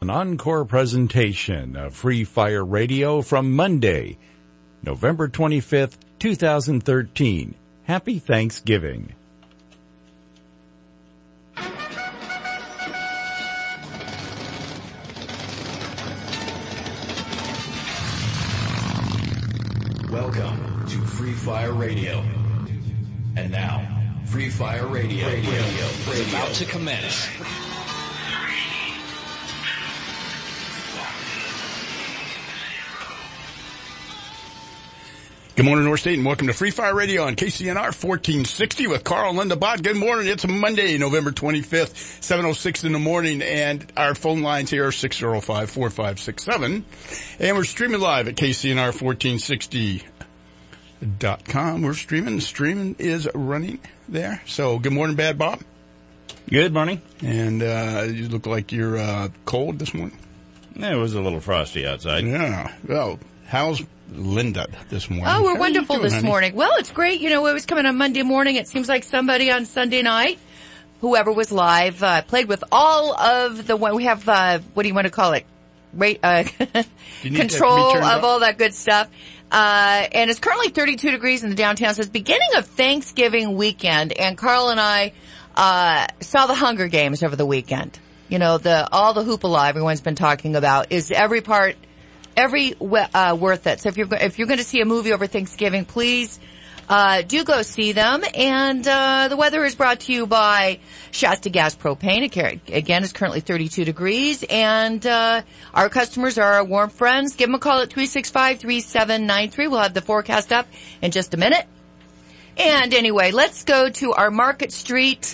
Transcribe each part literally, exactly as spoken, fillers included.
An encore presentation of Free Fire Radio from Monday, November twenty-fifth, two thousand thirteen. Happy Thanksgiving. Welcome to Free Fire Radio. And now, Free Fire Radio, radio, radio, radio is about to commence. Good morning, North State, and welcome to Free Fire Radio on K C N R fourteen sixty with Carl and Linda Bott. Good morning. It's Monday, November twenty-fifth, seven oh six in the morning, and our phone lines here are six oh five, four five six seven. And we're streaming live at K C N R fourteen sixty dot com. We're streaming. The streaming is running there. So good morning, Bad Bob. Good morning. And uh you look like you're uh cold this morning. It was a little frosty outside. Yeah. Well, how's Linda this morning? Oh, we're How wonderful doing, this honey? morning. Well, it's great. You know, it was coming on Monday morning. It seems like somebody on Sunday night, whoever was live, uh, played with all of the, we have, uh, what do you want to call it? Rate, uh, control of up? all that good stuff. Uh, and it's currently thirty-two degrees in the downtown. So it's beginning of Thanksgiving weekend. And Carl and I, uh, saw the Hunger Games over the weekend. You know, the, all the hoopla everyone's been talking about is every part, every, uh, worth it. So if you're, if you're going to see a movie over Thanksgiving, please, uh, do go see them. And, uh, the weather is brought to you by Shasta Gas Propane. Again, it's currently thirty-two degrees. And, uh, our customers are our warm friends. Give them a call at three six five, three seven nine three. We'll have the forecast up in just a minute. And anyway, let's go to our Market Street.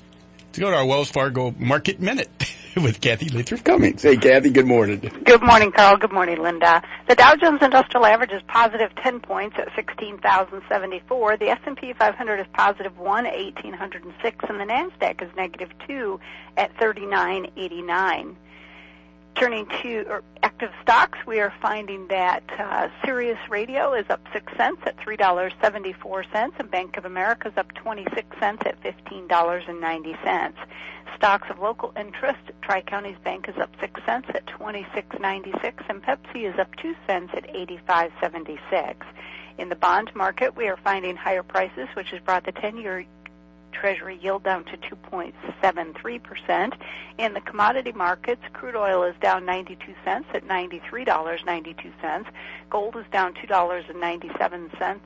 To go to our Wells Fargo Market Minute with Kathy Lathrop Cummings. Hey, Kathy, good morning. Good morning, Carl. Good morning, Linda. The Dow Jones Industrial Average is positive ten points at sixteen thousand seventy-four. The S and P five hundred is positive one at eighteen hundred six, and the NASDAQ is negative two at thirty-nine eighty-nine. Turning to er, active stocks, we are finding that uh, Sirius Radio is up six cents at three dollars and seventy-four cents, and Bank of America is up twenty-six cents at fifteen dollars and ninety cents. Stocks of local interest, Tri-Counties Bank is up six cents at twenty-six ninety-six, and Pepsi is up two cents at eighty-five seventy-six. In the bond market, we are finding higher prices, which has brought the ten-year Treasury yield down to two point seven three percent. In the commodity markets, crude oil is down ninety-two cents at ninety-three dollars and ninety-two cents. Gold is down two dollars and ninety-seven cents.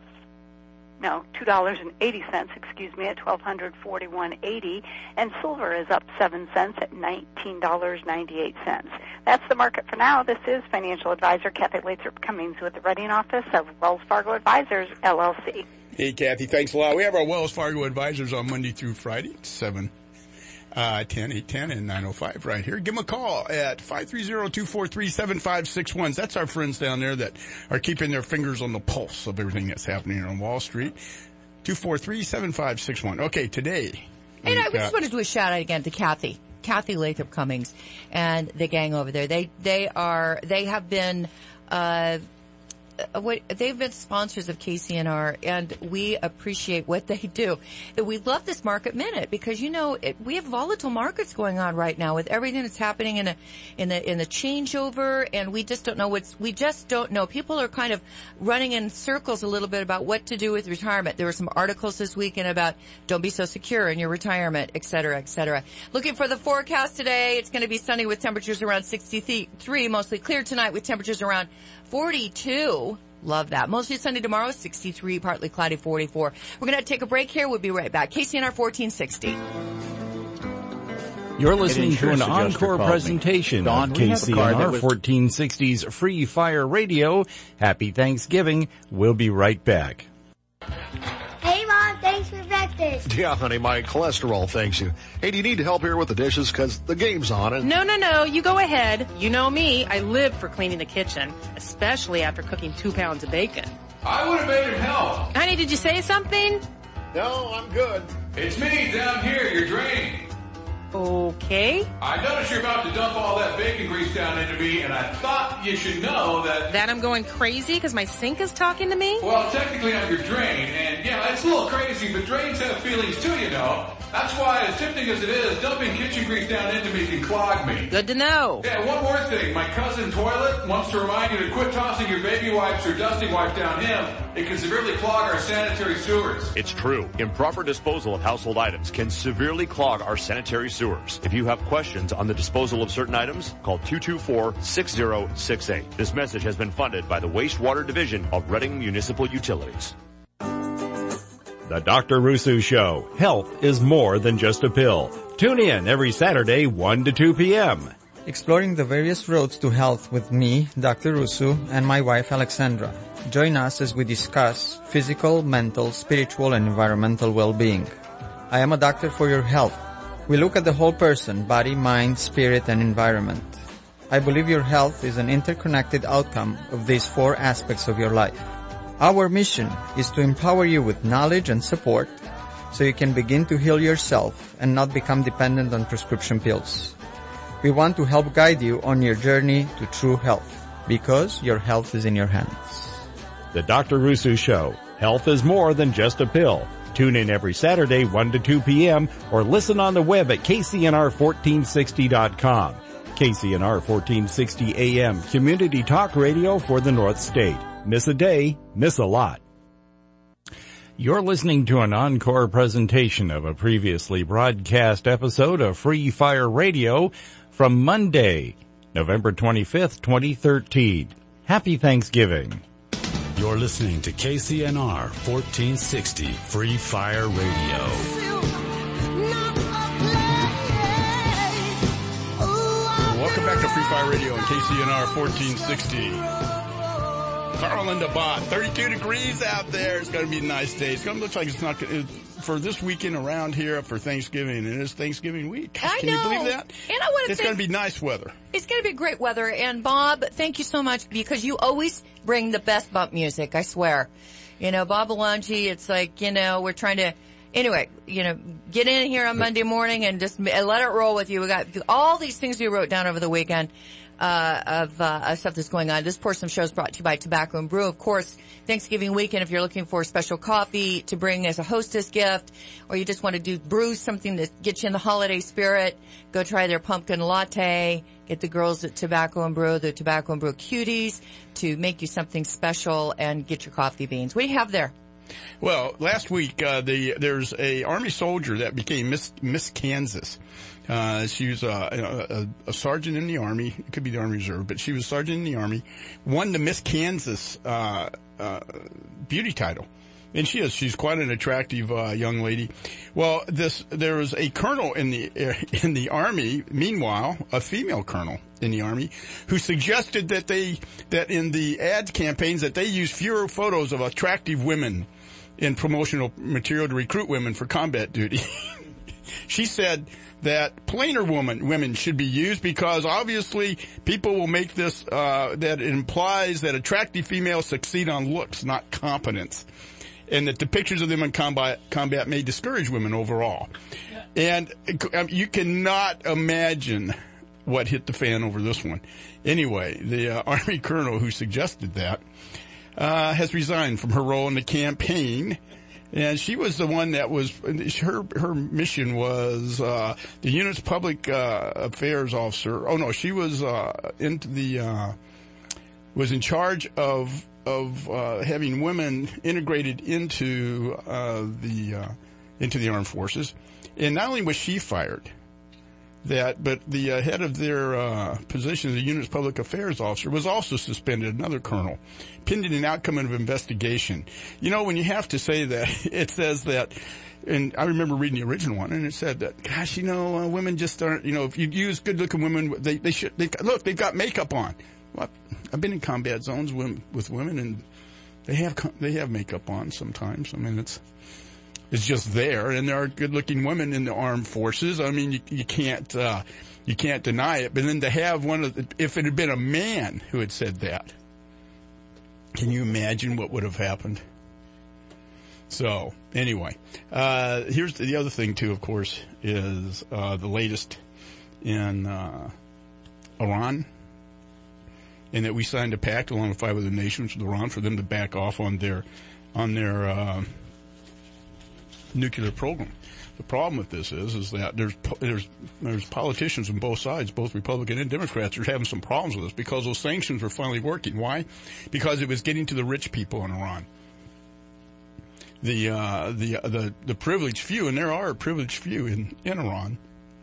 No, two dollars and eighty cents, excuse me, at twelve forty-one eighty, and silver is up seven cents at nineteen dollars and ninety-eight cents. That's the market for now. This is financial advisor Kathy Lathrop Cummings with the Reading Office of Wells Fargo Advisors, L L C. Hey, Kathy, thanks a lot. We have our Wells Fargo Advisors on Monday through Friday, seven, uh, ten, eight ten, and nine oh five right here. Give them a call at five three zero, two four three, seven five six one. That's our friends down there that are keeping their fingers on the pulse of everything that's happening on Wall Street. two four three, seven five six one. Okay, today. And I just want to do a shout out again to Kathy. Kathy Lathrop Cummings and the gang over there. They, they are, they have been, uh, What, they've been sponsors of K C N R, and we appreciate what they do. And we love this Market Minute because, you know, it, we have volatile markets going on right now with everything that's happening in a, in the in the changeover, and we just don't know what's. We just don't know. People are kind of running in circles a little bit about what to do with retirement. There were some articles this weekend about don't be so secure in your retirement, et cetera, et cetera. Looking for the forecast today, it's going to be sunny with temperatures around sixty-three, mostly clear tonight with temperatures around forty-two. Love that. Mostly sunny tomorrow, sixty-three, partly cloudy, forty-four. We're going to take a break here. We'll be right back. K C N R fourteen sixty. You're listening to an encore presentation on K C N R fourteen sixty's Free Fire Radio. Happy Thanksgiving. We'll be right back. Hey, Mom, thanks for breakfast. Yeah, honey, my cholesterol thanks you. Hey, do you need help here with the dishes? Because the game's on. And No, no, no. You go ahead. You know me. I live for cleaning the kitchen, especially after cooking two pounds of bacon. I would have made him help. Honey, did you say something? No, I'm good. It's me down here, your drain. Okay. I noticed you're about to dump all that bacon grease down into me, and I thought you should know that... That I'm going crazy because my sink is talking to me? Well, technically I'm your drain, and yeah, it's a little crazy, but drains have feelings too, you know. That's why, as tempting as it is, dumping kitchen grease down into me can clog me. Good to know. Yeah, one more thing. My cousin Toilet wants to remind you to quit tossing your baby wipes or dusting wipe down him. It can severely clog our sanitary sewers. It's true. Improper disposal of household items can severely clog our sanitary sewers. If you have questions on the disposal of certain items, call two two four, six zero six eight. This message has been funded by the Wastewater Division of Reading Municipal Utilities. The Doctor Rusu Show. Health is more than just a pill. Tune in every Saturday, one to two p.m. Exploring the various roads to health with me, Doctor Rusu, and my wife, Alexandra. Join us as we discuss physical, mental, spiritual, and environmental well-being. I am a doctor for your health. We look at the whole person, body, mind, spirit, and environment. I believe your health is an interconnected outcome of these four aspects of your life. Our mission is to empower you with knowledge and support so you can begin to heal yourself and not become dependent on prescription pills. We want to help guide you on your journey to true health because your health is in your hands. The Doctor Rusu Show. Health is more than just a pill. Tune in every Saturday, one to two p.m. or listen on the web at K C N R fourteen sixty dot com. K C N R fourteen sixty A M, community talk radio for the North State. Miss a day, miss a lot. You're listening to an encore presentation of a previously broadcast episode of Free Fire Radio from Monday, November twenty-fifth, twenty thirteen. Happy Thanksgiving. You're listening to K C N R fourteen sixty Free Fire Radio. Welcome back to Free Fire Radio on K C N R fourteen sixty. Carl Linda Bott, thirty-two degrees out there. It's going to be a nice day. It's going to look like it's not going to, for this weekend around here for Thanksgiving. It is Thanksgiving week. I Can know. you believe that? And I want to It's thank, going to be nice weather. It's going to be great weather. And Bob, thank you so much because you always bring the best bump music, I swear. You know, Bob Alonji, it's like, you know, we're trying to, anyway, you know, get in here on Monday morning and just let it roll with you. We got all these things we wrote down over the weekend. Uh, of, uh, stuff that's going on. This portion of the show is brought to you by Tobacco and Brew. Of course, Thanksgiving weekend, if you're looking for a special coffee to bring as a hostess gift, or you just want to do brew something to get you in the holiday spirit, go try their pumpkin latte. Get the girls at Tobacco and Brew, the Tobacco and Brew cuties, to make you something special and get your coffee beans. What do you have there? Well, last week, uh, the, there's a Army soldier that became Miss, Miss Kansas. Uh, she was a, a, a sergeant in the Army. It could be the Army Reserve, but she was a sergeant in the Army. Won the Miss Kansas, uh, uh, beauty title. And she is, she's quite an attractive, uh, young lady. Well, this, there was a colonel in the, in the Army, meanwhile, a female colonel in the Army, who suggested that they, that in the ad campaigns that they use fewer photos of attractive women in promotional material to recruit women for combat duty. She said that plainer woman, women should be used because obviously people will make this, uh, that it implies that attractive females succeed on looks, not competence. And that the pictures of them in combat, combat may discourage women overall. And um, you cannot imagine what hit the fan over this one. Anyway, the uh, Army colonel who suggested that, uh, has resigned from her role in the campaign. And she was the one that was, her, her mission was, uh, the unit's public, uh, affairs officer. Oh no, she was, uh, into the, uh, was in charge of, of, uh, having women integrated into, uh, the, uh, into the armed forces. And not only was she fired, that, but the uh, head of their uh, position, the unit's public affairs officer, was also suspended, another colonel, pending an outcome of investigation. You know, when you have to say that, it says that, and I remember reading the original one, and it said that, gosh, you know, uh, women just aren't, you know, if you use good-looking women, they, they should, they, look, they've got makeup on. Well, I've been in combat zones with, with women, and they have, they have makeup on sometimes. I mean, it's, It's just there, and there are good-looking women in the armed forces. I mean, you, you can't, uh, you can't deny it. But then to have one of the, if it had been a man who had said that, can you imagine what would have happened? So, anyway, uh, here's the, the other thing too, of course, is, uh, the latest in, uh, Iran. And that we signed a pact along with five other nations with Iran for them to back off on their, on their, uh, nuclear program. The problem with this is, is that there's, there's, there's politicians on both sides, both Republican and Democrats, are having some problems with this because those sanctions were finally working. Why? Because it was getting to the rich people in Iran. The, uh, the, the, the privileged few, and there are a privileged few in, in Iran.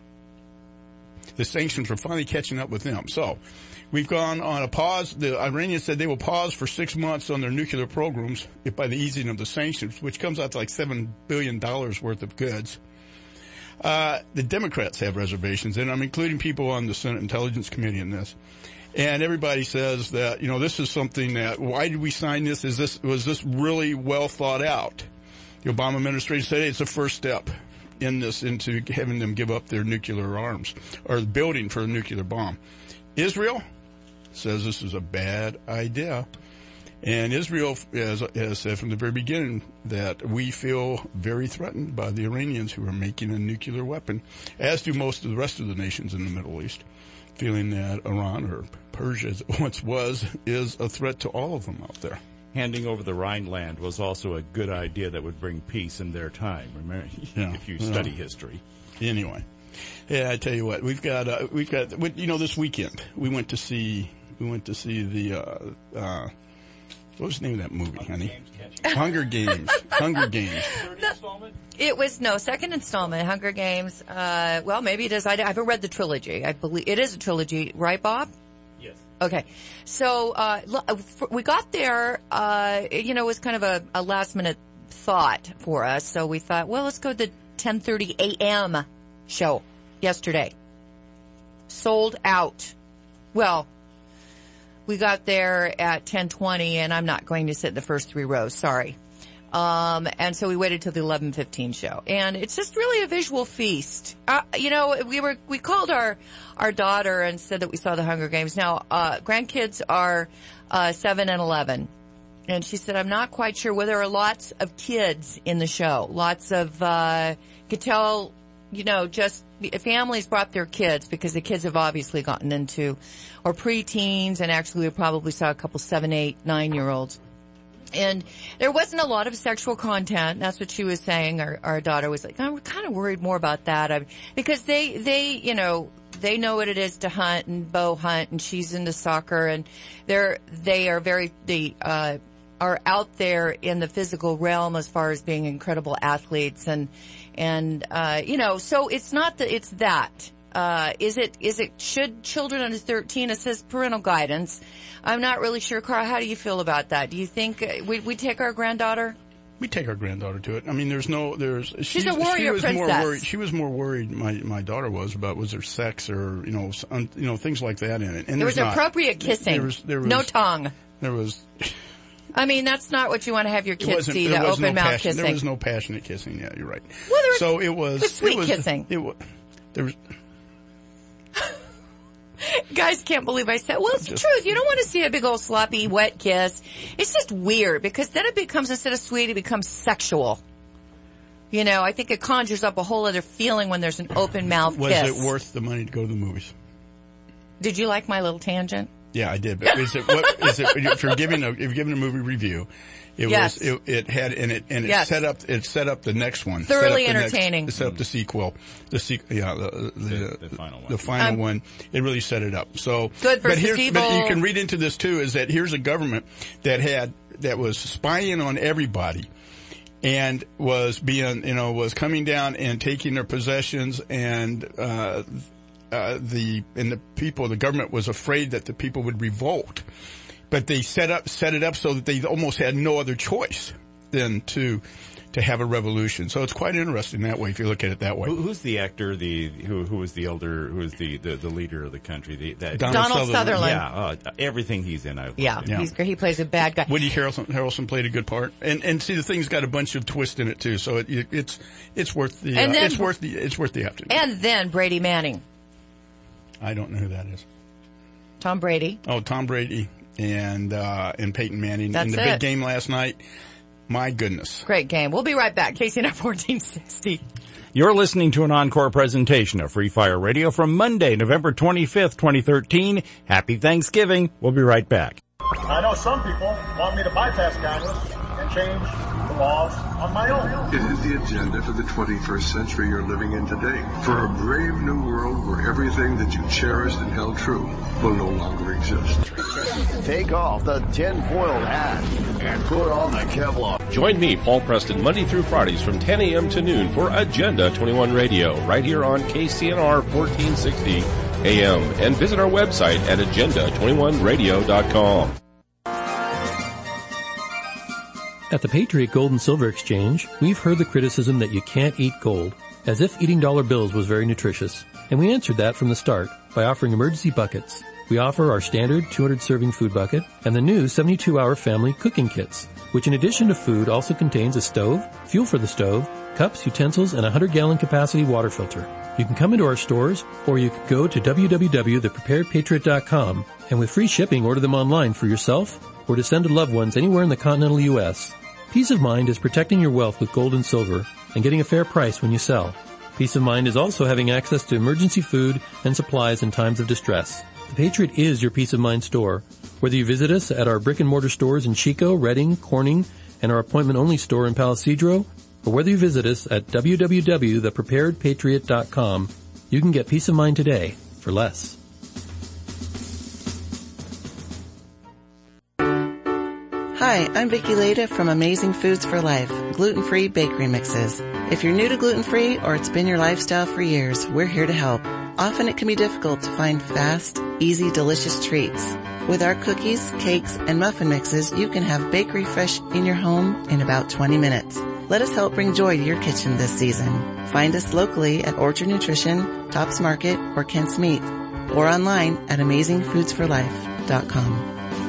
The sanctions were finally catching up with them. So, we've gone on a pause. The Iranians said they will pause for six months on their nuclear programs if by the easing of the sanctions, which comes out to like seven billion dollars worth of goods. Uh, the Democrats have reservations, and I'm including people on the Senate Intelligence Committee in this. And everybody says that, you know, this is something that, why did we sign this? Is this, was this really well thought out? The Obama administration said, hey, it's a first step in this, into having them give up their nuclear arms, or building for a nuclear bomb. Israel says this is a bad idea. And Israel has, has said from the very beginning that we feel very threatened by the Iranians who are making a nuclear weapon, as do most of the rest of the nations in the Middle East, feeling that Iran, or Persia as it once was, is a threat to all of them out there. Handing over the Rhineland was also a good idea that would bring peace in their time, remember, yeah, if you study yeah. history. Anyway, yeah, I tell you what, we've got, uh, we've got, you know, this weekend we went to see, we went to see the, uh, uh, what was the name of that movie, Hunger honey? Games Hunger Games. Hunger Games. Third installment? It was, no, second installment, Hunger Games. Uh, well, maybe it is. I, I haven't read the trilogy. I believe it is a trilogy, right, Bob? Yes. Okay. So, uh, we got there, uh, you know, it was kind of a, a last minute thought for us. So we thought, well, let's go to the ten thirty a.m. show yesterday. Sold out. Well, we got there at ten twenty, and I'm not going to sit in the first three rows. Sorry. Um, and so we waited till the eleven fifteen show. And it's just really a visual feast. Uh, you know, we were, we called our, our daughter and said that we saw the Hunger Games. Now, uh, grandkids are, uh, seven and eleven. And she said, I'm not quite sure. Well, there are lots of kids in the show. Lots of, uh, could tell, you know, just families brought their kids because the kids have obviously gotten into, or preteens, and actually we probably saw a couple seven, eight, nine year olds. And there wasn't a lot of sexual content. That's what she was saying. Our, our daughter was like, I'm kind of worried more about that. I, because they, they, you know, they know what it is to hunt and bow hunt, and she's into soccer, and they're, they are very, they, uh, are out there in the physical realm as far as being incredible athletes, and, and, uh, you know, so it's not that, it's that. Uh, is it, is it, should children under thirteen, it says parental guidance. I'm not really sure. Carl, how do you feel about that? Do you think uh, we, we take our granddaughter? We take our granddaughter to it. I mean, there's no, there's, she's, she's a warrior she was princess. more worried, she was more worried, my, my daughter was, about was there sex or, you know, un, you know, things like that in it. And there was not. appropriate kissing. There was, there was, no tongue. There was, I mean, that's not what you want to have your kids see, the open no mouth passion, kissing. There was no passionate kissing. Yeah, you're right. Well, there was, so it was, it was sweet it was, kissing. It was, there was, guys can't believe I said, well, it's the truth. You don't want to see a big old sloppy, wet kiss. It's just weird because then it becomes, instead of sweet, it becomes sexual. You know, I think it conjures up a whole other feeling when there's an open mouth was kiss. Was it worth the money to go to the movies? Did you like my little tangent? Yeah, I did. But is it, what, is it, if you're giving a, if you're giving a movie review, it yes. was, it, it had, and it, and it yes. set up, it set up the next one. Thoroughly set entertaining. Next, it set up the sequel. The sequel, yeah, the, the, the, the final one. The final um, one. It really set it up. So, good versus but here's, evil. but you can read into this too, is that here's a government that had, that was spying on everybody and was being, you know, was coming down and taking their possessions, and, uh, Uh, the, and the people, the government was afraid that the people would revolt, but they set up, set it up so that they almost had no other choice than to, to have a revolution. So it's quite interesting that way if you look at it that way. Who, who's the actor, the, who, who was the elder, who was the, the, the leader of the country? The, that, Donald, Donald Sutherland. Yeah, uh, everything he's in, I Yeah, yeah. He's, he plays a bad guy. Woody Harrelson, Harrelson played a good part. And, and see, the thing's got a bunch of twists in it too, so it, it's, it's worth the, uh, then, it's worth the, it's worth the afternoon. And then Brady Manning. I don't know who that is. Tom Brady. Oh, Tom Brady and, uh, and Peyton Manning. That's in the it. big game last night. My goodness. Great game. We'll be right back. K C N R fourteen sixty. You're listening to an encore presentation of Free Fire Radio from Monday, November twenty-fifth, twenty thirteen. Happy Thanksgiving. We'll be right back. I know some people want me to bypass Congress and change the laws on my own. It is the agenda for the twenty-first century you're living in today. For a brave new world where everything that you cherished and held true will no longer exist. Take off the tin-foil hat and put on the Kevlar. Join me, Paul Preston, Monday through Fridays from ten a.m. to noon for Agenda twenty-one Radio, right here on K C N R fourteen sixty A M. And visit our website at agenda twenty-one radio dot com. At the Patriot Gold and Silver Exchange, we've heard the criticism that you can't eat gold, as if eating dollar bills was very nutritious. And we answered that from the start by offering emergency buckets. We offer our standard two hundred serving food bucket and the new seventy-two hour family cooking kits, which in addition to food also contains a stove, fuel for the stove, cups, utensils, and a one hundred gallon capacity water filter. You can come into our stores, or you can go to w w w dot the prepared patriot dot com and with free shipping order them online for yourself or to send to loved ones anywhere in the continental U S Peace of mind is protecting your wealth with gold and silver and getting a fair price when you sell. Peace of mind is also having access to emergency food and supplies in times of distress. The Patriot is your peace of mind store. Whether you visit us at our brick and mortar stores in Chico, Redding, Corning, and our appointment only store in Palisadro, or whether you visit us at w w w dot the prepared patriot dot com, you can get peace of mind today for less. Hi, I'm Vicki Leda from Amazing Foods for Life, gluten-free bakery mixes. If you're new to gluten-free or it's been your lifestyle for years, we're here to help. Often it can be difficult to find fast, easy, delicious treats. With our cookies, cakes, and muffin mixes, you can have bakery fresh in your home in about twenty minutes. Let us help bring joy to your kitchen this season. Find us locally at Orchard Nutrition, Tops Market, or Kent's Meat, or online at amazing foods for life dot com.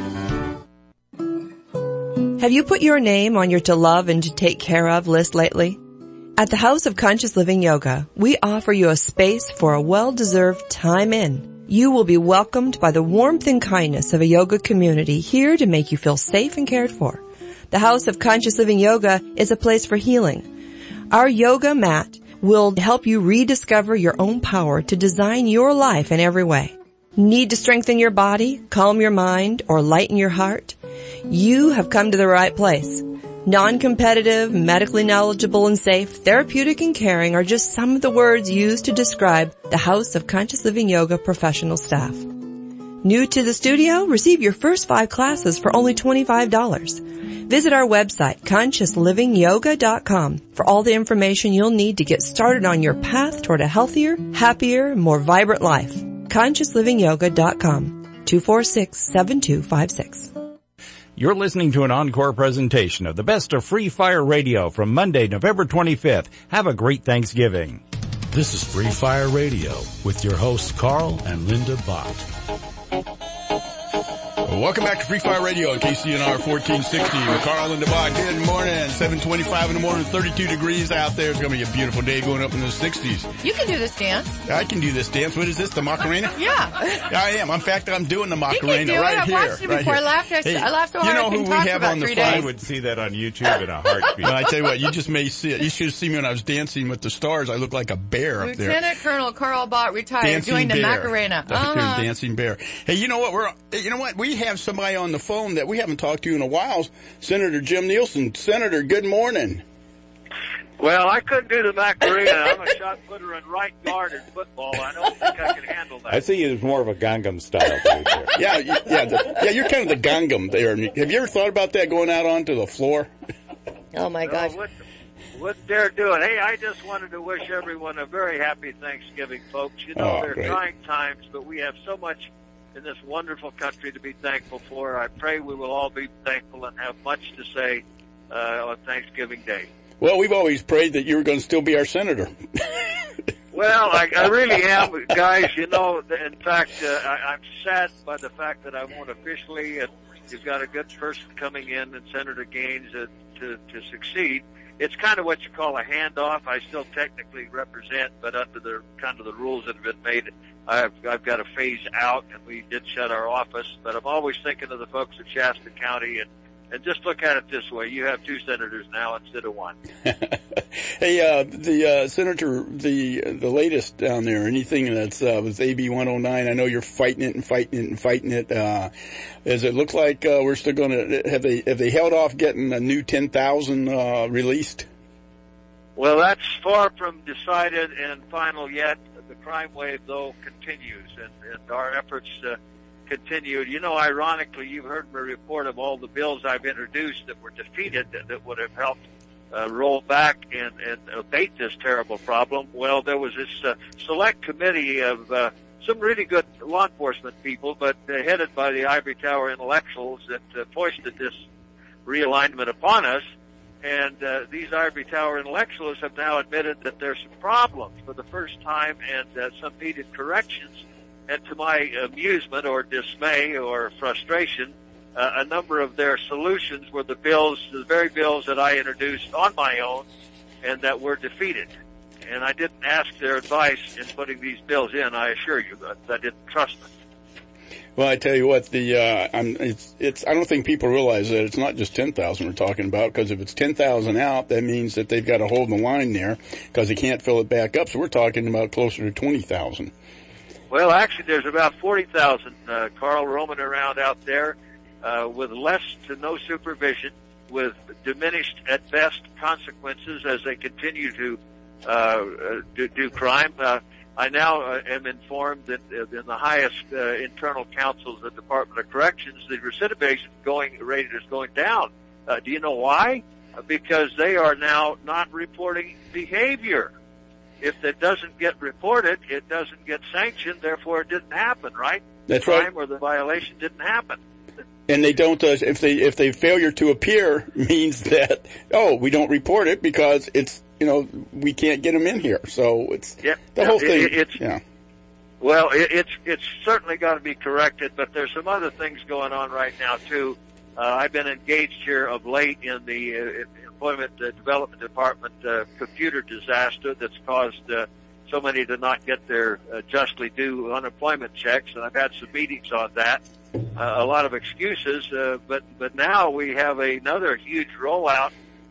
Have you put your name on your to love and to take care of list lately? At the House of Conscious Living Yoga, we offer you a space for a well-deserved time in. You will be welcomed by the warmth and kindness of a yoga community here to make you feel safe and cared for. The House of Conscious Living Yoga is a place for healing. Our yoga mat will help you rediscover your own power to design your life in every way. Need to strengthen your body, calm your mind, or lighten your heart? You have come to the right place. Non-competitive, medically knowledgeable and safe, therapeutic and caring are just some of the words used to describe the House of Conscious Living Yoga professional staff. New to the studio? Receive your first five classes for only twenty-five dollars. Visit our website, conscious living yoga dot com, for all the information you'll need to get started on your path toward a healthier, happier, more vibrant life. conscious living yoga dot com, two four six, seven two five six. You're listening to an encore presentation of the best of Free Fire Radio from Monday, November twenty-fifth. Have a great Thanksgiving. This is Free Fire Radio with your hosts Carl and Linda Bott. Well, welcome back to Free Fire Radio on K C N R fourteen sixty with Carl and DeBach. Good morning. seven twenty-five in the morning, thirty-two degrees out there. It's going to be a beautiful day going up in the sixties. You can do this dance. I can do this dance. What is this, the Macarena? Yeah. I am. In fact, I'm doing the Macarena you can do right it. here. I've watched it before. Right I laughed, I, hey, I laughed so hard you know I who couldn't we talk have for about on the three phone? days. I would see that on YouTube in a heartbeat. No, I tell you what, you just may see it. You should have seen me when I was dancing with the stars. I look like a bear up there. Lieutenant Colonel Carl Bott retired, Dancing doing the bear. Macarena. Uh-huh. Dancing bear. Hey, you know what? We're, you know what? We have somebody on the phone that we haven't talked to in a while. Senator Jim Nielsen. Senator, good morning. Well, I couldn't do the Macarena. I'm a shot putter and right guard in football. I don't think I can handle that. I see you as more of a Gangnam style. yeah, yeah, the, yeah. You're kind of the Gangnam there. Have you ever thought about that, going out onto the floor? Oh my gosh. No, what, what they're doing. Hey, I just wanted to wish everyone a very happy Thanksgiving, folks. You know, Oh, they're great. trying times, but we have so much in this wonderful country to be thankful for. I pray we will all be thankful and have much to say uh, on Thanksgiving Day. Well, we've always prayed that you were going to still be our senator. Well, I, I really am, guys. You know, in fact, uh, I, I'm saddened by the fact that I won't officially, and you've got a good person coming in, and Senator Gaines, uh, to, to succeed. It's kind of what you call a handoff. I still technically represent, but under the kind of the rules that have been made, I've, I've got to phase out, and we did shut our office. But I'm always thinking of the folks of Shasta County and And just look at it this way: you have two senators now instead of one. Hey, uh, the uh, senator, the the latest down there, anything that's uh, with A B one oh nine. I know you're fighting it and fighting it and fighting it. Uh, does it look like uh, we're still going to have they have they held off getting a new ten thousand uh, released? Well, that's far from decided and final yet. The crime wave, though, continues, and, and our efforts uh, continue. You know, ironically, you've heard me report of all the bills I've introduced that were defeated that, that would have helped uh, roll back and, and abate this terrible problem. Well, there was this uh, select committee of uh, some really good law enforcement people, but uh, headed by the Ivory Tower intellectuals that uh, foisted this realignment upon us. And uh, these Ivory Tower intellectuals have now admitted that there's some problems for the first time, and uh, some needed corrections. And to my amusement or dismay or frustration, uh, a number of their solutions were the bills, the very bills that I introduced on my own and that were defeated. And I didn't ask their advice in putting these bills in, I assure you, that I didn't trust them. Well, I tell you what, the uh, I'm, it's it's. I don't think people realize that it's not just ten thousand we're talking about. Because if it's ten thousand out, that means that they've got to hold the line there because they can't fill it back up. So we're talking about closer to twenty thousand. Well, actually, there's about forty thousand, uh, Carl, roaming around out there uh, with less to no supervision, with diminished at best consequences as they continue to uh, do, do crime. Uh, I now uh, am informed that uh, in the highest uh, internal councils of the Department of Corrections, the recidivation going rate is going down. Uh, do you know why? Uh, because they are now not reporting behavior. If it doesn't get reported, it doesn't get sanctioned. Therefore, it didn't happen, right? That's the right. crime or the violation didn't happen. And they don't. Uh, if they if they failure to appear means that oh we don't report it because it's. You know, we can't get them in here, so it's yeah, the whole it, thing. It, it's, yeah. Well, it, it's it's certainly got to be corrected, but there's some other things going on right now too. Uh, I've been engaged here of late in the uh, Employment uh, Development Department uh, computer disaster that's caused uh, so many to not get their uh, justly due unemployment checks, and I've had some meetings on that. Uh, a lot of excuses, uh, but but now we have another huge rollout.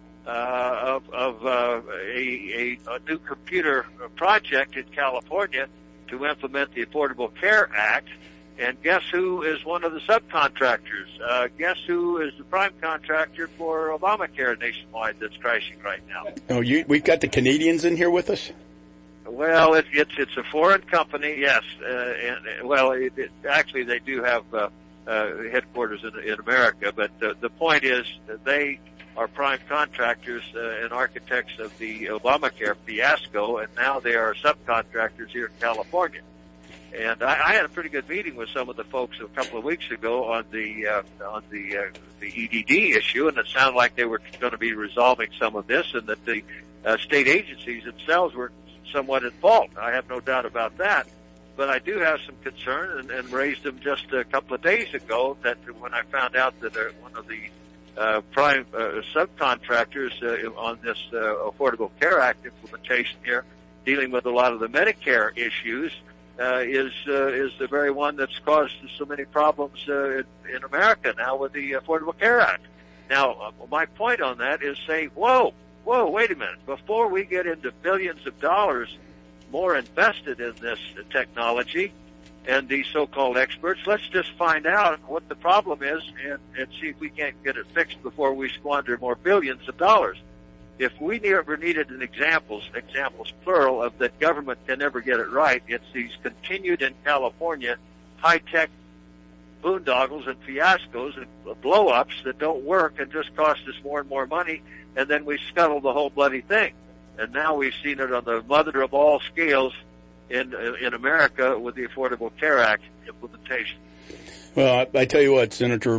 Uh, of, of uh, a, a, a new computer project in California to implement the Affordable Care Act. And guess who is one of the subcontractors? Uh, guess who is the prime contractor for Obamacare nationwide that's crashing right now? Oh, you, we've got the Canadians in here with us? Well, it, it's it's a foreign company, yes. Uh, and, well, it, it, actually, they do have uh, uh, headquarters in, in America, but uh, the point is that they are prime contractors uh, and architects of the Obamacare fiasco, and now they are subcontractors here in California. And I, I had a pretty good meeting with some of the folks a couple of weeks ago on the uh, on the uh, the E D D issue, and it sounded like they were going to be resolving some of this, and that the uh, state agencies themselves were somewhat at fault. I have no doubt about that. But I do have some concern, and, and raised them just a couple of days ago, that when I found out that uh, one of the Uh, prime uh, subcontractors uh, on this uh, Affordable Care Act implementation here, dealing with a lot of the Medicare issues, uh, is uh, is the very one that's caused so many problems uh, in, in America now with the Affordable Care Act. Now, uh, my point on that is say, whoa, whoa, wait a minute. Before we get into billions of dollars more invested in this technology and these so-called experts, let's just find out what the problem is and, and see if we can't get it fixed before we squander more billions of dollars. If we ever needed an examples, examples plural, of that government can never get it right, it's these continued in California high-tech boondoggles and fiascos and blow-ups that don't work and just cost us more and more money, and then we scuttle the whole bloody thing. And now we've seen it on the mother of all scales in in America with the Affordable Care Act implementation. Well, I, I tell you what, Senator.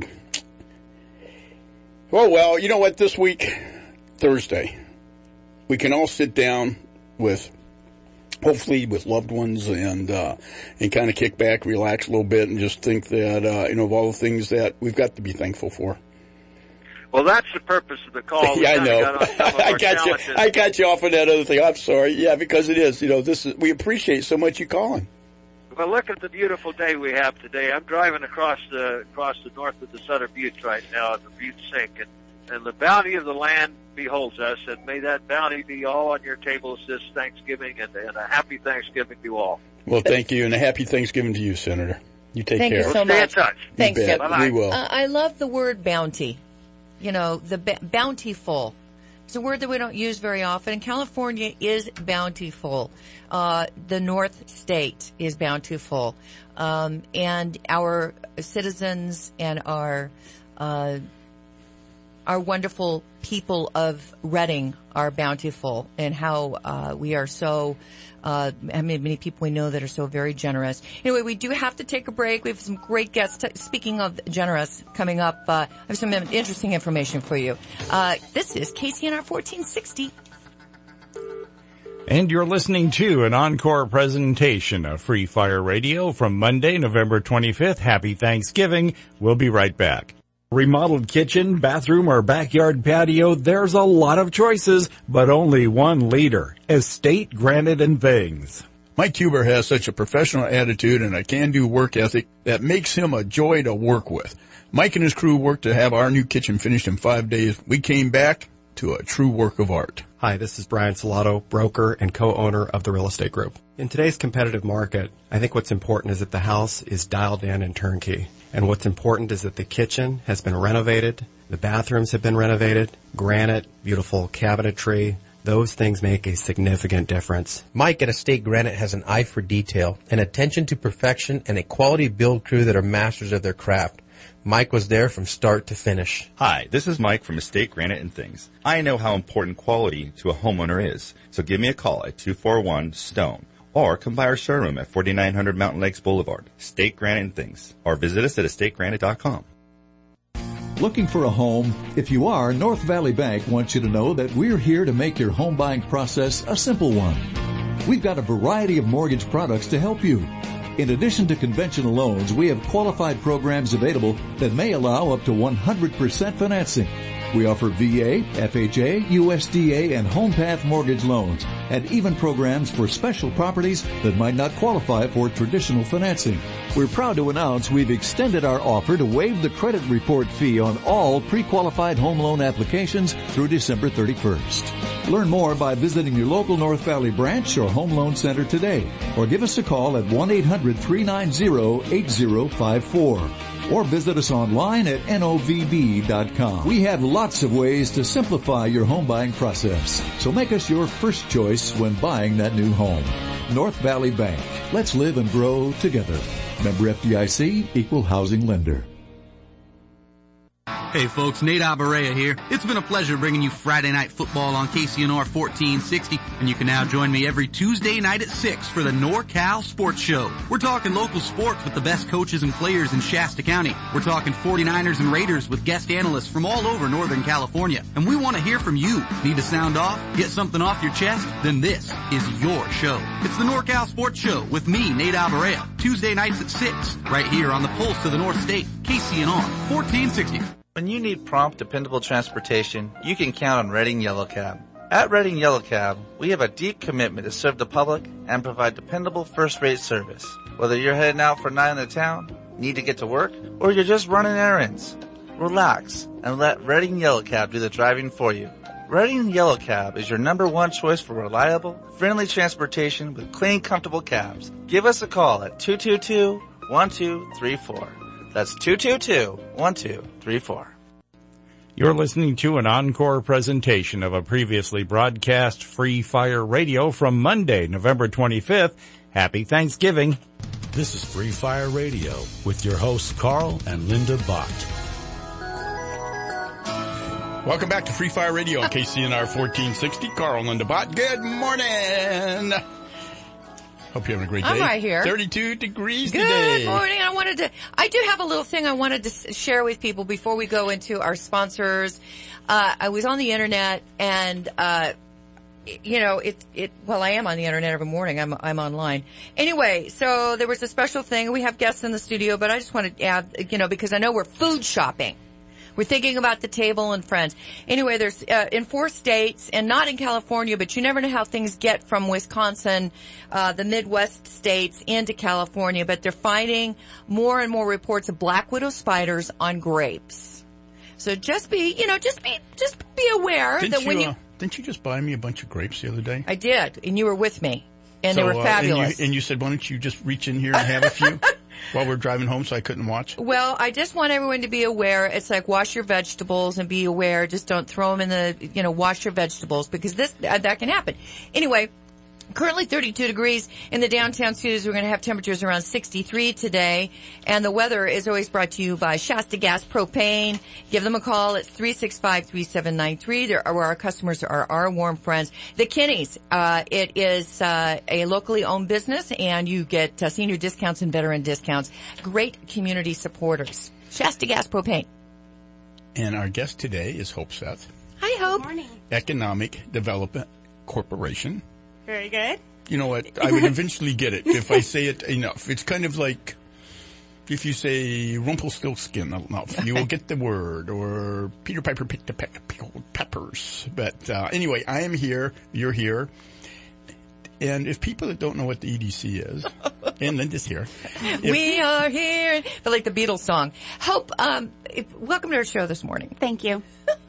Oh, well, you know what? This week, Thursday, we can all sit down with, hopefully with loved ones, and uh, and kind of kick back, relax a little bit, and just think that, uh, you know, of all the things that we've got to be thankful for. Well, that's the purpose of the call. Yeah, I know. I got you. I got you off on that other thing. I'm sorry. Yeah, because it is. You know, this is. We appreciate so much you calling. Well, look at the beautiful day we have today. I'm driving across the across the north of the Southern Buttes right now at the Butte Sink, and, and the bounty of the land beholds us, and may that bounty be all on your tables this Thanksgiving, and, and a happy Thanksgiving to all. Well, thank you, and a happy Thanksgiving to you, Senator. You take Thank care. you so Stay in much. touch. Thanks, You bet. Skip. We will. Uh, I love the word bounty. You know, the b- bountiful. It's a word that we don't use very often. And California is bountiful. Uh, the North State is bountiful. Um, and our citizens and our, uh, our wonderful people of Reading are bountiful, and how, uh, we are so, uh, I mean, many people we know that are so very generous. Anyway, we do have to take a break. We have some great guests. T- speaking of generous, coming up, uh, I have some interesting information for you. Uh, this is K C N R fourteen sixty. And you're listening to an encore presentation of Free Fire Radio from Monday, November twenty-fifth. Happy Thanksgiving. We'll be right back. Remodeled kitchen, bathroom, or backyard patio, there's a lot of choices, but only one leader. Estate Granite and Things. Mike Huber has such a professional attitude and a can-do work ethic that makes him a joy to work with. Mike and his crew worked to have our new kitchen finished in five days. We came back to a true work of art. Hi, this is Brian Salato, broker and co-owner of the Real Estate Group. In today's competitive market, I think what's important is that the house is dialed in and turnkey. And what's important is that the kitchen has been renovated, the bathrooms have been renovated, granite, beautiful cabinetry. Those things make a significant difference. Mike at Estate Granite has an eye for detail, an attention to perfection, and a quality build crew that are masters of their craft. Mike was there from start to finish. Hi, this is Mike from Estate Granite and Things. I know how important quality to a homeowner is, so give me a call at two four one STONE. Or come by our showroom at forty-nine hundred Mountain Lakes Boulevard, Estate Granite and Things. Or visit us at estate granite dot com. Looking for a home? If you are, North Valley Bank wants you to know that we're here to make your home buying process a simple one. We've got a variety of mortgage products to help you. In addition to conventional loans, we have qualified programs available that may allow up to one hundred percent financing. We offer V A, F H A, U S D A, and HomePath mortgage loans, and even programs for special properties that might not qualify for traditional financing. We're proud to announce we've extended our offer to waive the credit report fee on all pre-qualified home loan applications through December thirty-first. Learn more by visiting your local North Valley branch or home loan center today, or give us a call at one eight hundred three nine zero eight zero five four. Or visit us online at N O V B dot com. We have lots of ways to simplify your home buying process, so make us your first choice when buying that new home. North Valley Bank. Let's live and grow together. Member F D I C, Equal Housing Lender. Hey folks, Nate Abarea here. It's been a pleasure bringing you Friday Night Football on K C N R fourteen sixty, and you can now join me every Tuesday night at six for the NorCal Sports Show. We're talking local sports with the best coaches and players in Shasta County. We're talking forty-niners and Raiders with guest analysts from all over Northern California. And we want to hear from you. Need to sound off? Get something off your chest? Then this is your show. It's the NorCal Sports Show with me, Nate Abarea. Tuesday nights at six, right here on the Pulse of the North State, K C N R fourteen sixty. When you need prompt, dependable transportation, you can count on Reading Yellow Cab. At Reading Yellow Cab, we have a deep commitment to serve the public and provide dependable first-rate service. Whether you're heading out for a night in the town, need to get to work, or you're just running errands, relax and let Reading Yellow Cab do the driving for you. Reading Yellow Cab is your number one choice for reliable, friendly transportation with clean, comfortable cabs. Give us a call at two two two, one two three four. That's two two two, one two three four. You're listening to an encore presentation of a previously broadcast Free Fire Radio from Monday, November twenty-fifth. Happy Thanksgiving. This is Free Fire Radio with your hosts Carl and Linda Bott. Welcome back to Free Fire Radio on K C N R fourteen sixty. Carl and Linda Bott. Good morning. Hope you're having a great day. I'm right here. thirty-two degrees Good today. Good morning. I wanted to, I do have a little thing I wanted to share with people before we go into our sponsors. Uh, I was on the internet and, uh, you know, it, it, well, I am on the internet every morning. I'm, I'm online. Anyway, so there was a special thing. We have guests in the studio, but I just wanted to add, you know, because I know we're food shopping. We're thinking about the table and friends. Anyway, there's uh, in four states and not in California, but you never know how things get from Wisconsin, uh, the Midwest states into California. But they're finding more and more reports of black widow spiders on grapes. So just be, you know, just be, just be aware didn't that you, when you. Uh, didn't you just buy me a bunch of grapes the other day? I did, and you were with me, and so, they were uh, fabulous. And you, and you said, why don't you just reach in here and have a few while we're driving home so I couldn't watch? Well, I just want everyone to be aware. It's like wash your vegetables and be aware. Just don't throw them in the, you know, wash your vegetables because this, uh, that can happen. Anyway. Currently thirty-two degrees in the downtown studios. We're going to have temperatures around sixty-three today. And the weather is always brought to you by Shasta Gas Propane. Give them a call. It's three six five, three seven nine three. There are, where our customers are our warm friends. The Kinneys, uh, it is, uh, a locally owned business and you get uh, senior discounts and veteran discounts. Great community supporters. Shasta Gas Propane. And our guest today is Hope Seth. Hi, Hope. Good morning. Economic Development Corporation. Very good. You know what? I would eventually get it if I say it enough. It's kind of like if you say Rumpelstiltskin enough, you will get the word. Or Peter Piper picked a peck of pickled peppers. But uh, anyway, I am here. You're here. And if people that don't know what the E D C is, and Linda's here. If, we are here. But like the Beatles song. Hope, um, if, welcome to our show this morning. Thank you.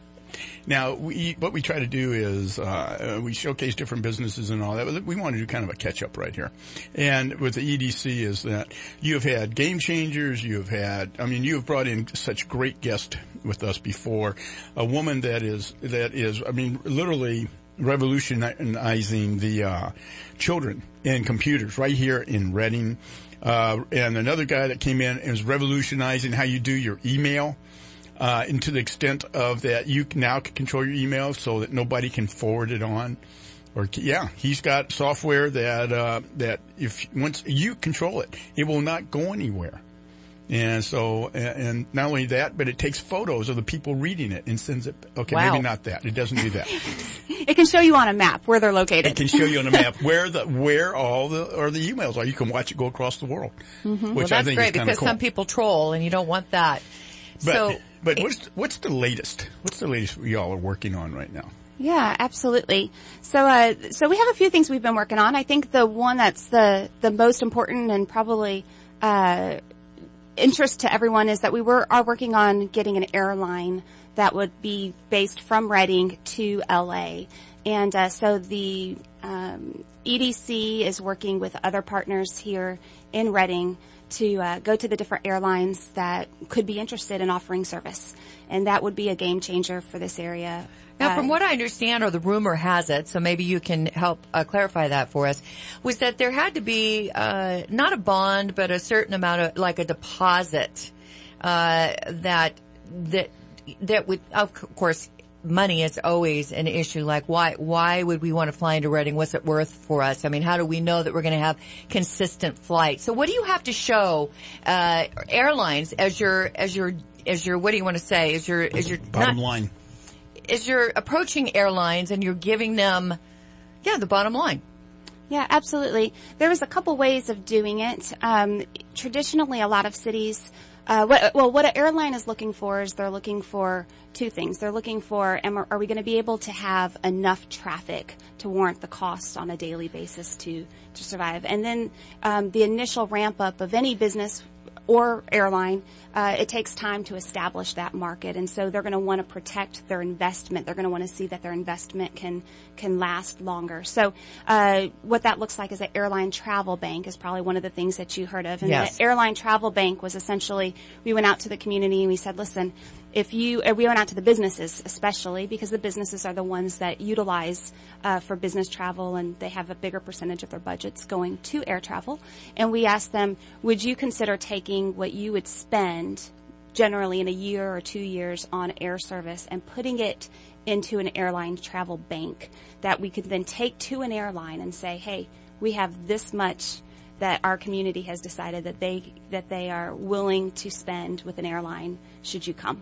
Now, we, what we try to do is, uh, we showcase different businesses and all that, but we want to do kind of a catch-up right here. And with the E D C is that you have had game changers, you have had, I mean, you have brought in such great guests with us before. A woman that is, that is, I mean, literally revolutionizing the, uh, children and computers right here in Reading. Uh, and another guy that came in and was revolutionizing how you do your email. Uh, and to the extent of that you now can control your email so that nobody can forward it on. Or, yeah, he's got software that, uh, that if, once you control it, it will not go anywhere. And so, and not only that, but it takes photos of the people reading it and sends it, okay, wow. maybe not that. It doesn't do that. It can show you on a map where they're located. It can show you on a map where the, where all the, or the emails are. You can watch it go across the world. Mm-hmm. Which well, I think great is kind of because cool. some people troll and you don't want that. But, so, but what's what's the latest? What's the latest y'all are working on right now? Yeah, absolutely. So, uh, so we have a few things we've been working on. I think the one that's the the most important and probably uh interest to everyone is that we were are working on getting an airline that would be based from Reading to L A. And uh, so the um, E D C is working with other partners here in Reading to uh, go to the different airlines that could be interested in offering service. And that would be a game changer for this area. Now, uh, from what I understand, or the rumor has it, so maybe you can help uh, clarify that for us, was that there had to be uh, not a bond, but a certain amount of, like a deposit uh, that that that would, of course, money is always an issue. Like, why why would we want to fly into Reading? What's it worth for us? I mean, how do we know that we're going to have consistent flights? So, what do you have to show uh, airlines as your as your as your what do you want to say? As your as your bottom not, line. As you're approaching airlines and you're giving them, yeah, the bottom line. Yeah, absolutely. There was a couple ways of doing it. Um, traditionally, a lot of cities, uh, what, well, what an airline is looking for is they're looking for two things. They're looking for, am, are we going to be able to have enough traffic to warrant the cost on a daily basis to, to survive? And then, um, the initial ramp up of any business or airline, uh, it takes time to establish that market. And so they're going to want to protect their investment. They're going to want to see that their investment can, can last longer. So, uh, what that looks like is an airline travel bank is probably one of the things that you heard of. And yes. the airline travel bank was essentially, we went out to the community and we said, listen, if you, uh, we went out to the businesses especially because the businesses are the ones that utilize, uh, for business travel and they have a bigger percentage of their budgets going to air travel. And we asked them, would you consider taking what you would spend generally in a year or two years on air service and putting it into an airline travel bank that we could then take to an airline and say, hey, we have this much that our community has decided that they, that they are willing to spend with an airline should you come.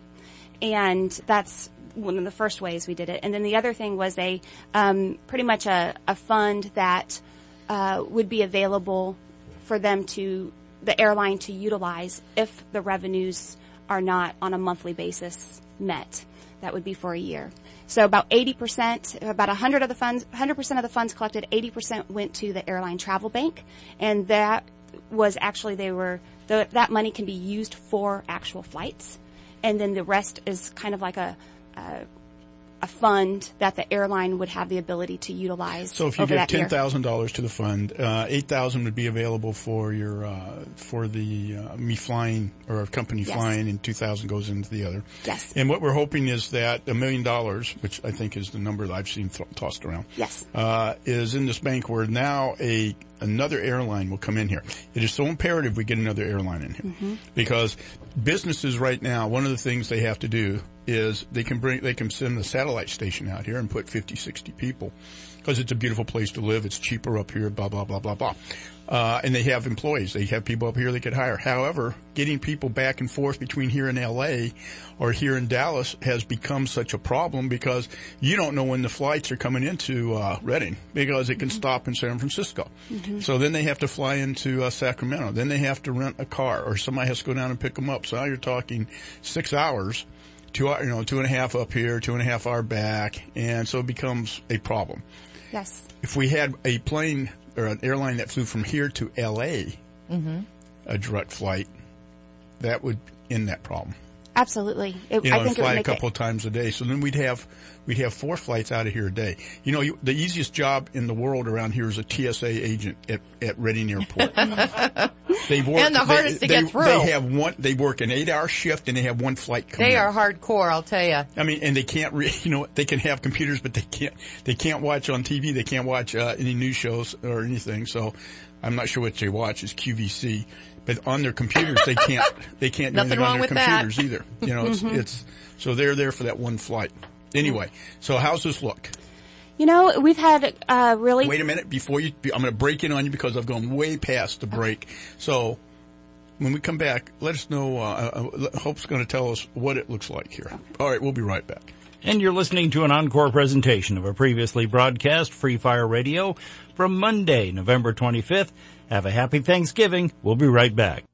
And that's one of the first ways we did it. And then the other thing was a, um, pretty much a, a fund that, uh, would be available for them to, the airline to utilize if the revenues are not on a monthly basis met. That would be for a year. So about eighty percent, about one hundred of the funds, one hundred percent of the funds collected, eighty percent went to the airline travel bank, and that was actually they were the, that money can be used for actual flights, and then the rest is kind of like a, a a fund that the airline would have the ability to utilize. So if you over give that year. ten thousand dollars to the fund, uh, eight thousand would be available for your uh, for the uh, me flying or a company Yes. flying, and two thousand goes into the other. Yes. And what we're hoping is that a million dollars, which I think is the number that I've seen th- tossed around, Yes. uh, is in this bank where now a another airline will come in here. It is so imperative we get another airline in here Mhm. because businesses right now, one of the things they have to do is they can bring, they can send a satellite station out here and put fifty, sixty people because it's a beautiful place to live. It's cheaper up here, blah, blah, blah, blah, blah. Uh, and they have employees. They have people up here they could hire. However, getting people back and forth between here and L A or here in Dallas has become such a problem because you don't know when the flights are coming into, uh, Redding because it can stop in San Francisco. Mhm. So then they have to fly into uh, Sacramento. Then they have to rent a car or somebody has to go down and pick them up. So now you're talking six hours. Two, you know, two and a half up here, two and a half hour back, and so it becomes a problem. Yes. If we had a plane or an airline that flew from here to L A, Mm-hmm. a direct flight, that would end that problem. Absolutely. It, You know, I think and fly it would a make couple it, of times a day. So then we'd have we'd have four flights out of here a day. You know, you, the easiest job in the world around here is a T S A agent at at Redding Airport. They work, And the hardest they, to get they, through. They have one. They work an eight-hour shift, and they have one flight coming. They in. are hardcore, I'll tell you. I mean, and they can't, re- you know, they can have computers, but they can't, they can't watch on T V. They can't watch uh, any news shows or anything. So, I'm not sure what they watch is Q V C, but on their computers they can't, they can't do Nothing anything on wrong their with that. computers either. You know, it's, Mhm. it's so they're there for that one flight. Anyway, so how's this look? you know, we've had uh, really. Wait a minute before you. I'm going to break in on you because I've gone way past the break. So. When we come back, let us know, uh, uh, Hope's going to tell us what it looks like here. All right, we'll be right back. And you're listening to an encore presentation of a previously broadcast Free Fire Radio from Monday, November twenty-fifth. Have a happy Thanksgiving. We'll be right back.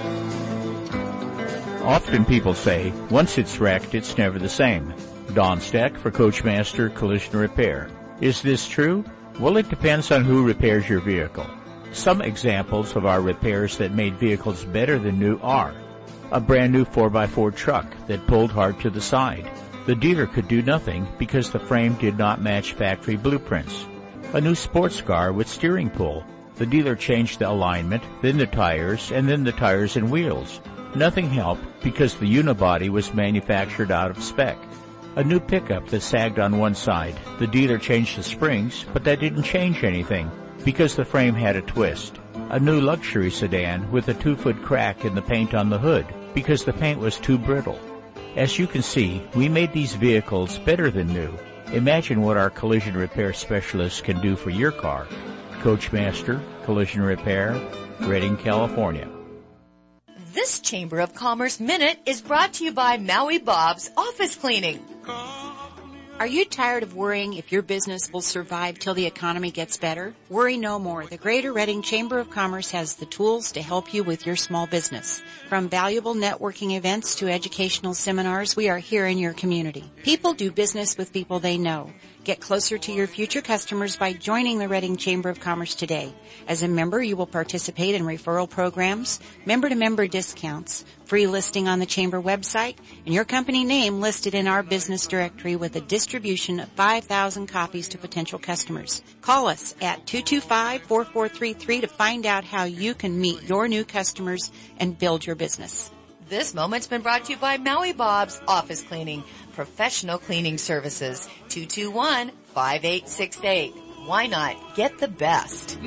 Often people say, once it's wrecked, it's never the same. Don Steck for Coachmaster Collision Repair. Is this true? Well, it depends on who repairs your vehicle. Some examples of our repairs that made vehicles better than new are a brand new four by four truck that pulled hard to the side. The dealer could do nothing because the frame did not match factory blueprints. A new sports car with steering pull. The dealer changed the alignment, then the tires, and then the tires and wheels. Nothing helped because the unibody was manufactured out of spec. A new pickup that sagged on one side. The dealer changed the springs, but that didn't change anything because the frame had a twist. A new luxury sedan with a two-foot crack in the paint on the hood because the paint was too brittle. As you can see, we made these vehicles better than new. Imagine what our collision repair specialists can do for your car. Coachmaster Collision Repair, Redding, California. This Chamber of Commerce Minute is brought to you by Maui Bob's Office Cleaning. Are you tired of worrying if your business will survive till the economy gets better? Worry no more. The Greater Redding Chamber of Commerce has the tools to help you with your small business. From valuable networking events to educational seminars, we are here in your community. People do business with people they know. Get closer to your future customers by joining the Redding Chamber of Commerce today. As a member, you will participate in referral programs, member-to-member discounts, free listing on the Chamber website, and your company name listed in our business directory with a distribution of five thousand copies to potential customers. Call us at two two five, four four three three to find out how you can meet your new customers and build your business. This moment's been brought to you by Maui Bob's Office Cleaning, professional cleaning services. two two one, five eight six eight. Why not get the best?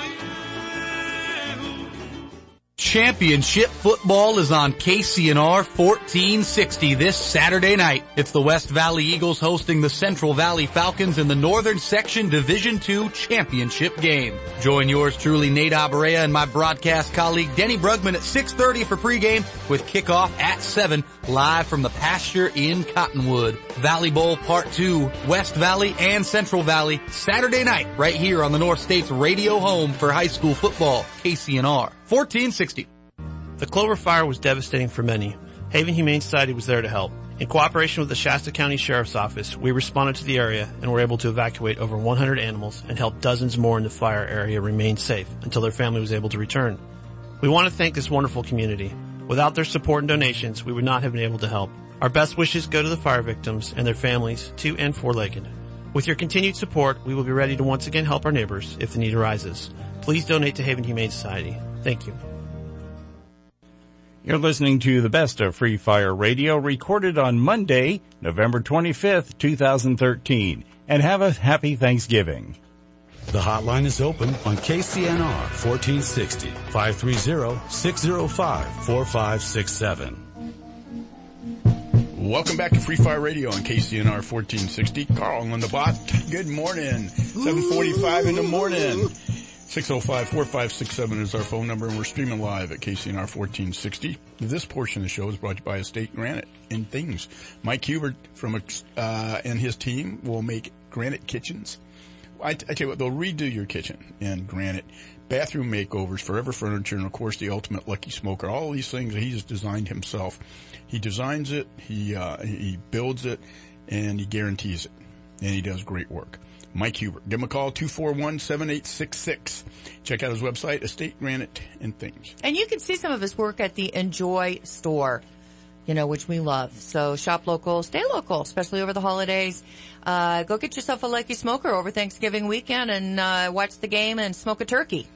Championship football is on K C N R fourteen sixty this Saturday night. It's the West Valley Eagles hosting the Central Valley Falcons in the Northern Section Division two championship game. Join yours truly, Nate Abarea, and my broadcast colleague Denny Brugman at six thirty for pregame with kickoff at seven, live from the pasture in Cottonwood. Valley Bowl Part two, West Valley and Central Valley, Saturday night, right here on the North State's radio home for high school football, K C N R fourteen sixty. The Clover Fire was devastating for many. Haven Humane Society was there to help. In cooperation with the Shasta County Sheriff's Office, we responded to the area and were able to evacuate over one hundred animals and help dozens more in the fire area remain safe until their family was able to return. We want to thank this wonderful community. Without their support and donations, we would not have been able to help. Our best wishes go to the fire victims and their families, two and four-legged. With your continued support, we will be ready to once again help our neighbors if the need arises. Please donate to Haven Humane Society. Thank you. You're listening to the best of Free Fire Radio, recorded on Monday, November twenty-fifth, twenty thirteen. And have a happy Thanksgiving. The hotline is open on K C N R fourteen sixty, five three zero, six zero five, four five six seven. Welcome back to Free Fire Radio on K C N R fourteen sixty. Carl and Linda Bott. Good morning. seven forty-five in the morning. six oh five, four five six seven is our phone number, and we're streaming live at K C N R fourteen sixty. This portion of the show is brought to you by Estate Granite and Things. Mike Hubert from uh, and his team will make granite kitchens. I, I tell you what, they'll redo your kitchen in granite. Bathroom makeovers, forever furniture, and of course the ultimate lucky smoker. All of these things he's designed himself. He designs it, he uh, he builds it, and he guarantees it. And he does great work. Mike Hubert. Give him a call, two four one, seven eight six six. Check out his website, Estate Granite and Things. And you can see some of his work at the Enjoy store, you know, which we love. So shop local, stay local, especially over the holidays. Uh, go get yourself a lucky smoker over Thanksgiving weekend and uh, watch the game and smoke a turkey.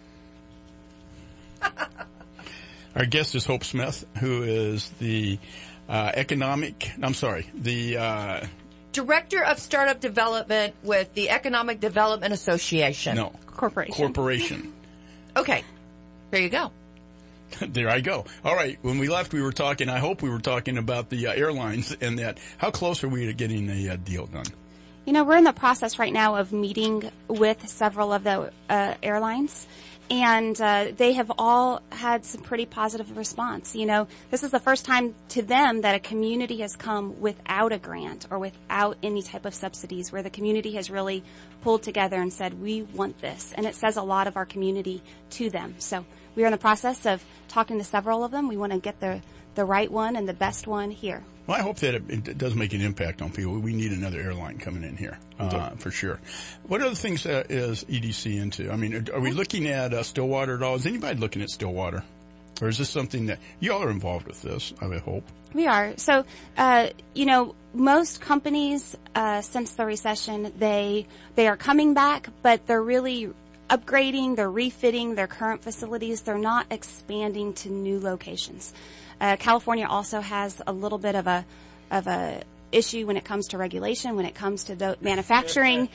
Our guest is Hope Smith, who is the uh, economic, I'm sorry, the... Uh, Director of Startup Development with the Economic Development Association. No. Corporation. Corporation. Okay. There you go. There I go. All right. When we left, we were talking, I hope we were talking about the uh, airlines and that. How close are we to getting a uh, deal done? You know, we're in the process right now of meeting with several of the uh, airlines. And uh, they have all had some pretty positive response. You know, this is the first time to them that a community has come without a grant or without any type of subsidies, where the community has really pulled together and said, we want this. And it says a lot of our community to them. So we are in the process of talking to several of them. We want to get the, the right one and the best one here. Well, I hope that it, it does make an impact on people. We need another airline coming in here, uh, for sure. What other things uh, is E D C into? I mean, are, are we looking at uh, Stillwater at all? Is anybody looking at Stillwater? Or is this something that, you all are involved with this, I would hope? We are. So, uh, you know, most companies, uh, since the recession, they, they are coming back, but they're really upgrading, they're refitting their current facilities. They're not expanding to new locations. Uh, California also has a little bit of a of a issue when it comes to regulation, when it comes to the manufacturing.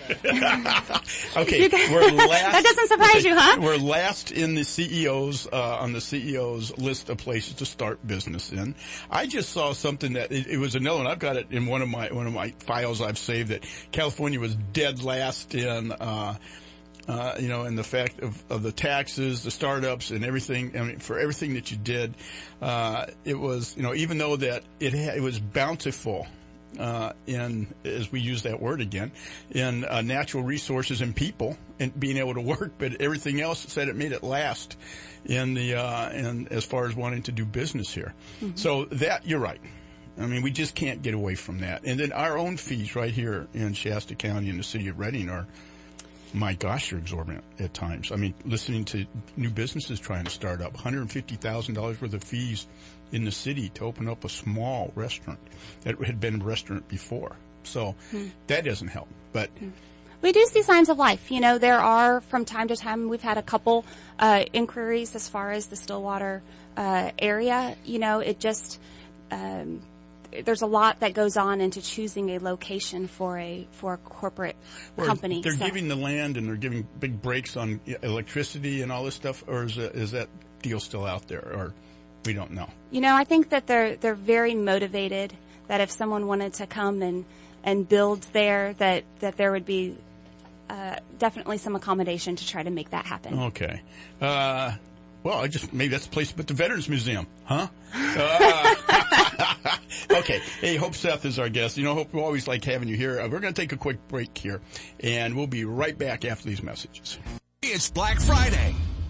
Okay, we're last. That doesn't surprise you, huh? We're last in the C E O's uh, on the C E O's list of places to start business in. I just saw something that it, it was another one. I've got it in one of my one of my files I've saved that California was dead last in. Uh, Uh, you know, and the fact of, of the taxes, the startups, and everything. I mean, for everything that you did, uh, it was, you know, even though that it ha- it was bountiful, uh, in, as we use that word again, in uh, natural resources and people and being able to work, but everything else said it made it last in the uh, in as far as wanting to do business here. Mm-hmm. So that you're right. I mean, we just can't get away from that. And then our own fees right here in Shasta County in the city of Redding are, my gosh, they're exorbitant at times. I mean, listening to new businesses trying to start up, one hundred fifty thousand dollars worth of fees in the city to open up a small restaurant that had been a restaurant before. So hmm. that doesn't help. But hmm. we do see signs of life. You know, there are, from time to time, we've had a couple uh, inquiries as far as the Stillwater uh, area. You know, it just... Um, there's a lot that goes on into choosing a location for a for a corporate or company. They're so. giving the land and they're giving big breaks on electricity and all this stuff, or is, it, is that deal still out there, or we don't know? You know, I think that they're they're very motivated. That if someone wanted to come and and build there, that that there would be uh, definitely some accommodation to try to make that happen. Okay. Uh, well, I just maybe that's the place to put the Veterans Museum, huh? Uh, okay. Hey, Hope Seth is our guest. You know, Hope, we always like having you here. Uh, we're going to take a quick break here, and we'll be right back after these messages. It's Black Friday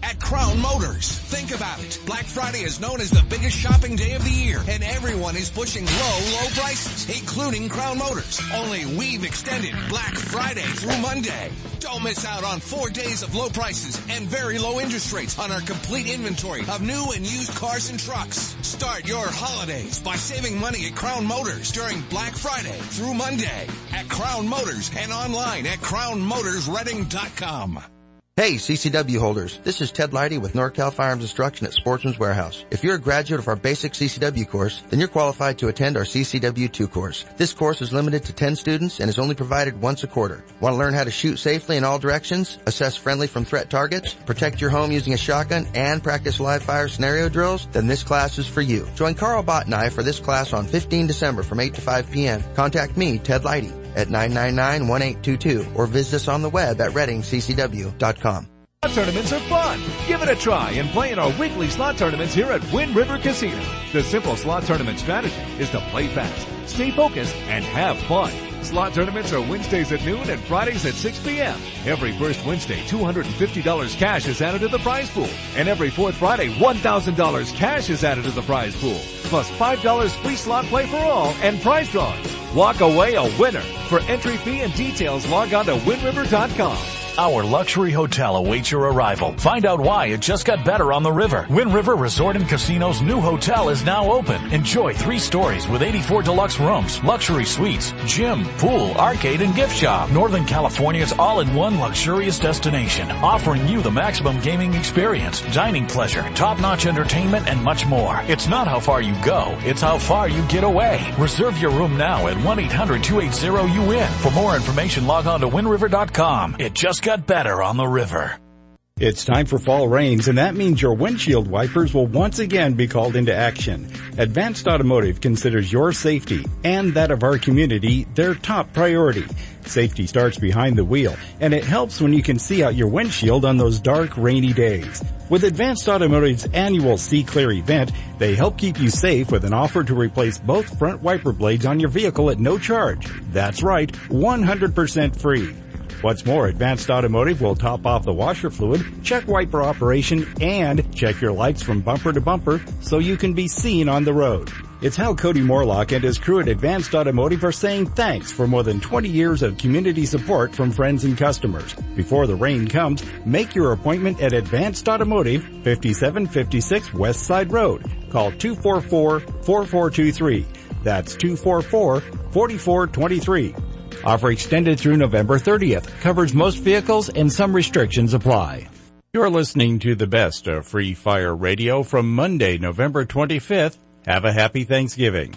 at Crown Motors. Think about it. Black Friday is known as the biggest shopping day of the year, and everyone is pushing low, low prices, including Crown Motors. Only we've extended Black Friday through Monday. Don't miss out on four days of low prices and very low interest rates on our complete inventory of new and used cars and trucks. Start your holidays by saving money at Crown Motors during Black Friday through Monday at Crown Motors and online at crown motors reading dot com. Hey, C C W holders. This is Ted Leidy with NorCal Firearms Instruction at Sportsman's Warehouse. If you're a graduate of our basic C C W course, then you're qualified to attend our C C W two course. This course is limited to ten students and is only provided once a quarter. Want to learn how to shoot safely in all directions, assess friendly from threat targets, protect your home using a shotgun, and practice live fire scenario drills? Then this class is for you. Join Carl Bott and I for this class on the fifteenth of December from eight to five p.m. Contact me, Ted Leidy, at nine nine nine, one eight two two or visit us on the web at reading c c w dot com. Slot tournaments are fun. Give it a try and play in our weekly slot tournaments here at Wind River Casino. The simple slot tournament strategy is to play fast, stay focused, and have fun. Slot tournaments are Wednesdays at noon and Fridays at six p.m. Every first Wednesday, two hundred fifty dollars cash is added to the prize pool. And every fourth Friday, one thousand dollars cash is added to the prize pool. Plus five dollars free slot play for all and prize drawings. Walk away a winner. For entry fee and details, log on to wind river dot com. Our luxury hotel awaits your arrival. Find out why it just got better on the river. Wind River Resort and Casino's new hotel is now open. Enjoy three stories with eighty-four deluxe rooms, luxury suites, gym, pool, arcade, and gift shop. Northern California's all-in-one luxurious destination, offering you the maximum gaming experience, dining pleasure, top-notch entertainment, and much more. It's not how far you go, it's how far you get away. Reserve your room now at one eight hundred, two eight zero, U N. For more information, log on to wind river dot com. It just got better on the river. It's time for fall rains, and that means your windshield wipers will once again be called into action. Advanced Automotive considers your safety and that of our community their top priority. Safety starts behind the wheel, and it helps when you can see out your windshield on those dark, rainy days. With Advanced Automotive's annual See Clear event, they help keep you safe with an offer to replace both front wiper blades on your vehicle at no charge. That's right, one hundred percent free. What's more, Advanced Automotive will top off the washer fluid, check wiper operation, and check your lights from bumper to bumper so you can be seen on the road. It's how Cody Morlock and his crew at Advanced Automotive are saying thanks for more than twenty years of community support from friends and customers. Before the rain comes, make your appointment at Advanced Automotive, fifty-seven fifty-six West Side Road. Call two four four, four four two three. That's two four four, four four two three. Offer extended through November thirtieth. Covers most vehicles and some restrictions apply. You're listening to the best of Free Fire Radio from Monday, November twenty-fifth. Have a happy Thanksgiving.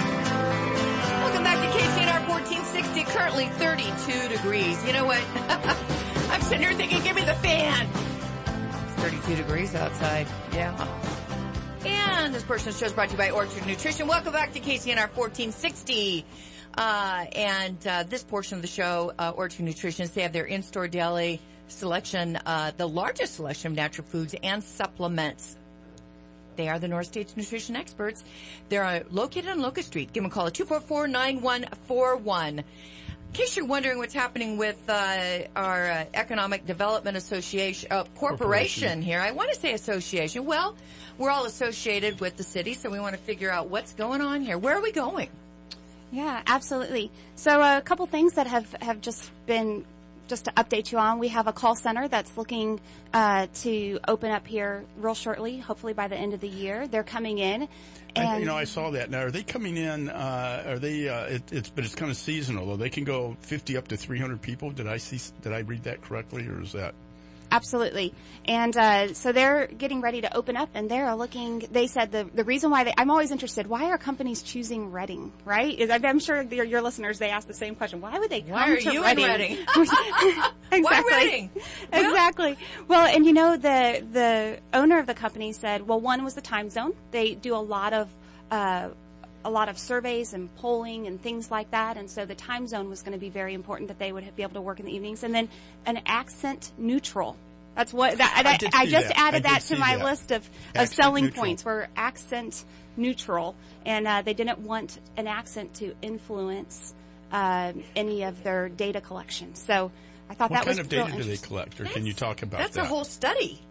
Welcome back to K C N R fourteen sixty, currently thirty-two degrees. You know what? I'm sitting here thinking, give me the fan. It's thirty-two degrees outside. Yeah. And this portion of the show is brought to you by Orchard Nutrition. Welcome back to K C N R fourteen sixty. Uh, and, uh, this portion of the show, uh, Orchard Nutrition, they have their in-store daily selection, uh, the largest selection of natural foods and supplements. They are the North States nutrition experts. They're uh, located on Locust Street. Give them a call at two four four, nine one four one. In case you're wondering what's happening with, uh, our, uh, Economic Development Association, uh, corporation, corporation here. I want to say association. Well, we're all associated with the city, so we want to figure out what's going on here. Where are we going? Yeah, absolutely. So uh, a couple things that have, have just been, just to update you on, we have a call center that's looking uh, to open up here real shortly, hopefully by the end of the year. They're coming in. And, and you know, I saw that. Now, are they coming in, uh, are they, uh, it, it's, but it's kind of seasonal, though. They can go fifty up to three hundred people. Did I see, did I read that correctly, or is that? Absolutely. And uh so they're getting ready to open up, and they're looking, they said the the reason why they, I'm always interested, why are companies choosing Reading, right? Is, I'm sure your, your listeners, they ask the same question. Why would they come why are to you Reading? In Reading? Exactly. Why Reading? Exactly. Well, and you know, the the owner of the company said, well, one was the time zone. They do a lot of uh a lot of surveys and polling and things like that, and so the time zone was going to be very important, that they would be able to work in the evenings. And then an accent neutral. That's what that, I, that, did I just that. added I that to my that. list of, of Accent selling neutral. points. Were accent neutral, and uh, they didn't want an accent to influence uh, any of their data collection. So I thought what that was kind of real data do they collect, or That's, can you talk about that's that? That's a whole study.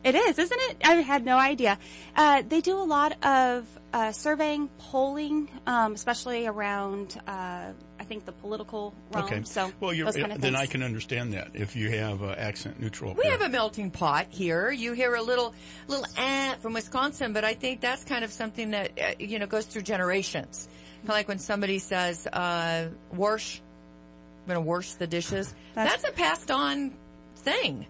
It is, isn't it? I had no idea. Uh, they do a lot of uh, surveying, polling, um, especially around, uh, I think, the political realm. Okay. So well, you're, those kind of then things. I can understand that if you have uh, accent neutral. We there. have a melting pot here. You hear a little, little eh from Wisconsin, but I think that's kind of something that, uh, you know, goes through generations. Kind of like when somebody says, uh, wash, I'm going to wash the dishes. That's, that's a passed on thing.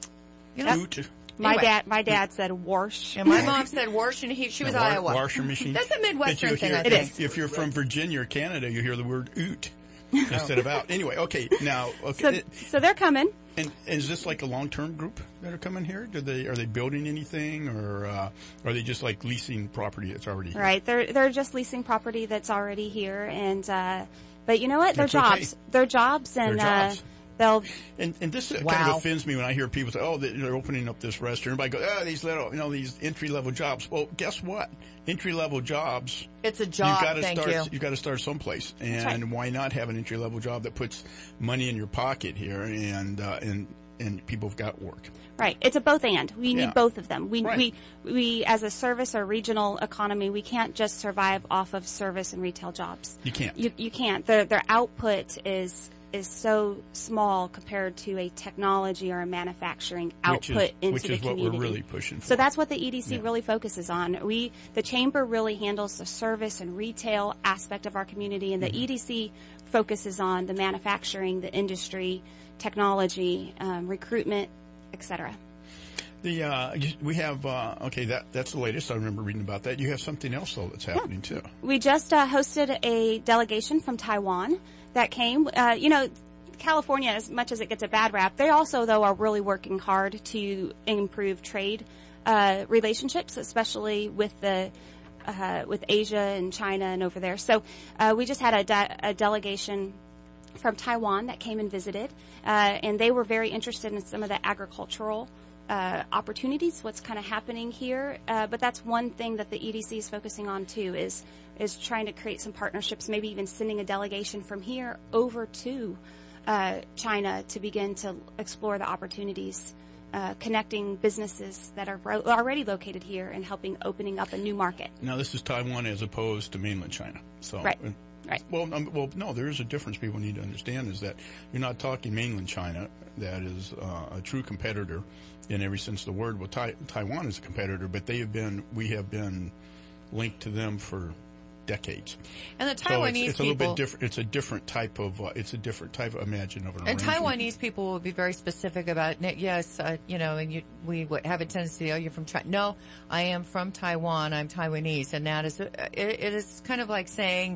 You know? Oot. My Anyway. dad, my dad said wash. And my mom said wash, and he, she was The war- Iowa. Washer machine. That's a Midwestern That you thing, hear- I think. If you're from Virginia or Canada, you hear the word oot instead of out. Anyway, okay, now, okay. So, so they're coming. And, and is this like a long-term group that are coming here? Do they, are they building anything, or, uh, are they just like leasing property that's already here? Right. They're, they're just leasing property that's already here. And, uh, but you know what? They're That's okay. jobs. They're jobs and, They're jobs. uh, they'll, And, and this kind Wow. of offends me when I hear people say, oh, they're opening up this restaurant. Everybody goes, oh, these little, you know, these entry-level jobs. Well, guess what? Entry-level jobs. It's a job, You've got to thank start, you. You've got to start someplace. And right. why not have an entry-level job that puts money in your pocket here and, uh, and, and people have got work. right. It's a both and. We need Yeah. both of them. We, Right. we, we, as a service or regional economy, we can't just survive off of service and retail jobs. You can't. You, you can't. Their, their output is, is so small compared to a technology or a manufacturing output which is, into which the is what community. we're really pushing for. So that's what the E D C Yeah. really focuses on. We, the chamber really handles the service and retail aspect of our community, and the Mm-hmm. E D C focuses on the manufacturing, the industry, technology, um, recruitment, et cetera. The, uh, you- we have, uh, okay, that, that's the latest. I remember reading about that. You have something else though that's happening too. We just uh, hosted a delegation from Taiwan that came. Uh, you know, California, as much as it gets a bad rap, they also, though, are really working hard to improve trade uh, relationships, especially with the uh, with Asia and China and over there. So uh, we just had a, de- a delegation from Taiwan that came and visited, uh, and they were very interested in some of the agricultural uh, opportunities, what's kind of happening here. Uh, but that's one thing that the E D C is focusing on too, is is trying to create some partnerships, maybe even sending a delegation from here over to uh, China to begin to explore the opportunities, uh, connecting businesses that are ro- already located here and helping opening up a new market. Now this is Taiwan as opposed to mainland China. So, Right. uh, Right. Well, um, well, no, there is a difference people need to understand is that you're not talking mainland China. That is uh, a true competitor in every sense of the word. Well, tai- Taiwan is a competitor, but they have been, we have been linked to them for decades. And the So Taiwanese it's, it's a little people, bit different. It's a different type of. Uh, it's a different type of imagine of an and arrangement. Taiwanese people will be very specific about, yes, uh, you know, and you, we would have a tendency, oh, you're from China. No, I am from Taiwan. I'm Taiwanese. And that is, uh, it, it is kind of like saying,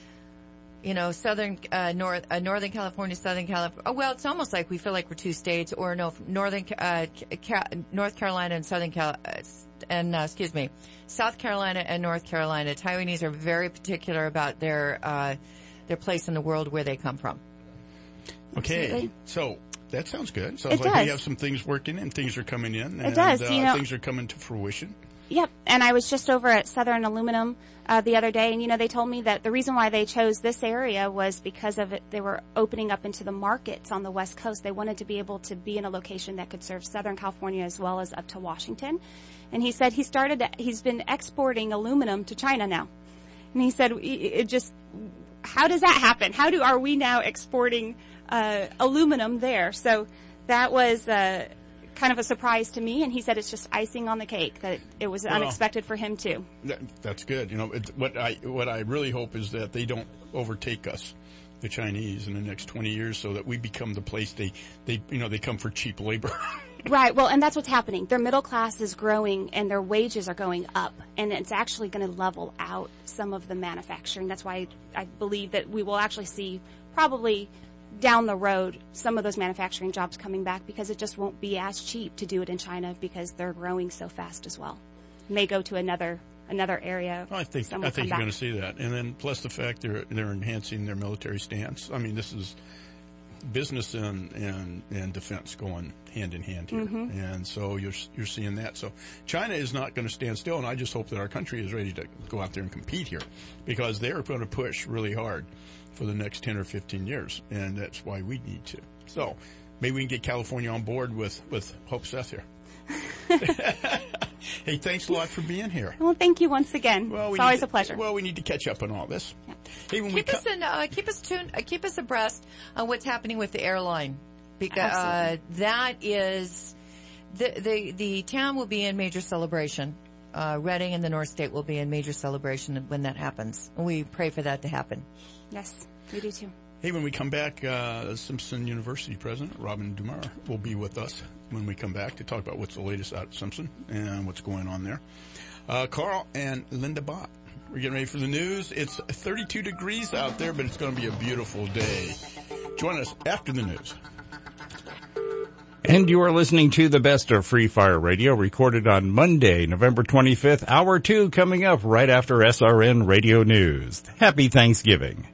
you know, Southern, uh, North, uh, Northern California, Southern California. Oh, well, it's almost like we feel like we're two states, or no, Northern, uh, Ca- North Carolina and Southern Cal, uh, and, uh, excuse me, South Carolina and North Carolina. Taiwanese are very particular about their, uh, their place in the world where they come from. Okay, Absolutely. so that sounds good. Sounds It like does. we have some things working and things are coming in. It and, does, Uh, you know- things are coming to fruition. Yep. And I was just over at Southern Aluminum uh, the other day, and you know, they told me that the reason why they chose this area was because of it. They were opening up into the markets on the West Coast. They wanted to be able to be in a location that could serve Southern California as well as up to Washington. And he said he started. He's been exporting aluminum to China now, and he said it just. How does that happen? How do are we now exporting uh, aluminum there? So that was. Uh, kind of a surprise to me, and he said it's just icing on the cake, that it was Well, unexpected for him too. That, that's good. You know, it, what I what I really hope is that they don't overtake us, the Chinese, in the next twenty years, so that we become the place they they you know they come for cheap labor. Right. Well, and that's what's happening. Their middle class is growing and their wages are going up, and it's actually going to level out some of the manufacturing. That's why I believe that we will actually see probably down the road some of those manufacturing jobs coming back, because it just won't be as cheap to do it in China because they're growing so fast as well. May go to another another area. I think Some I will think come you're going back. to see that, and then plus the fact they're they're enhancing their military stance. I mean, this is business and and, and defense going hand in hand here, Mhm. and so you're you're seeing that. So China is not going to stand still, and I just hope that our country is ready to go out there and compete here, because they're going to push really hard for the next ten or fifteen years, and that's why we need to. So maybe we can get California on board with with Hope Seth here. Hey, thanks a lot for being here. Well, thank you once again. Well, it's always to, a pleasure. Well, we need to catch up on all this. Yeah. Hey, when keep we us in, uh, keep us tuned, uh, keep us abreast on what's happening with the airline, because uh, that is the the the town will be in major celebration. Uh, Reading and the North State will be in major celebration when that happens. And we pray for that to happen. Yes, we do too. Hey, when we come back, uh, Simpson University President Robin Dumar will be with us when we come back to talk about what's the latest out at Simpson and what's going on there. Uh, Carl and Linda Bott. We're getting ready for the news. It's thirty-two degrees out there, but it's going to be a beautiful day. Join us after the news. And you are listening to the best of Free Fire Radio, recorded on Monday, November twenty-fifth, hour two, coming up right after S R N Radio News. Happy Thanksgiving.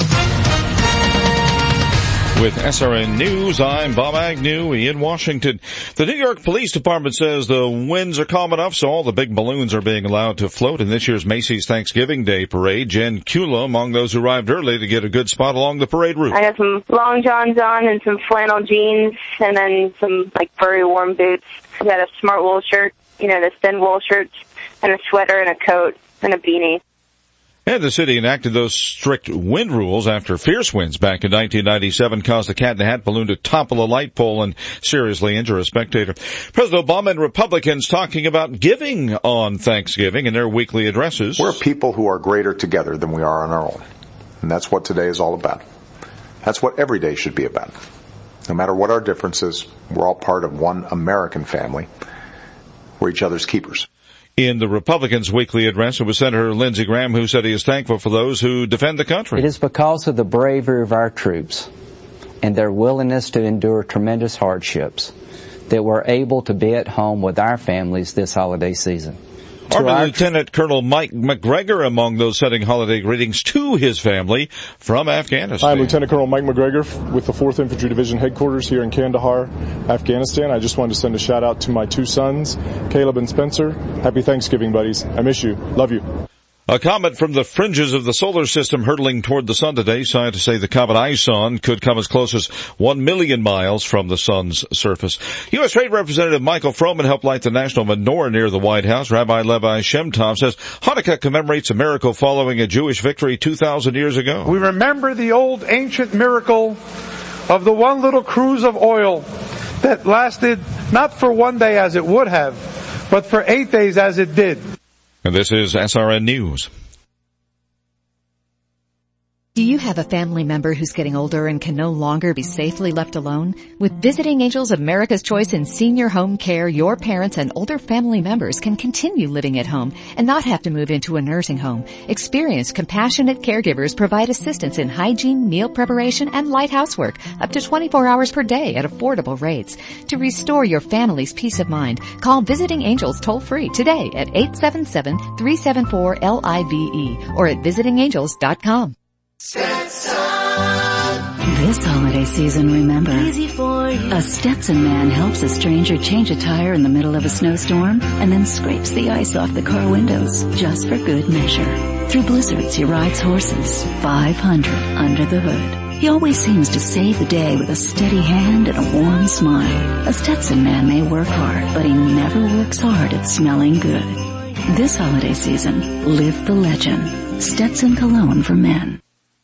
With S R N News, I'm Bob Agnew in Washington. The New York Police Department says the winds are calm enough, so all the big balloons are being allowed to float in this year's Macy's Thanksgiving Day Parade. Jen Kula among those who arrived early to get a good spot along the parade route. I got some long johns on and some flannel jeans and then some like furry warm boots. I got a smart wool shirt, you know, the thin wool shirts, and a sweater and a coat and a beanie. And the city enacted those strict wind rules after fierce winds back in nineteen ninety-seven caused a cat-in-the-hat balloon to topple a light pole and seriously injure a spectator. President Obama and Republicans talking about giving on Thanksgiving in their weekly addresses. We're people who are greater together than we are on our own. And that's what today is all about. That's what every day should be about. No matter what our differences, we're all part of one American family. We're each other's keepers. In the Republicans' weekly address, it was Senator Lindsey Graham who said he is thankful for those who defend the country. It is because of the bravery of our troops and their willingness to endure tremendous hardships that we're able to be at home with our families this holiday season. Army Lieutenant Colonel Mike McGregor among those sending holiday greetings to his family from Afghanistan. I'm Lieutenant Colonel Mike McGregor with the fourth Infantry Division headquarters here in Kandahar, Afghanistan. I just wanted to send a shout out to my two sons, Caleb and Spencer. Happy Thanksgiving, buddies. I miss you. Love you. A comet from the fringes of the solar system hurtling toward the sun today. Scientists say the comet Ison could come as close as one million miles from the sun's surface. U S. Trade Representative Michael Froman helped light the national menorah near the White House. Rabbi Levi Shemtov says Hanukkah commemorates a miracle following a Jewish victory two thousand years ago. We remember the old ancient miracle of the one little cruse of oil that lasted not for one day as it would have, but for eight days as it did. And this is S R N News. Do you have a family member who's getting older and can no longer be safely left alone? With Visiting Angels America's Choice in Senior Home Care, your parents and older family members can continue living at home and not have to move into a nursing home. Experienced, compassionate caregivers provide assistance in hygiene, meal preparation, and light housework up to twenty-four hours per day at affordable rates. To restore your family's peace of mind, call Visiting Angels toll-free today at eight seven seven, three seven four, L I V E or at visiting angels dot com. Stetson. This holiday season, remember, easy for you. A Stetson man helps a stranger change a tire in the middle of a snowstorm and then scrapes the ice off the car windows just for good measure. Through blizzards, he rides horses, five hundred under the hood. He always seems to save the day with a steady hand and a warm smile. A Stetson man may work hard, but he never works hard at smelling good. This holiday season, live the legend. Stetson Cologne for Men.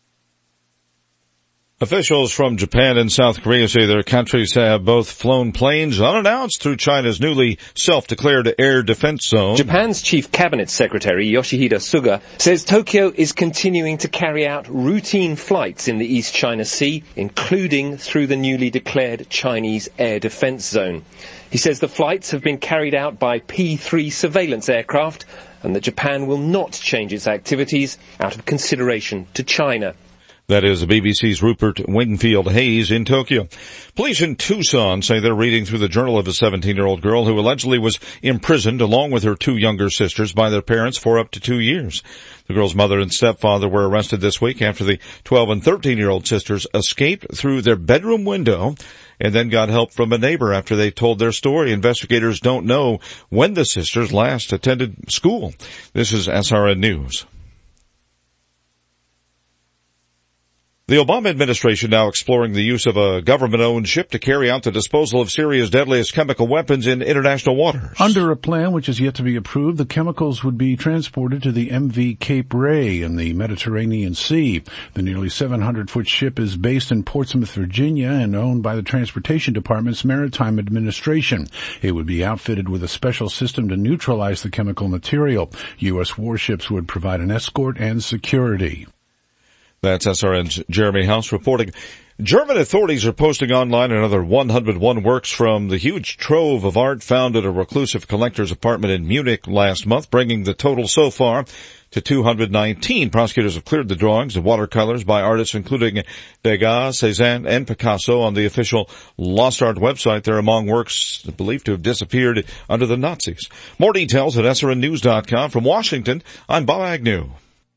Officials from Japan and South Korea say their countries have both flown planes unannounced through China's newly self-declared air defense zone. Japan's Chief Cabinet Secretary Yoshihide Suga says Tokyo is continuing to carry out routine flights in the East China Sea, including through the newly declared Chinese air defense zone. He says the flights have been carried out by P three surveillance aircraft and that Japan will not change its activities out of consideration to China. That is the B B C's Rupert Wingfield Hayes in Tokyo. Police in Tucson say they're reading through the journal of a seventeen-year-old girl who allegedly was imprisoned along with her two younger sisters by their parents for up to two years. The girl's mother and stepfather were arrested this week after the twelve and thirteen-year-old sisters escaped through their bedroom window and then got help from a neighbor after they told their story. Investigators don't know when the sisters last attended school. This is S R N News. The Obama administration now exploring the use of a government-owned ship to carry out the disposal of Syria's deadliest chemical weapons in international waters. Under a plan which is yet to be approved, the chemicals would be transported to the M V Cape Ray in the Mediterranean Sea. The nearly seven hundred foot ship is based in Portsmouth, Virginia, and owned by the Transportation Department's Maritime Administration. It would be outfitted with a special system to neutralize the chemical material. U S warships would provide an escort and security. That's S R N's Jeremy House reporting. German authorities are posting online another one hundred one works from the huge trove of art found at a reclusive collector's apartment in Munich last month, bringing the total so far to two hundred nineteen. Prosecutors have cleared the drawings of watercolors by artists including Degas, Cézanne, and Picasso on the official Lost Art website. They're among works believed to have disappeared under the Nazis. More details at S R N news dot com. From Washington, I'm Bob Agnew.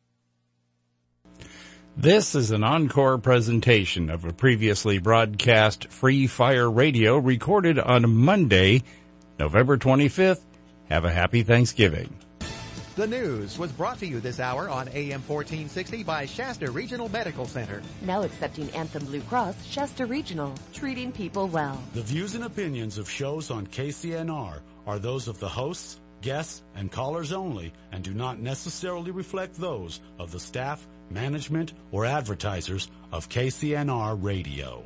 This is an encore presentation of a previously broadcast Free Fire Radio recorded on Monday, November twenty-fifth. Have a happy Thanksgiving. The news was brought to you this hour on A M fourteen sixty by Shasta Regional Medical Center. Now accepting Anthem Blue Cross, Shasta Regional, treating people well. The views and opinions of shows on K C N R are those of the hosts, guests, and callers only and do not necessarily reflect those of the staff, management, or advertisers of K C N R Radio.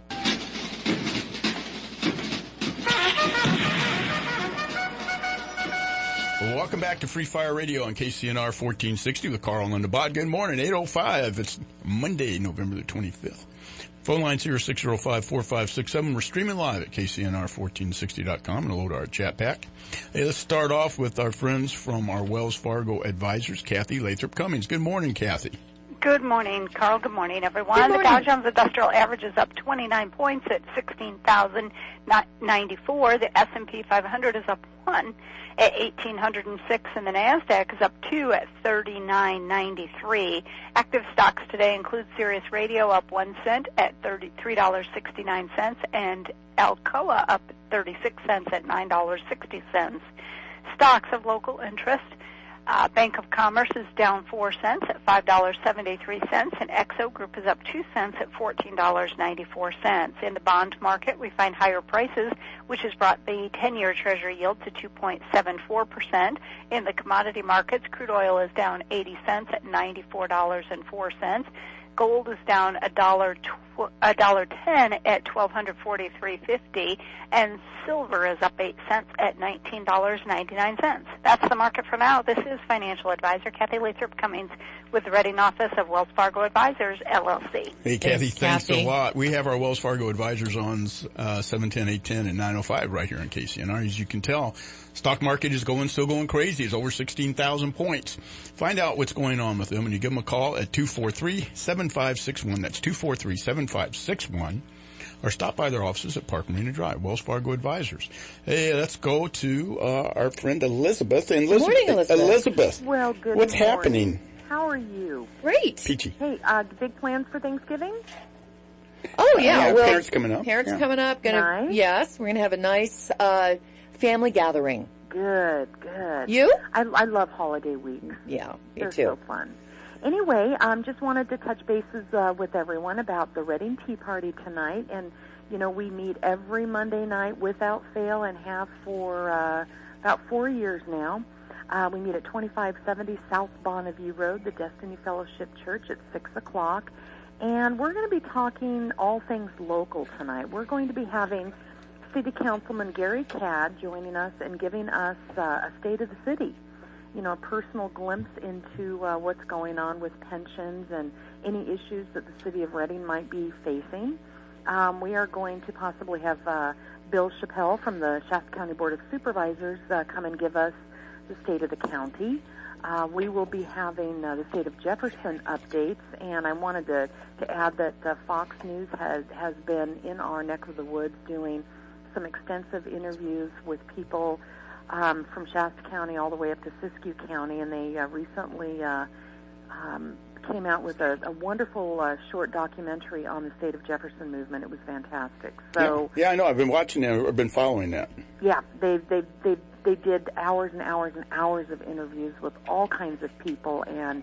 Well, welcome back to Free Fire Radio on K C N R fourteen sixty with Carl and Linda Bott. Good morning, eight oh five. It's Monday, November the twenty-fifth. Phone lines here are six oh five, four five six seven. We're streaming live at K C N R fourteen sixty dot com and load our chat pack. Hey, let's start off with our friends from our Wells Fargo advisors, Kathy Lathrop Cummings. Good morning, Kathy. Good morning, Carl. Good morning, everyone. Good morning. The Dow Jones Industrial Average is up twenty-nine points at sixteen thousand ninety-four. The S and P five hundred is up one at eighteen oh six, and the NASDAQ is up two at thirty-nine ninety-three. Active stocks today include Sirius Radio up one cent at thirty-three dollars and sixty-nine cents, and Alcoa up thirty-six cents at nine dollars and sixty cents. Stocks of local interest. Uh, Bank of Commerce is down four cents at five dollars and seventy-three cents, and Exo Group is up two cents at fourteen dollars and ninety-four cents. In the bond market, we find higher prices, which has brought the ten-year Treasury yield to two point seven four percent. In the commodity markets, crude oil is down eighty cents at ninety-four dollars and four cents. Gold is down a dollar tw- a dollar ten at twelve forty-three fifty, and silver is up eight cents at nineteen dollars and ninety-nine cents. That's the market for now. This is financial advisor Kathy Lathrop Cummings with the Reading office of Wells Fargo Advisors, L L C. Hey, Kathy, Thanks, thanks Kathy. a lot. We have our Wells Fargo Advisors on uh, seven ten, eight ten, and nine oh five right here on K C N R. As you can tell, stock market is going, still going crazy. It's over sixteen thousand points. Find out what's going on with them, and you give them a call at two four three, seven five six one. That's two four three, seven five six one. Or stop by their offices at Park Marina Drive, Wells Fargo Advisors. Hey, let's go to uh, our friend Elizabeth. And Good morning, Elizabeth. Elizabeth, Well, good what's morning. happening? How are you? Great. Peachy. Hey, uh, big plans for Thanksgiving? Oh, yeah. Yeah, well, parents coming up. Parents Yeah. coming up. Gonna, Nice. Yes, we're going to have a nice uh, family gathering. Good, good. You? I, I love holiday weeks. Yeah, me They're too. so fun. Anyway, um, just wanted to touch bases uh, with everyone about the Reading Tea Party tonight. And, you know, we meet every Monday night without fail and have for uh, about four years now. Uh, we meet at twenty-five seventy South Bonneview Road, the Destiny Fellowship Church, at six o'clock. And we're going to be talking all things local tonight. We're going to be having City Councilman Gary Cadd joining us and giving us uh, a state of the city, you know, a personal glimpse into uh, what's going on with pensions and any issues that the city of Reading might be facing. Um, we are going to possibly have uh, Bill Chappelle from the Shasta County Board of Supervisors uh, come and give us the state of the county. Uh, we will be having uh, the state of Jefferson updates, and I wanted to, to add that uh, Fox News has, has been in our neck of the woods doing some extensive interviews with people um, from Shasta County all the way up to Siskiyou County, and they uh, recently uh, um, came out with a, a wonderful uh, short documentary on the state of Jefferson movement. It was fantastic. So yeah, yeah, I know. I've been watching that. I've been following that. yeah, they they they they did hours and hours and hours of interviews with all kinds of people, and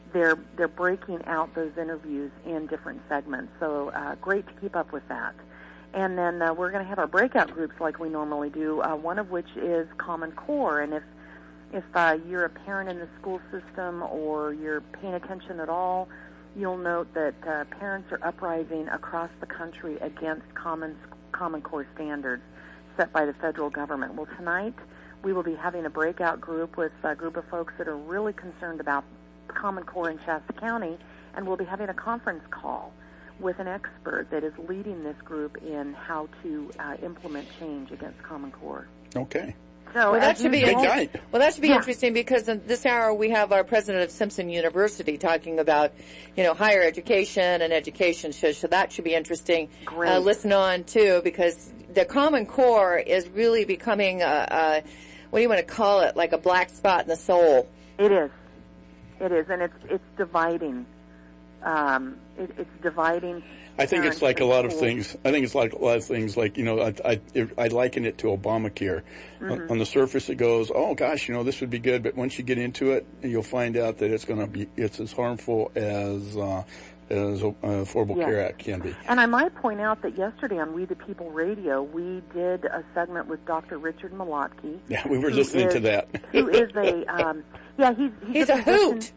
they're they're breaking out those interviews in different segments. So uh, great to keep up with that. And then uh, we're going to have our breakout groups like we normally do, uh, one of which is Common Core. And if if uh, you're a parent in the school system or you're paying attention at all, you'll note that uh, parents are uprising across the country against Common Common Core standards set by the federal government. Well, tonight we will be having a breakout group with a group of folks that are really concerned about Common Core in Shasta County, and we'll be having a conference call with an expert that is leading this group in how to uh, implement change against Common Core. Okay. So well, that should be usual, well, that should be yeah. interesting because in this hour we have our president of Simpson University talking about, you know, higher education and education. So, so that should be interesting. Great. Uh, listen on too, because the Common Core is really becoming a, a what do you want to call it? Like a black spot in the soul. It is. It is, and it's it's dividing. Um, it, it's dividing. I think it's like a lot of schools. things. I think it's like a lot of things. Like you know, I I, I liken it to Obamacare. Mm-hmm. On, on the surface, it goes, oh gosh, you know, this would be good. But once you get into it, you'll find out that it's going to be it's as harmful as uh, as uh, Affordable yes. Care Act can be. And I might point out that yesterday on We the People Radio, we did a segment with Doctor Richard Malotky. Yeah, we were listening is, to that. Who is a um, yeah, he's he's, he's a, a hoot.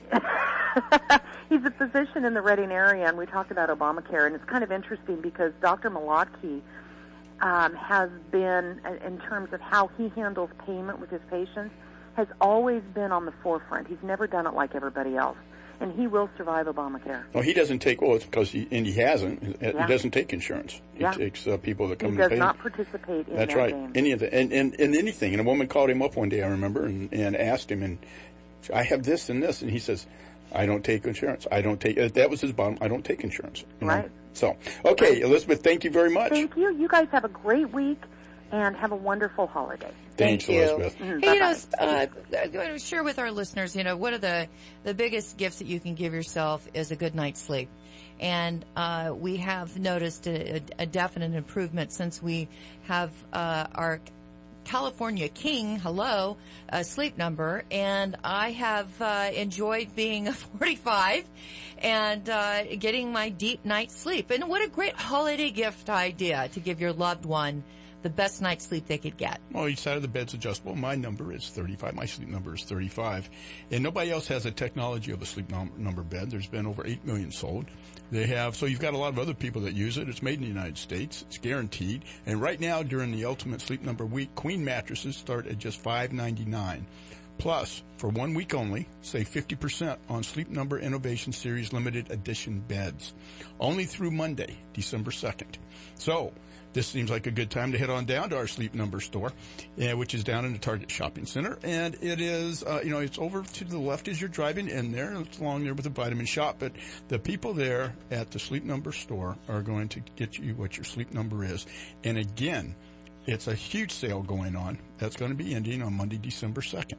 He's a physician in the Reading area, and we talked about Obamacare, and it's kind of interesting because Doctor Malotky um, has been, in terms of how he handles payment with his patients, has always been on the forefront. He's never done it like everybody else, and he will survive Obamacare. Well, he doesn't take, well, it's because he, and he hasn't, Yeah. he doesn't take insurance. He Yeah. takes uh, people that come He and does pay not him. participate in That's that right. game. Any of the, and, and, and anything. And a woman called him up one day, I remember, and, and asked him, and I have this and this, and he says, I don't take insurance. I don't take, that was his bottom, I don't take insurance. You know? Right. So, okay, Elizabeth, thank you very much. Thank you. You guys have a great week, and have a wonderful holiday. Thanks, Thank you. Elizabeth. Mm-hmm. Hey, you know, uh, I'm going to share with our listeners, you know, one of the, the biggest gifts that you can give yourself is a good night's sleep. And uh, we have noticed a, a definite improvement since we have uh, our California King, hello, uh, sleep number, and I have uh, enjoyed being forty-five and uh, getting my deep night's sleep. And what a great holiday gift idea to give your loved one the best night's sleep they could get. Well, each side of the bed's adjustable. My number is thirty-five. My sleep number is thirty-five. And nobody else has the technology of a sleep num- number bed. There's been over eight million sold. They have, so you've got a lot of other people that use it. It's made in the United States. It's guaranteed. And right now, during the Ultimate Sleep Number Week, Queen mattresses start at just five ninety-nine. Plus, for one week only, save fifty percent on Sleep Number Innovation Series limited edition beds. Only through Monday, December second. So, this seems like a good time to head on down to our Sleep Number store, uh, which is down in the Target Shopping Center. And it is, uh, you know, it's over to the left as you're driving in there. It's along there with the Vitamin Shop. But the people there at the Sleep Number store are going to get you what your sleep number is. And again, it's a huge sale going on. That's going to be ending on Monday, December second.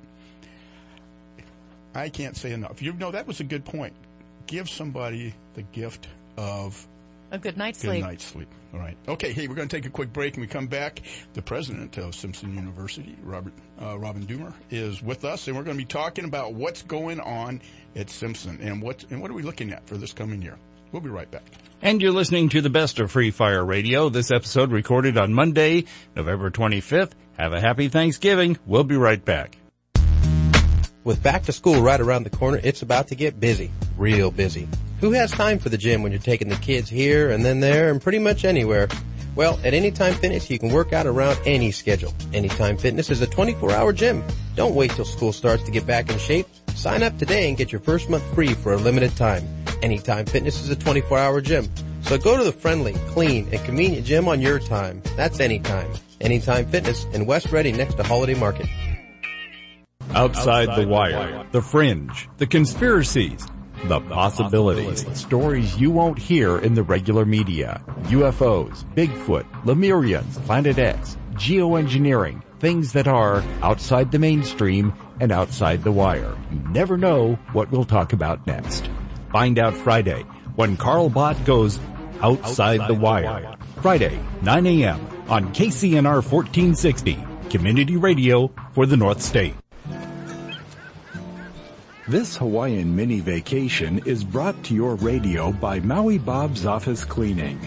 I can't say enough. You know, that was a good point. Give somebody the gift of a good night's good sleep. Good night's sleep. All right. Okay. Hey, we're going to take a quick break, and we come back. The president of Simpson University, Robert uh, Robin Doomer, is with us, and we're going to be talking about what's going on at Simpson and what and what are we looking at for this coming year. We'll be right back. And you're listening to the best of Free Fire Radio. This episode recorded on Monday, November twenty-fifth. Have a happy Thanksgiving. We'll be right back. With back to school right around the corner, it's about to get busy. Real busy. Who has time for the gym when you're taking the kids here and then there and pretty much anywhere? Well, at Anytime Fitness, you can work out around any schedule. Anytime Fitness is a twenty-four hour gym. Don't wait till school starts to get back in shape. Sign up today and get your first month free for a limited time. Anytime Fitness is a twenty-four hour gym. So go to the friendly, clean, and convenient gym on your time. That's Anytime. Anytime Fitness in West Reading next to Holiday Market. Outside the wire, the fringe, the conspiracies, the possibilities, stories you won't hear in the regular media. U F Os, Bigfoot, Lemurians, Planet X, geoengineering, things that are outside the mainstream and outside the wire. You never know what we'll talk about next. Find out Friday when Carl Bott goes outside, outside the wire. wire. Friday, nine a.m. on K C N R fourteen sixty, Community Radio for the North State. This Hawaiian mini vacation is brought to your radio by Maui Bob's Office Cleaning.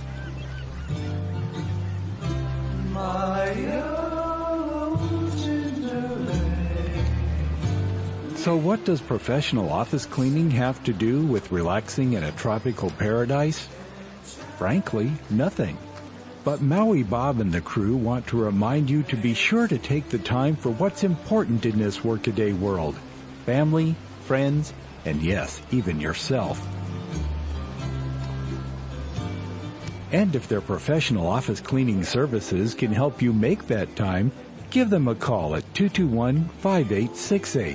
So what does professional office cleaning have to do with relaxing in a tropical paradise? Frankly, nothing. But Maui Bob and the crew want to remind you to be sure to take the time for what's important in this workaday world. Family, friends, and yes, even yourself. And if their professional office cleaning services can help you make that time, give them a call at two two one, five eight six eight.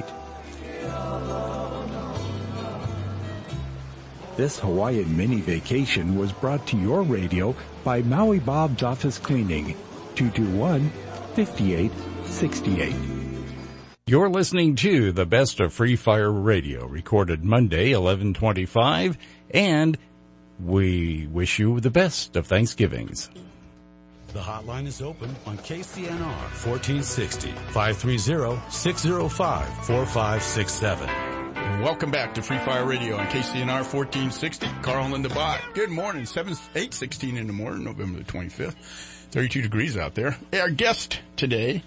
This Hawaiian mini vacation was brought to your radio by Maui Bob's Office Cleaning, two two one, five eight six eight. You're listening to the best of Free Fire Radio, recorded Monday, eleven twenty-five, and we wish you the best of Thanksgivings. The hotline is open on K C N R fourteen sixty, five three zero, six zero five, four five six seven. Welcome back to Free Fire Radio on K C N R fourteen sixty. Carl and Linda Bott. Good morning. seven, eight sixteen in the morning, November the twenty-fifth. thirty-two degrees out there. Our guest today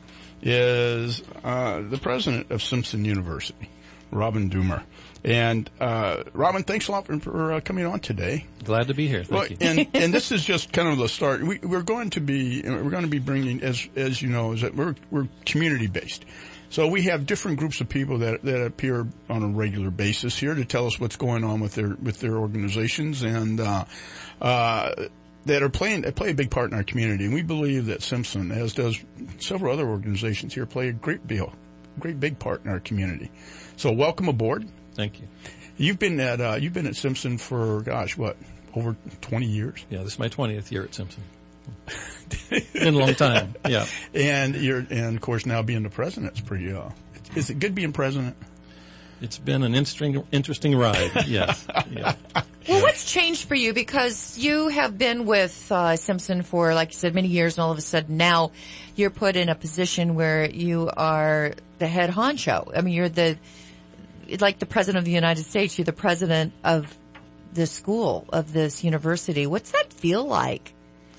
is uh the president of Simpson University, Robin Doomer. And uh Robin, thanks a lot for, for uh, coming on today. Glad to be here. Thank well, you. And and this is just kind of the start. We, we're going to be we're going to be bringing, as as you know, is that we're we're community based. So we have different groups of people that that appear on a regular basis here to tell us what's going on with their with their organizations and uh uh that are playing, that play a big part in our community. And we believe that Simpson, as does several other organizations here, play a great deal, great big part in our community. So welcome aboard. Thank you. You've been at, uh, you've been at Simpson for, gosh, what, over twenty years? Yeah, this is my twentieth year at Simpson. Been a long time. Yeah. And you're, and of course now being the president is pretty, uh, is it good being president? It's been an interesting, interesting ride. Yes. Yeah. Well, what's changed for you? Because you have been with uh, Simpson for, like you said, many years, and all of a sudden now you're put in a position where you are the head honcho. I mean, you're the, like the president of the United States. You're the president of the school, of this university. What's that feel like?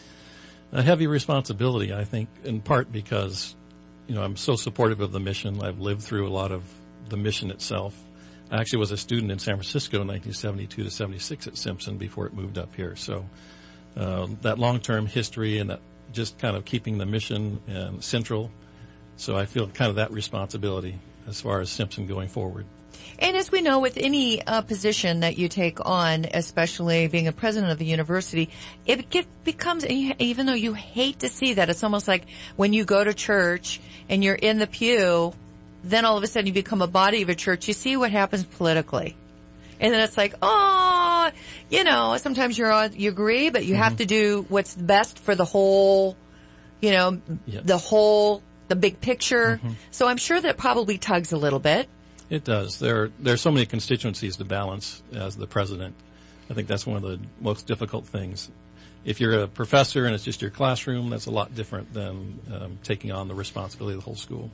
A heavy responsibility, I think, in part because, you know, I'm so supportive of the mission. I've lived through a lot of the mission itself. I actually was a student in San Francisco in nineteen seventy-two to seventy-six at Simpson before it moved up here. So uh, that long-term history and that just kind of keeping the mission and central. So I feel kind of that responsibility as far as Simpson going forward. And as we know, with any uh, position that you take on, especially being a president of the university, it get, becomes, even though you hate to see that, it's almost like when you go to church and you're in the pew, then all of a sudden you become a body of a church. You see what happens politically. And then it's like, oh, you know, sometimes you're on, you agree, but you mm-hmm. have to do what's best for the whole, you know, yes. the whole, the big picture. Mm-hmm. So I'm sure that probably tugs a little bit. It does. There, there are so many constituencies to balance as the president. I think that's one of the most difficult things. If you're a professor and it's just your classroom, that's a lot different than um, taking on the responsibility of the whole school.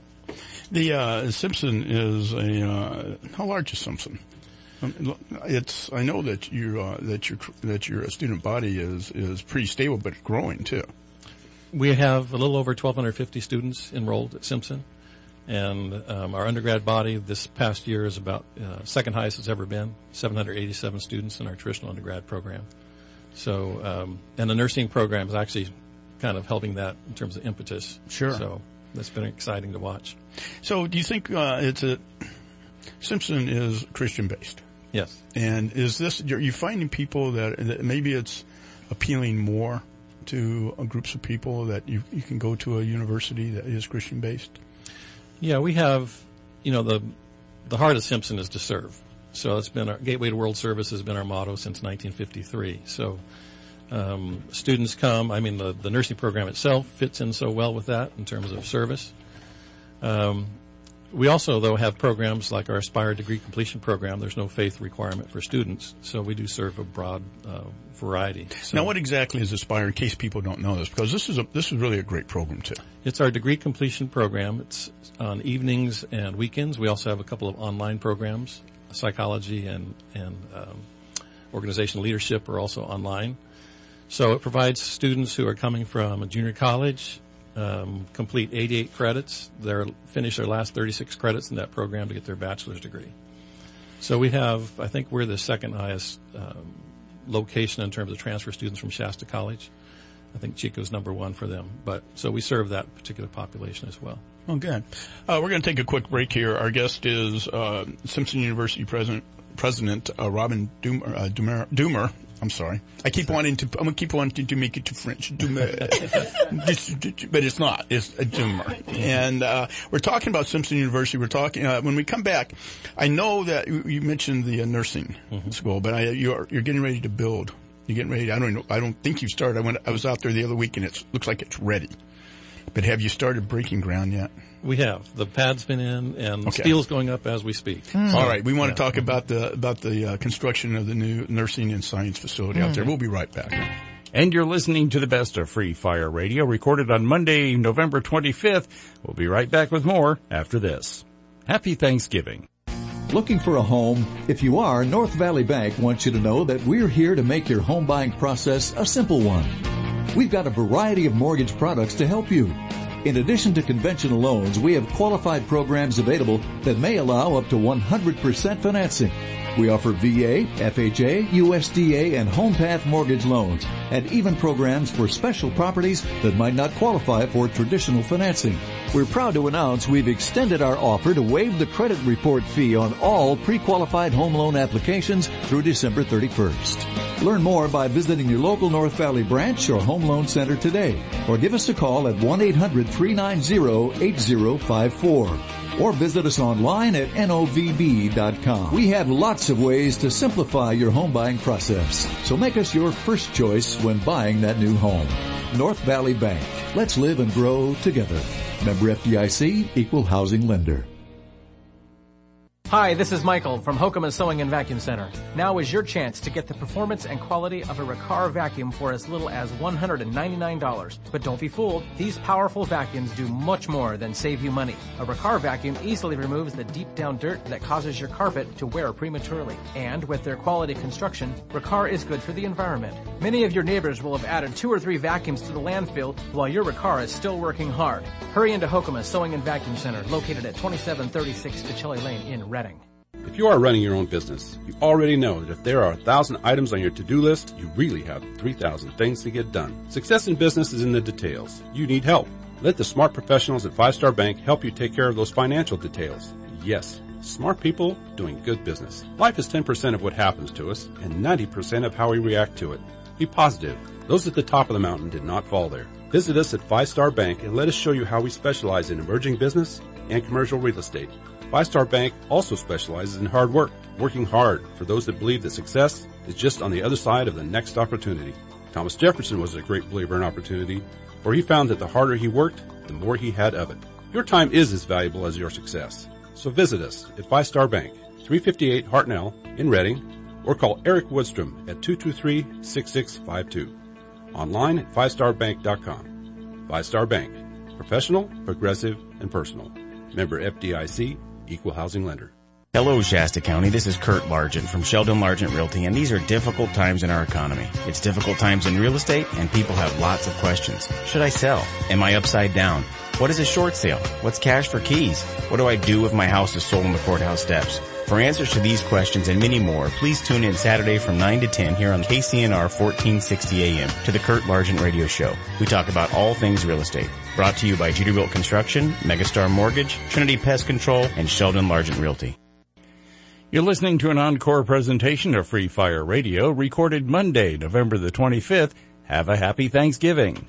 The uh, Simpson is a uh, how large is Simpson? It's I know that you uh, that your that your student body is is pretty stable, but growing too. We have a little over twelve fifty students enrolled at Simpson, and um, our undergrad body this past year is about uh, second highest it's ever been, seven hundred eighty-seven students in our traditional undergrad program. So, um, and the nursing program is actually kind of helping that in terms of impetus. Sure. So that's been exciting to watch. So do you think uh, it's a Simpson is Christian based? Yes. And is this, are you finding people that, that maybe it's appealing more to uh, groups of people that you, you can go to a university that is Christian based? Yeah, we have, you know, the, the heart of Simpson is to serve. So it's been our Gateway to World Service has been our motto since nineteen fifty-three. So, um, students come, I mean, the, the nursing program itself fits in so well with that in terms of service. Um, We also, though, have programs like our Aspire degree completion program. There's no faith requirement for students, so we do serve a broad uh, variety. So now, what exactly is Aspire, in case people don't know this? Because this is a, this is really a great program, too. It's our degree completion program. It's on evenings and weekends. We also have a couple of online programs. Psychology and, and um, organizational leadership are also online. So it provides students who are coming from a junior college, Um, complete eighty-eight credits. They're finish their last thirty-six credits in that program to get their bachelor's degree. So we have, I think we're the second highest um, location in terms of transfer students from Shasta College. I think Chico's number one for them. But so we serve that particular population as well. Oh, good. Uh, we're going to take a quick break here. Our guest is uh, Simpson University President President uh, Robin Doomer, uh, Doomer. Doomer. I'm sorry. I keep wanting to. I'm gonna keep wanting to make it to French, Doomer, but it's not. It's a Doomer. And uh, we're talking about Simpson University. We're talking uh, when we come back. I know that you, you mentioned the uh, nursing mm-hmm. school, but I, you're you're getting ready to build. You're getting ready. I don't know. I don't think you've started. I went. I was out there the other week, and it looks like it's ready. But have you started breaking ground yet? We have. The pad's been in, and okay. steel's going up as we speak. Mm. So, all right. We want yeah. to talk about the about the uh, construction of the new nursing and science facility mm. out there. We'll be right back. And you're listening to the best of Free Fire Radio, recorded on Monday, November twenty-fifth. We'll be right back with more after this. Happy Thanksgiving. Looking for a home? If you are, North Valley Bank wants you to know that we're here to make your home buying process a simple one. We've got a variety of mortgage products to help you. In addition to conventional loans, we have qualified programs available that may allow up to one hundred percent financing. We offer V A, F H A, U S D A, and HomePath mortgage loans, and even programs for special properties that might not qualify for traditional financing. We're proud to announce we've extended our offer to waive the credit report fee on all pre-qualified home loan applications through December thirty-first. Learn more by visiting your local North Valley branch or home loan center today, or give us a call at one eight hundred three nine zero eight zero five four. Or visit us online at N O V B dot com. We have lots of ways to simplify your home buying process. So make us your first choice when buying that new home. North Valley Bank. Let's live and grow together. Member F D I C, Equal Housing Lender. Hi, this is Michael from Hokema Sewing and Vacuum Center. Now is your chance to get the performance and quality of a Riccar vacuum for as little as one hundred ninety-nine dollars. But don't be fooled, these powerful vacuums do much more than save you money. A Riccar vacuum easily removes the deep down dirt that causes your carpet to wear prematurely. And with their quality construction, Riccar is good for the environment. Many of your neighbors will have added two or three vacuums to the landfill while your Riccar is still working hard. Hurry into Hokema Sewing and Vacuum Center, located at twenty-seven thirty-six Coachella Lane in Redding. If you are running your own business, you already know that if there are a thousand items on your to-do list, you really have three thousand things to get done. Success in business is in the details. You need help. Let the smart professionals at Five Star Bank help you take care of those financial details. Yes, smart people doing good business. Life is ten percent of what happens to us and ninety percent of how we react to it. Be positive. Those at the top of the mountain did not fall there. Visit us at Five Star Bank and let us show you how we specialize in emerging business and commercial real estate. Five Star Bank also specializes in hard work, working hard for those that believe that success is just on the other side of the next opportunity. Thomas Jefferson was a great believer in opportunity, for he found that the harder he worked, the more he had of it. Your time is as valuable as your success. So visit us at Five Star Bank, three fifty-eight Hartnell in Redding, or call Eric Woodstrom at two two three, six six five two. Online at five star bank dot com. Five Star Bank. Professional, progressive, and personal. Member F D I C, Equal Housing Lender. Hello, Shasta County. This is Kurt Largent from Sheldon Largent Realty, and these are difficult times in our economy. It's difficult times in real estate, and people have lots of questions. Should I sell? Am I upside down? What is a short sale? What's cash for keys? What do I do if my house is sold on the courthouse steps? For answers to these questions and many more, please tune in Saturday from nine to ten here on K C N R fourteen sixty A M to the Kurt Largent Radio Show. We talk about all things real estate. Brought to you by Jeterbilt Construction, Megastar Mortgage, Trinity Pest Control, and Sheldon Largent Realty. You're listening to an encore presentation of Free Fire Radio, recorded Monday, November the twenty-fifth. Have a happy Thanksgiving.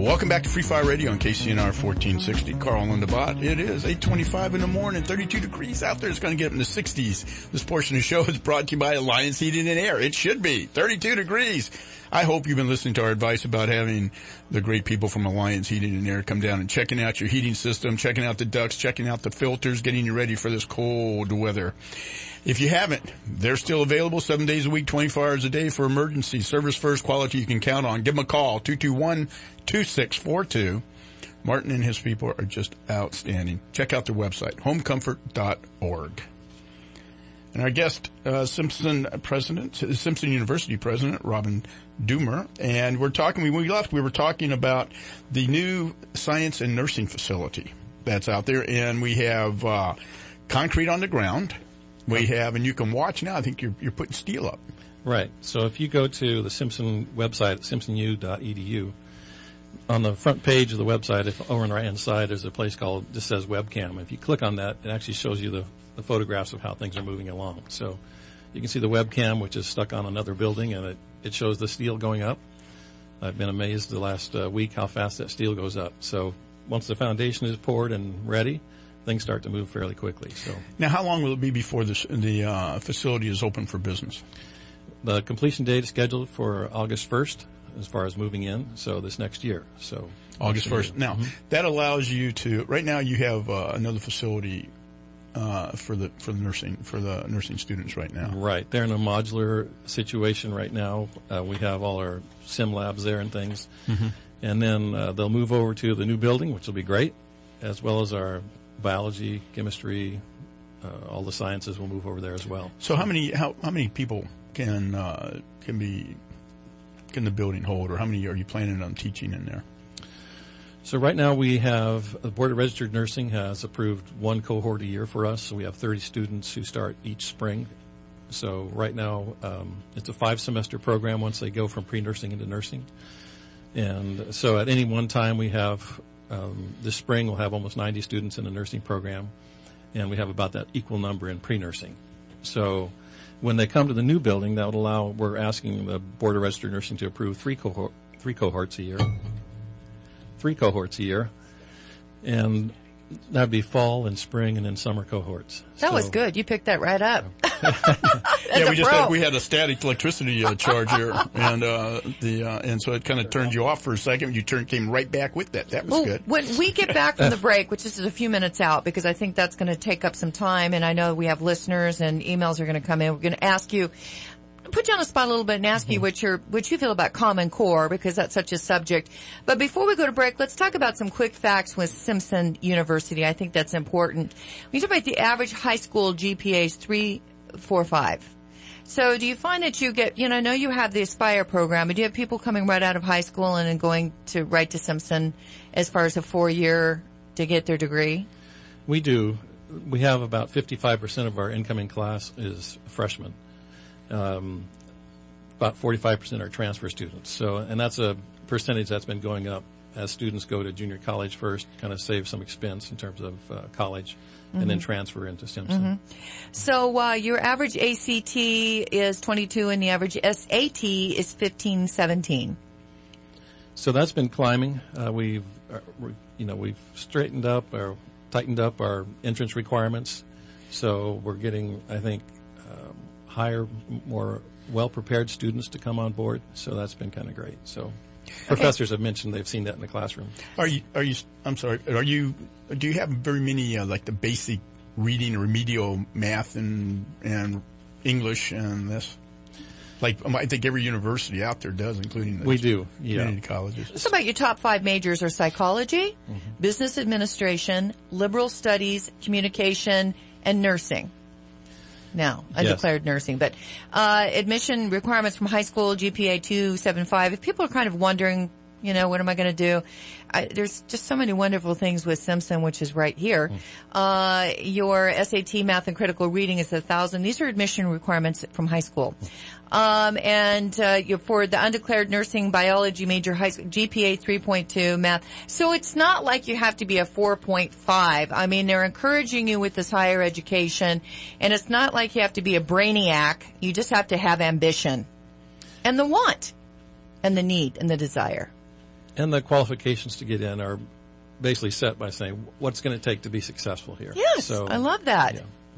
Welcome back to Free Fire Radio on K C N R fourteen sixty. Carl and Linda Bott. It is eight twenty-five in the morning, thirty-two degrees out there. It's going to get up in the sixties. This portion of the show is brought to you by Alliance Heating and Air. It should be thirty-two degrees. I hope you've been listening to our advice about having the great people from Alliance Heating and Air come down and checking out your heating system, checking out the ducts, checking out the filters, getting you ready for this cold weather. If you haven't, they're still available seven days a week, twenty-four hours a day for emergency service first quality you can count on. Give them a call, two two one, two six four two. Martin and his people are just outstanding. Check out their website, home comfort dot org. And our guest, uh, Simpson president, Simpson University president, Robin Doomer. And we're talking, when we left, we were talking about the new science and nursing facility that's out there. And we have, uh, concrete on the ground. We have, and you can watch now, I think you're, you're putting steel up. Right. So if you go to the Simpson website, simpson u dot e d u, on the front page of the website, if over on the right-hand side, there's a place called, just says webcam. If you click on that, it actually shows you the, the photographs of how things are moving along. So you can see the webcam, which is stuck on another building, and it, it shows the steel going up. I've been amazed the last uh, week how fast that steel goes up. So once the foundation is poured and ready, things start to move fairly quickly. So now, how long will it be before this, the uh, facility is open for business? The completion date is scheduled for August first as far as moving in, so this next year. So August first. Now, mm-hmm. that allows you to, right now you have uh, another facility uh, for the for the nursing for the nursing students right now. Right. They're in a modular situation right now. Uh, we have all our sim labs there and things. Mm-hmm. And then uh, they'll move over to the new building, which will be great, as well as our biology, chemistry, uh, all the sciences will move over there as well. So how many how how many people can uh, can be can the building hold, or how many are you planning on teaching in there? So right now we have, the Board of Registered Nursing has approved one cohort a year for us. So we have thirty students who start each spring. So right now um, it's a five semester program once they go from pre-nursing into nursing. And so at any one time we have, um, this spring we'll have almost ninety students in the nursing program, and we have about that equal number in pre-nursing. So when they come to the new building, that would allow, we're asking the Board of Registered Nursing to approve three cohort, three cohorts a year. Three cohorts a year. And that'd be fall and spring and then summer cohorts. That so, was good. You picked that right up. Yeah, we just had, we had a static electricity uh, charge here, and uh, the uh, and so it kind of turned you off for a second. You turned came right back with that. That was well, good. When we get back from the break, which is a few minutes out, because I think that's going to take up some time, and I know we have listeners and emails are going to come in. We're going to ask you, put you on the spot a little bit and ask mm-hmm. you what your what you feel about Common Core, because that's such a subject. But before we go to break, let's talk about some quick facts with Simpson University. I think that's important. When you talk about the average high school G P A is three four five. So do you find that you get, you know, I know you have the Aspire program, but do you have people coming right out of high school and then going to right to Simpson as far as a four-year to get their degree? We do. We have about fifty-five percent of our incoming class is freshmen. Um, about forty-five percent are transfer students. So, and that's a percentage that's been going up as students go to junior college first, kind of save some expense in terms of uh, college, mm-hmm. and then transfer into Simpson. Mm-hmm. So, uh, your average A C T is twenty-two and the average S A T is fifteen seventeen. So that's been climbing. Uh, we've, uh, you know, we've straightened up or tightened up our entrance requirements. So we're getting, I think, um, higher, more well-prepared students to come on board. So that's been kind of great. So professors have mentioned they've seen that in the classroom. Are you, are you, I'm sorry, are you, do you have very many, uh, like the basic reading, remedial math and, and English and this? Like, I think every university out there does, including the we do, yeah. community colleges. So about your top five majors are psychology, mm-hmm. business administration, liberal studies, communication, and nursing. Now, undeclared yes. nursing, but uh admission requirements from high school, G P A two seventy-five. If people are kind of wondering, you know, what am I going to do? I, there's just so many wonderful things with Simpson, which is right here. Mm. Uh, your S A T math and critical reading is a thousand. These are admission requirements from high school. Um, and, uh, you, for the undeclared nursing biology major, high school, G P A three point two math. So it's not like you have to be a four point five. I mean, they're encouraging you with this higher education, and it's not like you have to be a brainiac. You just have to have ambition and the want and the need and the desire. And the qualifications to get in are basically set by saying what's going to take to be successful here. Yes, so, I love that. Yeah.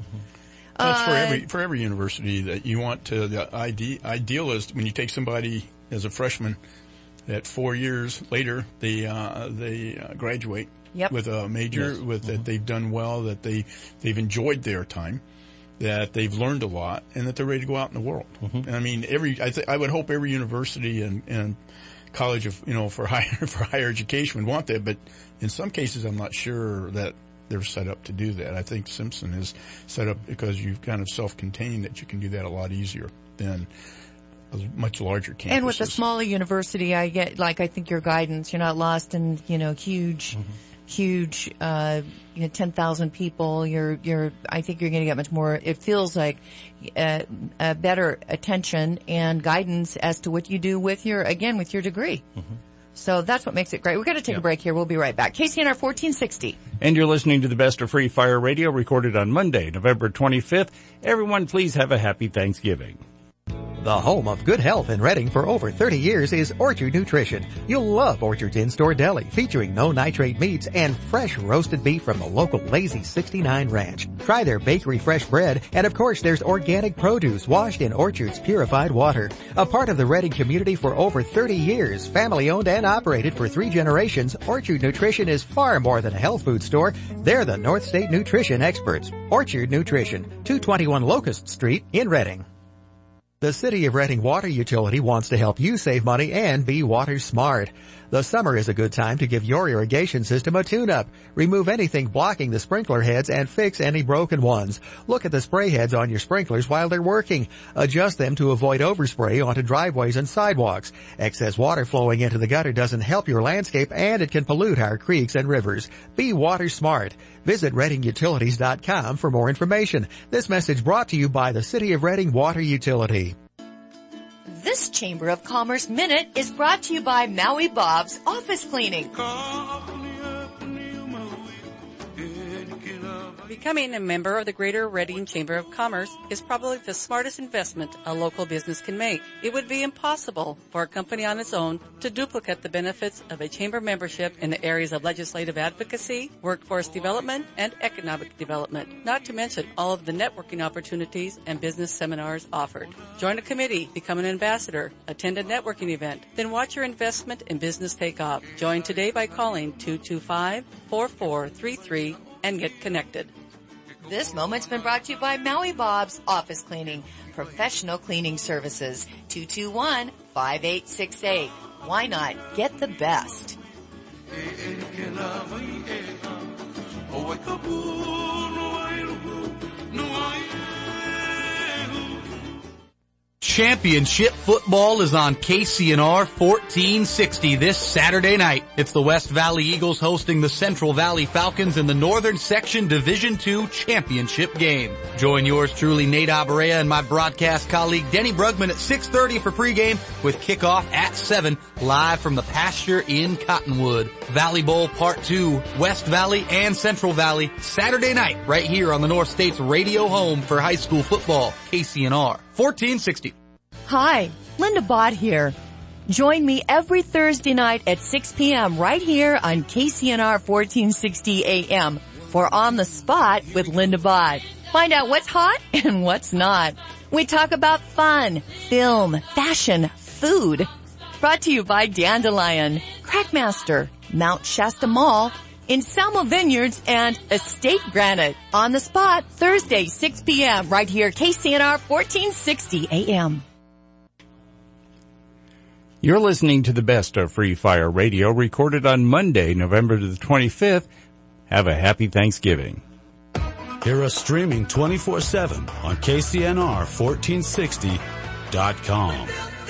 That's for Uh, every for every university that you want to. The ide- ideal is when you take somebody as a freshman, that four years later they uh, they uh, graduate Yep. with a major, Yes. with that they've done well, that they they've enjoyed their time, that they've learned a lot, and that they're ready to go out in the world. Mm-hmm. And I mean, every I th- I would hope every university and and college of you know for higher for higher education would want that, but in some cases I'm not sure that they're set up to do that. I think Simpson is set up because you've kind of self-contained that you can do that a lot easier than a much larger campuses. And with a smaller university, I get, like, I think your guidance, you're not lost in, you know, huge, Mm-hmm. huge, uh, you know, ten thousand people. You're, you're, I think you're going to get much more, it feels like, uh, a better attention and guidance as to what you do with your, again, with your degree. Mm-hmm. So that's what makes it great. We're going to take Yeah. a break here. We'll be right back. K C N R fourteen sixty. And you're listening to the Best of Free Fire Radio, recorded on Monday, November twenty-fifth. Everyone, please have a happy Thanksgiving. The home of good health in Reading for over thirty years is Orchard Nutrition. You'll love Orchard's in-store deli, featuring no nitrate meats and fresh roasted beef from the local Lazy sixty-nine Ranch. Try their bakery fresh bread, and of course there's organic produce washed in Orchard's purified water. A part of the Reading community for over thirty years, family owned and operated for three generations, Orchard Nutrition is far more than a health food store. They're the North State Nutrition experts. Orchard Nutrition, two twenty-one Locust Street in Reading. The City of Reading Water Utility wants to help you save money and be water smart. The summer is a good time to give your irrigation system a tune-up. Remove anything blocking the sprinkler heads and fix any broken ones. Look at the spray heads on your sprinklers while they're working. Adjust them to avoid overspray onto driveways and sidewalks. Excess water flowing into the gutter doesn't help your landscape, and it can pollute our creeks and rivers. Be water smart. Visit reading utilities dot com for more information. This message brought to you by the City of Reading Water Utility. This Chamber of Commerce Minute is brought to you by Maui Bob's Office Cleaning. Becoming a member of the Greater Reading Chamber of Commerce is probably the smartest investment a local business can make. It would be impossible for a company on its own to duplicate the benefits of a chamber membership in the areas of legislative advocacy, workforce development, and economic development, not to mention all of the networking opportunities and business seminars offered. Join a committee, become an ambassador, attend a networking event, then watch your investment in business take off. Join today by calling two two five, four four three three and get connected. This moment's been brought to you by Maui Bob's Office Cleaning, professional cleaning services. two two one, five eight six eight. Why not get the best? Championship football is on K C N R fourteen sixty this Saturday night. It's the West Valley Eagles hosting the Central Valley Falcons in the Northern Section Division two championship game. Join yours truly, Nate Abarea, and my broadcast colleague Denny Brugman at six thirty for pregame, with kickoff at seven, live from the pasture in Cottonwood. Valley Bowl Part two, West Valley and Central Valley, Saturday night, right here on the North State's radio home for high school football, K C N R fourteen sixty. Hi, Linda Bott here. Join me every Thursday night at six p.m. right here on K C N R fourteen sixty A M for On the Spot with Linda Bott. Find out what's hot and what's not. We talk about fun, film, fashion, food. Brought to you by Dandelion, Crackmaster, Mount Shasta Mall, Anselmo Vineyards, and Estate Granite. On the Spot, Thursday, six p.m. right here, K C N R fourteen sixty A M. You're listening to the Best of Free Fire Radio, recorded on Monday, November the twenty-fifth. Have a happy Thanksgiving. Hear us streaming twenty-four seven on K C N R fourteen sixty dot com.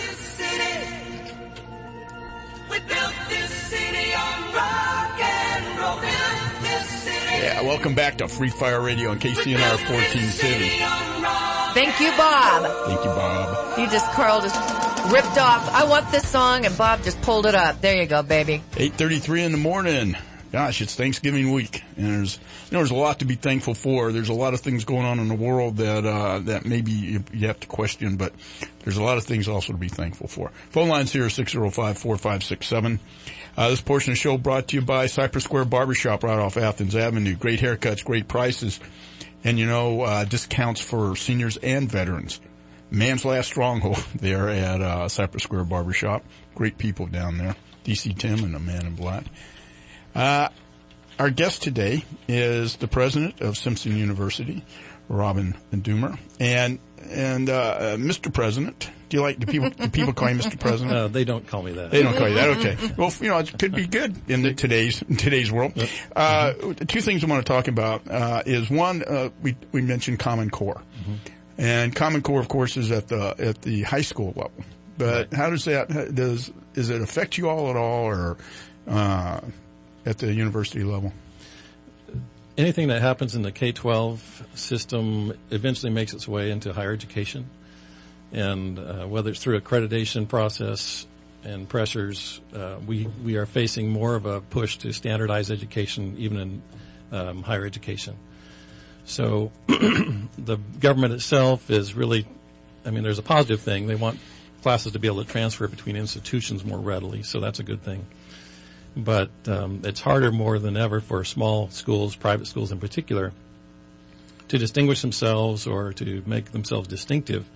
Yeah, welcome back to Free Fire Radio on K C N R fourteen seventy. Thank you, Bob. Thank you, Bob. You just, Carl just ripped off, I want this song, and Bob just pulled it up. There you go, baby. eight thirty-three in the morning. gosh, it's Thanksgiving week, and there's, you know, there's a lot to be thankful for. There's a lot of things going on in the world that, uh, that maybe you, you have to question, but there's a lot of things also to be thankful for. Phone lines here, six oh five, four five six seven. Uh, this portion of the show brought to you by Cypress Square Barbershop right off Athens Avenue. Great haircuts, great prices, and, you know, uh, discounts for seniors and veterans. Man's last stronghold there at, uh, Cypress Square Barbershop. Great people down there. D C Tim and the Man in Black. Uh, our guest today is the president of Simpson University, Robin Doomer. And, and, uh, Mister President, do you like, do people, do people call you Mister President? Uh, they don't call me that. They don't call you that, okay. Well, you know, it could be good in the, today's, in today's world. Yep. Uh, two things I want to talk about, uh, is one, uh, we, we mentioned Common Core. Mm-hmm. And Common Core, of course, is at the, at the high school level. But right. How does that, does, does it affect you all at all, or, uh, at the university level? Anything that happens in the K twelve system eventually makes its way into higher education. And uh, whether it's through accreditation process and pressures, uh, we, we are facing more of a push to standardize education even in um, higher education. So the government itself is really, I mean, there's a positive thing. They want classes to be able to transfer between institutions more readily, so that's a good thing. But um, it's harder more than ever for small schools, private schools in particular, to distinguish themselves or to make themselves distinctive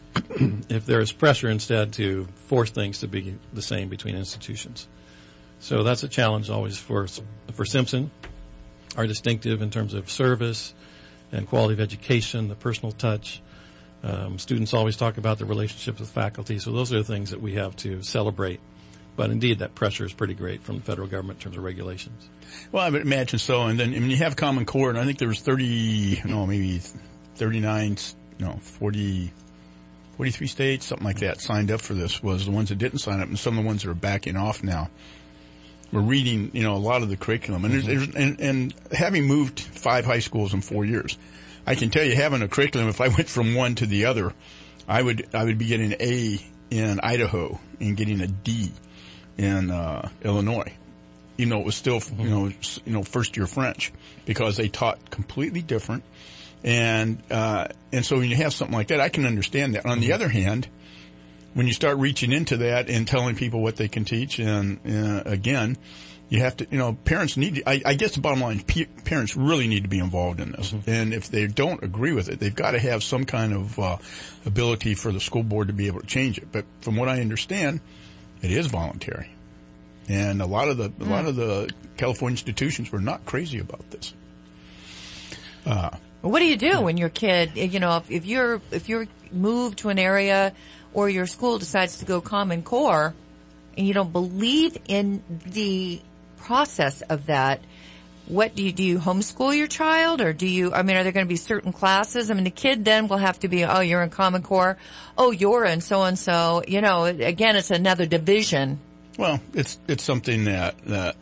if there is pressure instead to force things to be the same between institutions. So that's a challenge always for for Simpson. Our distinctive in terms of service and quality of education, the personal touch. Um, students always talk about the relationships with faculty, so those are the things that we have to celebrate. But indeed, that pressure is pretty great from the federal government in terms of regulations. Well, I would imagine so. And then, I mean, you have Common Core, and I think there was thirty, no, maybe thirty-nine, no, forty, forty-three states, something like that, signed up for this. Was the ones that didn't sign up, and some of the ones that are backing off now. We're reading, you know, a lot of the curriculum, and, there's, there's, and, and having moved five high schools in four years, I can tell you, having a curriculum, if I went from one to the other, I would I would be getting an A in Idaho and getting a D in uh Illinois, even though it was still, you know, you know, first year French, because they taught completely different. And uh and so when you have something like that, I can understand that. On the other hand, when you start reaching into that and telling people what they can teach, and uh, again, you have to, you know, parents need to, I, I guess the bottom line, p- parents really need to be involved in this. Mm-hmm. And if they don't agree with it, they've got to have some kind of uh ability for the school board to be able to change it. But from what I understand, it is voluntary. And a lot of the, a lot of the California institutions were not crazy about this. Uh, what do you do when your kid, you know, if, if you're, if you're moved to an area or your school decides to go Common Core and you don't believe in the process of that, what do you, do you homeschool your child, or do you, I mean, are there going to be certain classes? I mean, the kid then will have to be, oh, you're in Common Core. Oh, you're in so-and-so. You know, again, it's another division. Well, it's, it's something that, that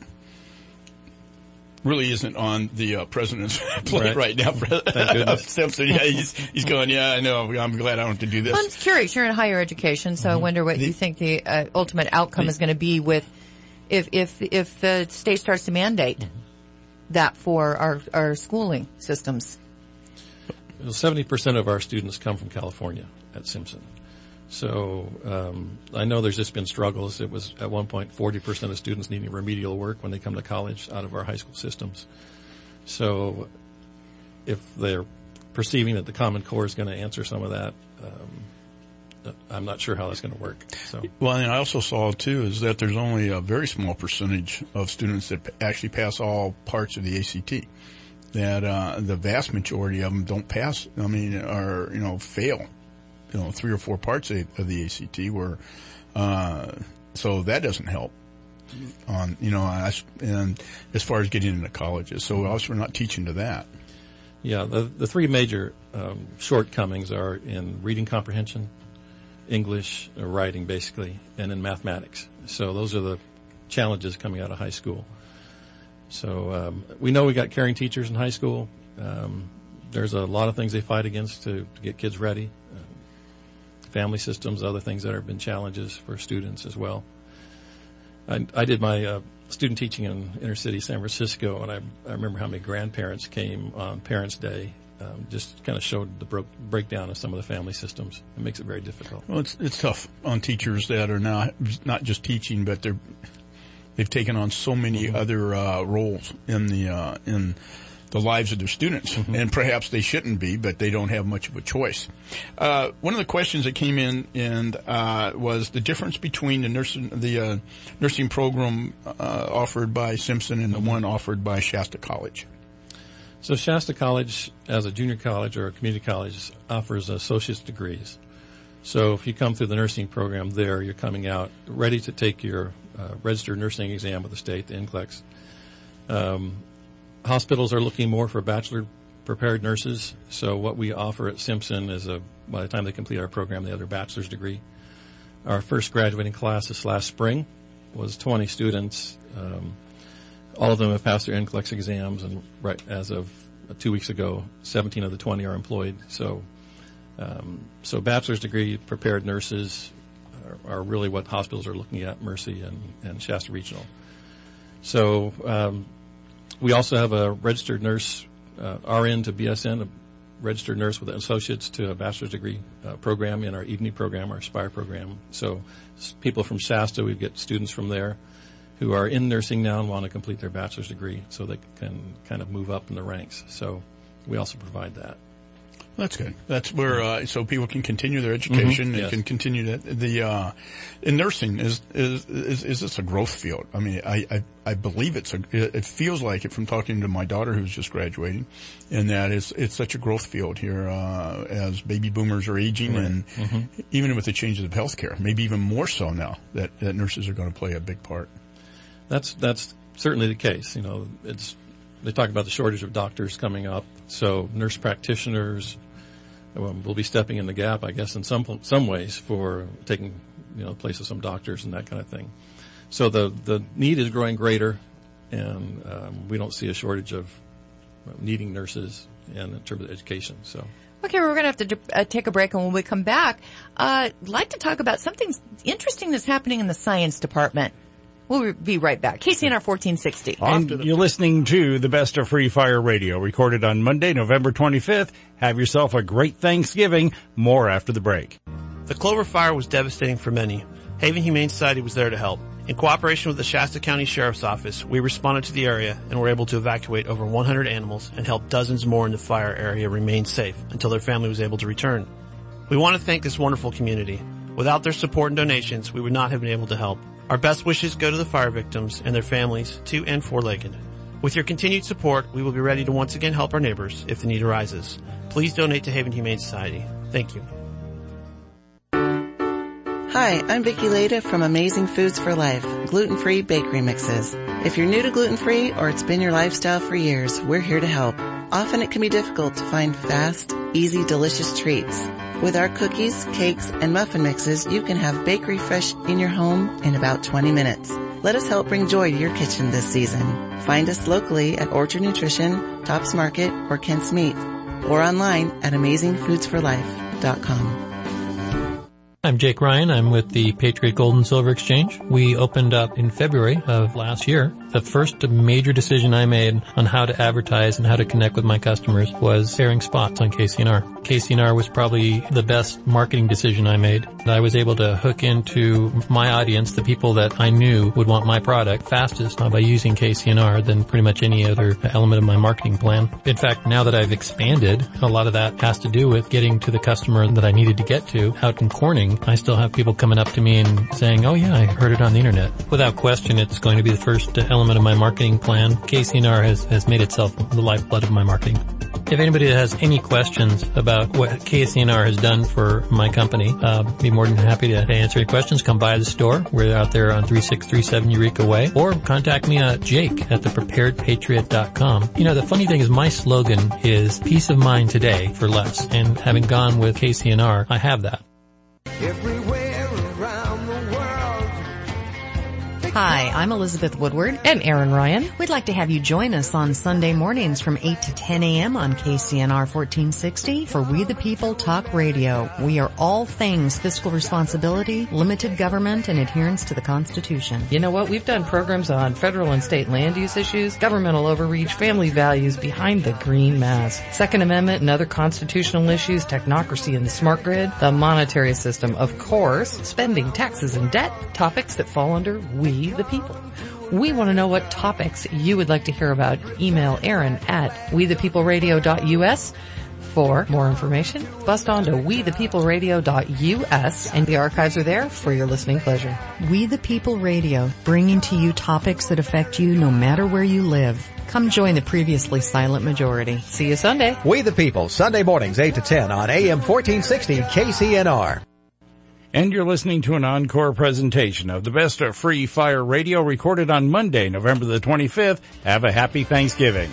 really isn't on the uh, president's plate right, right now. Thank goodness. Simpson, yeah, he's, he's going, yeah, I know, I'm glad I don't have to do this. I'm curious, you're in higher education, so mm-hmm. I wonder what the, you think the uh, ultimate outcome the, is going to be with, if, if, if the state starts to mandate mm-hmm. that for our, our schooling systems. Well, seventy percent of our students come from California at Simpson. So um, I know there's just been struggles. It was at one point forty percent of students needing remedial work when they come to college out of our high school systems. So if they're perceiving that the Common Core is going to answer some of that, um, I'm not sure how that's going to work. So well, and I also saw too is that there's only a very small percentage of students that actually pass all parts of the A C T. That uh, the vast majority of them don't pass. I mean, or you know, fail. You know, three or four parts of the A C T were, uh, so that doesn't help on, you know, and as far as getting into colleges. So also we're not teaching to that. Yeah, the, the three major, um, shortcomings are in reading comprehension, English, or writing basically, and in mathematics. So those are the challenges coming out of high school. So, um, we know we got caring teachers in high school. Um, there's a lot of things they fight against to, to get kids ready. Family systems, other things that have been challenges for students as well. I, I did my uh, student teaching in inner city San Francisco, and I, I remember how many grandparents came on Parents' Day. Um, just kind of showed the bro- breakdown of some of the family systems. It makes it very difficult. Well, it's it's tough on teachers that are not not just teaching, but they're they've taken on so many mm-hmm. other uh, roles in the uh, in the lives of their students, mm-hmm. and perhaps they shouldn't be, but they don't have much of a choice. Uh, one of the questions that came in and uh, was the difference between the nursing the uh, nursing program uh, offered by Simpson and the one offered by Shasta College. So Shasta College, as a junior college or a community college, offers associate's degrees. So if you come through the nursing program there, you're coming out ready to take your uh, registered nursing exam with the state, the N C L E X. Um, hospitals are looking more for bachelor-prepared nurses. So what we offer at Simpson is, a by the time they complete our program, they have their bachelor's degree. Our first graduating class this last spring was twenty students. Um, All of them have passed their N C L E X exams, and right as of two weeks ago, seventeen of the twenty are employed. So, um, so bachelor's degree prepared nurses are, are really what hospitals are looking at, Mercy and, and Shasta Regional. So, um, we also have a registered nurse, uh, R N to B S N, a registered nurse with an associate's to a bachelor's degree uh, program in our evening program, our Aspire program. So, people from Shasta, we get students from there who are in nursing now and want to complete their bachelor's degree so they can kind of move up in the ranks. So we also provide that. That's good. That's where, uh, so people can continue their education Mm-hmm, and yes. can continue that. The, uh, in nursing, is, is, is, is this a growth field? I mean, I, I, I believe it's a, it feels like it from talking to my daughter who's just graduating, and that it's, it's such a growth field here, uh, as baby boomers are aging Right. and Mm-hmm. even with the changes of healthcare, maybe even more so now that, that nurses are going to play a big part. That's, that's certainly the case. You know, it's, they talk about the shortage of doctors coming up. So nurse practitioners um, will be stepping in the gap, I guess, in some, some ways for taking, you know, the place of some doctors and that kind of thing. So the, the need is growing greater, and, um, we don't see a shortage of needing nurses and in terms of education. So. Okay, we're going to have to uh, take a break, and when we come back, uh, I'd like to talk about something interesting that's happening in the science department. We'll be right back. K C N R fourteen sixty. And you're listening to the best of Free Fire Radio, recorded on Monday, November twenty-fifth. Have yourself a great Thanksgiving. More after the break. The Clover Fire was devastating for many. Haven Humane Society was there to help. In cooperation with the Shasta County Sheriff's Office, we responded to the area and were able to evacuate over one hundred animals and help dozens more in the fire area remain safe until their family was able to return. We want to thank this wonderful community. Without their support and donations, we would not have been able to help. Our best wishes go to the fire victims and their families, to and for Lakeland. With your continued support, we will be ready to once again help our neighbors if the need arises. Please donate to Haven Humane Society. Thank you. Hi, I'm Vicki Leda from Amazing Foods for Life, gluten-free bakery mixes. If you're new to gluten-free or it's been your lifestyle for years, we're here to help. Often it can be difficult to find fast, easy, delicious treats. With our cookies, cakes, and muffin mixes, you can have bakery fresh in your home in about twenty minutes. Let us help bring joy to your kitchen this season. Find us locally at Orchard Nutrition, Tops Market, or Kent's Meat, or online at amazing foods for life dot com. I'm Jake Ryan. I'm with the Patriot Gold and Silver Exchange. We opened up in February of last year. The first major decision I made on how to advertise and how to connect with my customers was airing spots on K C N R. K C N R was probably the best marketing decision I made. I was able to hook into my audience, the people that I knew would want my product fastest by using K C N R than pretty much any other element of my marketing plan. In fact, now that I've expanded, a lot of that has to do with getting to the customer that I needed to get to out in Corning. I still have people coming up to me and saying, oh yeah, I heard it on the internet. Without question, it's going to be the first element of my marketing plan. K C N R has, has made itself the lifeblood of my marketing. If anybody has any questions about what K C N R has done for my company, uh, be more than happy to answer any questions. Come by the store. We're out there on three six three seven Eureka Way. Or contact me at Jake at the prepared patriot dot com. You know, the funny thing is my slogan is peace of mind today for less. And having gone with K C N R, I have that. Everywhere around the world, Hi, I'm Elizabeth Woodward. And Aaron Ryan. We'd like to have you join us on Sunday mornings from eight to ten a.m. on K C N R fourteen sixty for We the People Talk Radio. We are all things fiscal responsibility, limited government, and adherence to the Constitution. You know what? We've done programs on federal and state land use issues, governmental overreach, family values behind the green mask, Second Amendment and other constitutional issues, technocracy and the smart grid, the monetary system, of course, spending, taxes, and debt, topics that fall under We the People. We want to know what topics you would like to hear about. Email Aaron at we the people radio dot u s. For more information, bust on to we the people radio dot u s, and the archives are there for your listening pleasure. We the People Radio, bringing to you topics that affect you no matter where you live. Come join the previously silent majority. See you Sunday. We the People, Sunday mornings eight to ten on A M fourteen sixty K C N R. And you're listening to an encore presentation of the best of Free Fire Radio recorded on Monday, November the twenty-fifth. Have a happy Thanksgiving.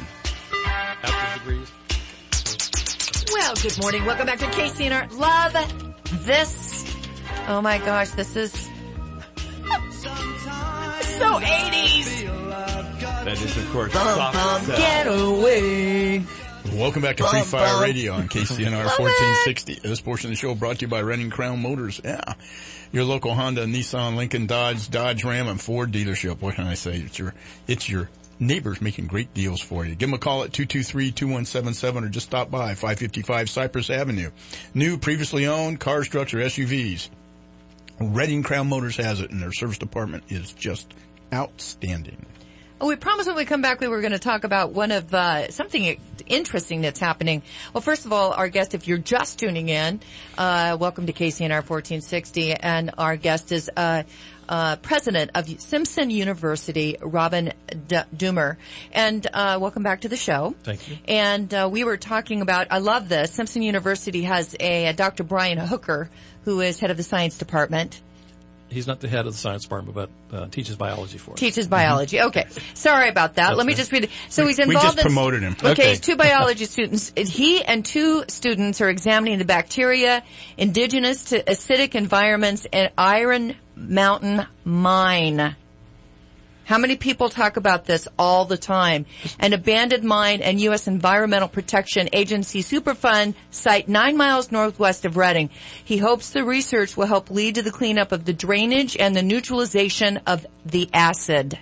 Well, good morning. Welcome back to K C N R. Love this. Oh my gosh, this is so eighties. That is, of course, Bum, bum, get away. Welcome back to Bum, Free Fire bum. Radio on K C N R fourteen sixty. This portion of the show brought to you by Redding Crown Motors. Yeah. Your local Honda, Nissan, Lincoln, Dodge, Dodge Ram, and Ford dealership. What can I say? It's your, it's your neighbors making great deals for you. Give them a call at two two three, two one seven seven or just stop by five fifty-five Cypress Avenue. New, previously owned cars, trucks, or S U Vs. Redding Crown Motors has it, and their service department is just outstanding. Oh, we promised when we come back we were going to talk about one of uh something interesting that's happening. Well, first of all, our guest, if you're just tuning in, uh welcome to K C N R fourteen sixty, and our guest is uh uh president of Simpson University, Robin D- Doomer. And uh welcome back to the show. Thank you. And uh we were talking about, I love this, Simpson University has a, a Doctor Brian Hooker, who is head of the science department. He's not the head of the science department, but uh, teaches biology for us. Teaches biology. Mm-hmm. Okay. Sorry about that. That's Let me right. just read it. So we, he's involved we just in... promoted him. Okay, Okay. he's two biology students. He and two students are examining the bacteria indigenous to acidic environments at Iron Mountain Mine. How many people talk about this all the time? An abandoned mine and U S Environmental Protection Agency Superfund site nine miles northwest of Redding. He hopes the research will help lead to the cleanup of the drainage and the neutralization of the acid.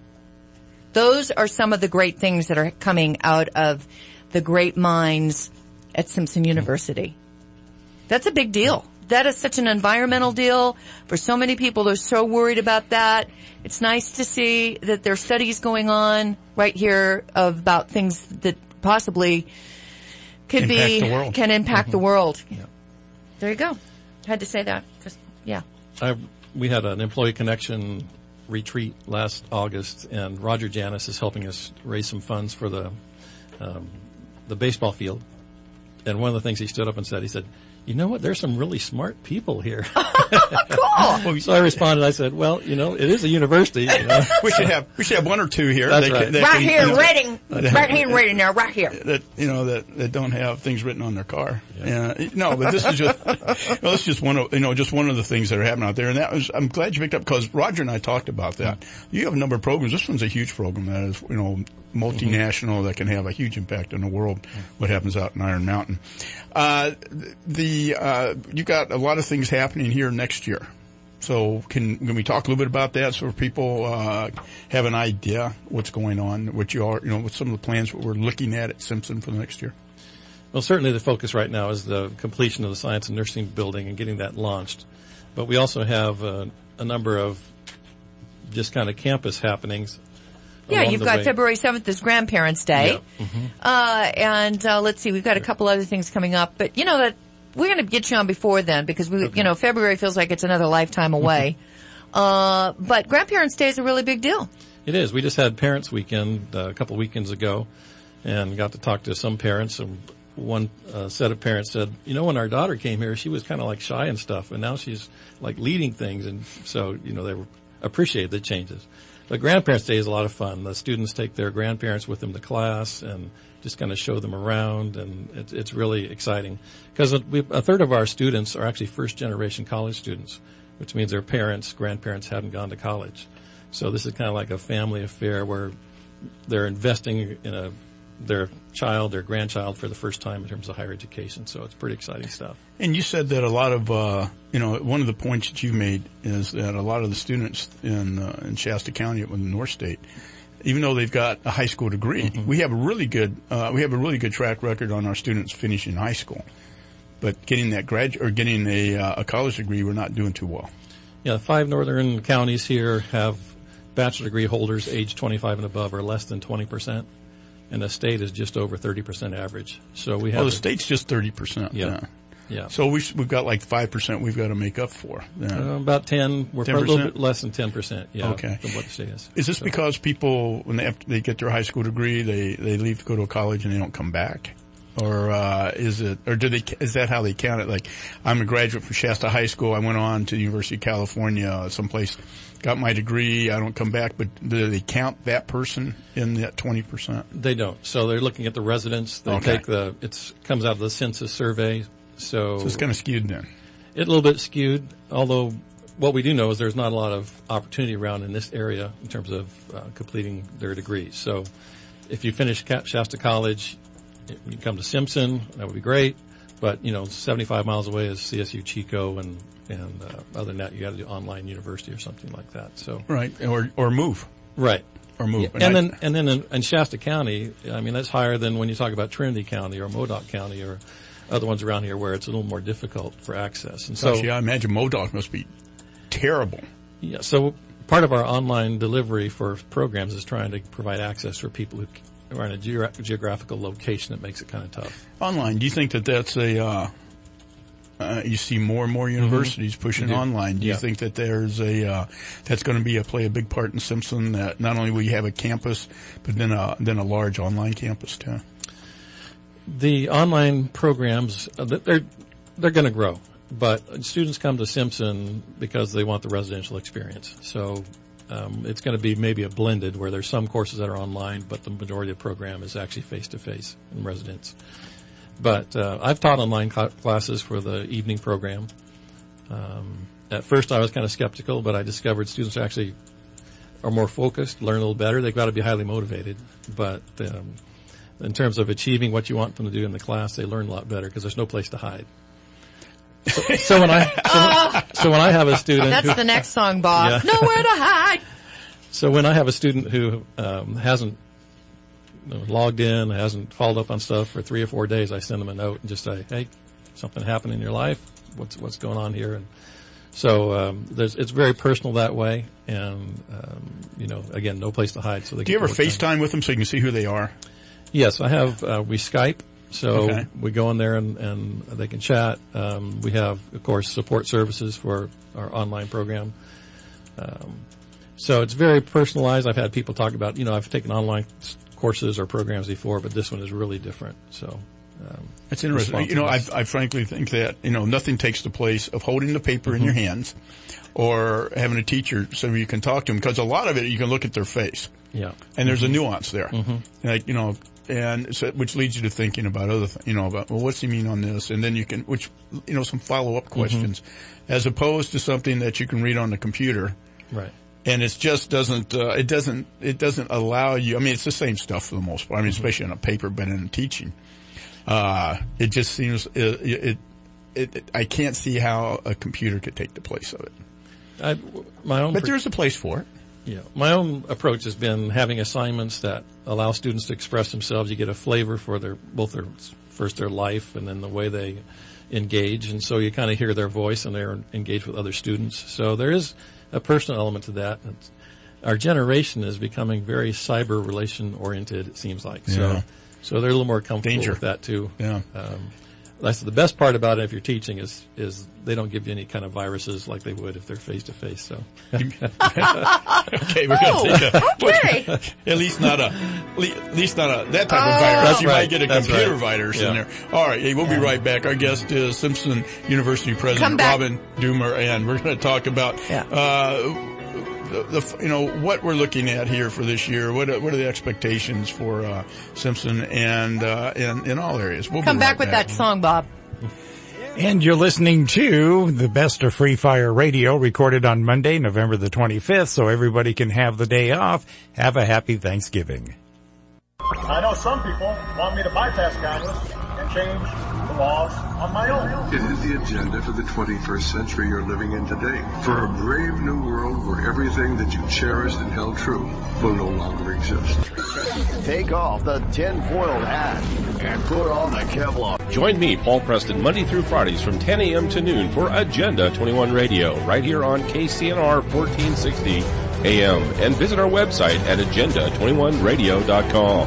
Those are some of the great things that are coming out of the great mines at Simpson University. That's a big deal. That is such an environmental deal for so many people. They're so worried about that. It's nice to see that there are studies going on right here of about things that possibly could Impact be, the world. can impact Mm-hmm. the world. Yeah. There you go. Had to say that. Just, yeah. I, we had an employee connection retreat last August, and Roger Janis is helping us raise some funds for the um, the baseball field. And one of the things he stood up and said, he said, you know what? There's some really smart people here. Cool. So I responded. I said, "Well, you know, it is a university. You know? we should have we should have one or two here. That's that right. can, that Right can, here you in know, Redding. that- Right here in Redding now, right here. That you know that, that don't have things written on their car. Yeah. Uh, no, but this is just well, this is just one of you know just one of the things that are happening out there, and that was I'm glad you picked up because Roger and I talked about that. You have a number of programs. This one's a huge program that is you know multinational mm-hmm. that can have a huge impact on the world. What happens out in Iron Mountain? Uh, the uh, you got a lot of things happening here next year. So can, can we talk a little bit about that so people, uh, have an idea what's going on, what you are, you know, what some of the plans, what we're looking at at Simpson for the next year? Well, certainly the focus right now is the completion of the Science and Nursing building and getting that launched. But we also have uh, a number of just kind of campus happenings. Yeah, along you've the got way. February seventh is Grandparents' Day. Yeah. Mm-hmm. Uh, and, uh, let's see, we've got a couple other things coming up, but you know that we're going to get you on before then because we, Okay. you know, February feels like it's another lifetime away. uh, but Grandparents' Day is a really big deal. It is. We just had Parents Weekend uh, a couple of weekends ago and got to talk to some parents. And one uh, set of parents said, you know, when our daughter came here, she was kind of like shy and stuff, and now she's like leading things. And so, you know, they appreciate the changes. But Grandparents' Day is a lot of fun. The students take their grandparents with them to class and just kind of show them around, and it's, it's really exciting. Because a third of our students are actually first-generation college students, which means their parents, grandparents hadn't gone to college. So this is kind of like a family affair where they're investing in a their child, their grandchild for the first time in terms of higher education. So it's pretty exciting stuff. And you said that a lot of, uh, you know, one of the points that you've made is that a lot of the students in, uh, in Shasta County at North State, even though they've got a high school degree, mm-hmm. we have a really good, uh, we have a really good track record on our students finishing high school. But getting that grad, or getting a, uh, a college degree, we're not doing too well. Yeah, five northern counties here have bachelor degree holders age twenty-five and above are less than twenty percent. And the state is just over thirty percent average. So we have. Oh, the state's just thirty percent. Yeah. Yeah. yeah. So we, we've got like five percent we've got to make up for. Yeah. Uh, about ten. We're ten percent? a little bit less than ten percent. Yeah. Okay. From what the state is. Is this so. because people, when they have to, they get their high school degree, they, they leave to go to a college and they don't come back? Or, uh, is it, or do they, is that how they count it? Like, I'm a graduate from Shasta High School. I went on to the University of California, someplace, got my degree. I don't come back, but do they count that person in that twenty percent? They don't. So they're looking at the residents. They Okay. take the, it's, comes out of the census survey. So. So it's kind of skewed then. It's a little bit skewed, although what we do know is there's not a lot of opportunity around in this area in terms of uh, completing their degrees. So if you finish Shasta College, you can come to Simpson, that would be great. But, you know, seventy-five miles away is C S U Chico, and, and, uh, other than that, you got to do online university or something like that. So. Right. Or, or move. Right. Or move. Yeah. And, and I, then, and then in, in Shasta County, I mean, that's higher than when you talk about Trinity County or Modoc County or other ones around here where it's a little more difficult for access. And so. Gosh, yeah, I imagine Modoc must be terrible. Yeah. So part of our online delivery for programs is trying to provide access for people who are in a geogra- geographical location that makes it kind of tough. Online, do you think that that's a, uh, uh, you see more and more universities mm-hmm. pushing do. online. Do yeah. you think that there's a, uh, that's going to be a, play a big part in Simpson, that not only will you have a campus, but then a, then a large online campus too? The online programs, uh, they're, they're going to grow, but students come to Simpson because they want the residential experience. So, Um, it's going to be maybe a blended where there's some courses that are online, but the majority of the program is actually face-to-face in residence. But uh, I've taught online cl- classes for the evening program. Um, at first I was kind of skeptical, but I discovered students actually are more focused, learn a little better. They've got to be highly motivated. But um, in terms of achieving what you want them to do in the class, they learn a lot better because there's no place to hide. So, so when I so, so when I have a student, that's who, the next song, Bob. Yeah. Nowhere to hide. So when I have a student who um, hasn't you know, logged in, hasn't followed up on stuff for three or four days, I send them a note and just say, "Hey, something happened in your life? What's what's going on here?" And so um, there's it's very personal that way, and um, you know, again, no place to hide. So they do you ever FaceTime time. with them so you can see who they are? Yes, I have. Uh, we Skype. So okay. we go in there and, and they can chat. Um, we have, of course, support services for our online program. Um, so it's very personalized. I've had people talk about, you know, I've taken online courses or programs before, but this one is really different. So um, it's interesting. You know, I, I frankly think that, you know, nothing takes the place of holding the paper mm-hmm. in your hands or having a teacher so you can talk to them, because a lot of it you can look at their face. Yeah. And there's mm-hmm. a nuance there. Mm-hmm. Like, you know, and so, which leads you to thinking about other, th- you know, about, well, what's he mean on this? And then you can, which, you know, some follow-up questions, mm-hmm. as opposed to something that you can read on the computer. Right. And it just doesn't, uh, it doesn't, it doesn't allow you, I mean, it's the same stuff for the most part. I mean, mm-hmm. especially on a paper, but in teaching, uh, it just seems, it, it, it, it, I can't see how a computer could take the place of it. I, my own, but pre- there's a place for it. Yeah. My own approach has been having assignments that allow students to express themselves. You get a flavor for their, both their, first their life and then the way they engage. And so you kind of hear their voice and they're engaged with other students. So there is a personal element to that. It's, our generation is becoming very cyber relation oriented, it seems like. Yeah. So, so they're a little more comfortable Danger. with that too. Yeah. Um, That's the best part about it if you're teaching is, is they don't give you any kind of viruses like they would if they're face to face, so. Okay, we're oh, gonna take a, okay. at least not a, at least not a, that type oh, of virus. That's You right. might get a That's computer right. virus yeah. in there. Alright, hey, we'll be right back. Our guest is Simpson University President Robin Doomer, and we're gonna talk about, yeah. uh, The, the, you know, what we're looking at here for this year. What are, what are the expectations for, uh, Simpson and, uh, in, in all areas? We'll Come be back right with back. that song, Bob. And you're listening to the best of Free Fire Radio, recorded on Monday, November the twenty-fifth, so everybody can have the day off. Have a happy Thanksgiving. I know some people want me to bypass Congress and change the laws on my own. It is the agenda for the twenty-first century you're living in today. For a brave new world where everything that you cherished and held true will no longer exist. Take off the tin-foiled hat and put on the Kevlar. Join me, Paul Preston, Monday through Fridays from ten a.m. to noon for Agenda twenty-one Radio, right here on K C N R fourteen sixty A M. And visit our website at agenda twenty-one radio dot com.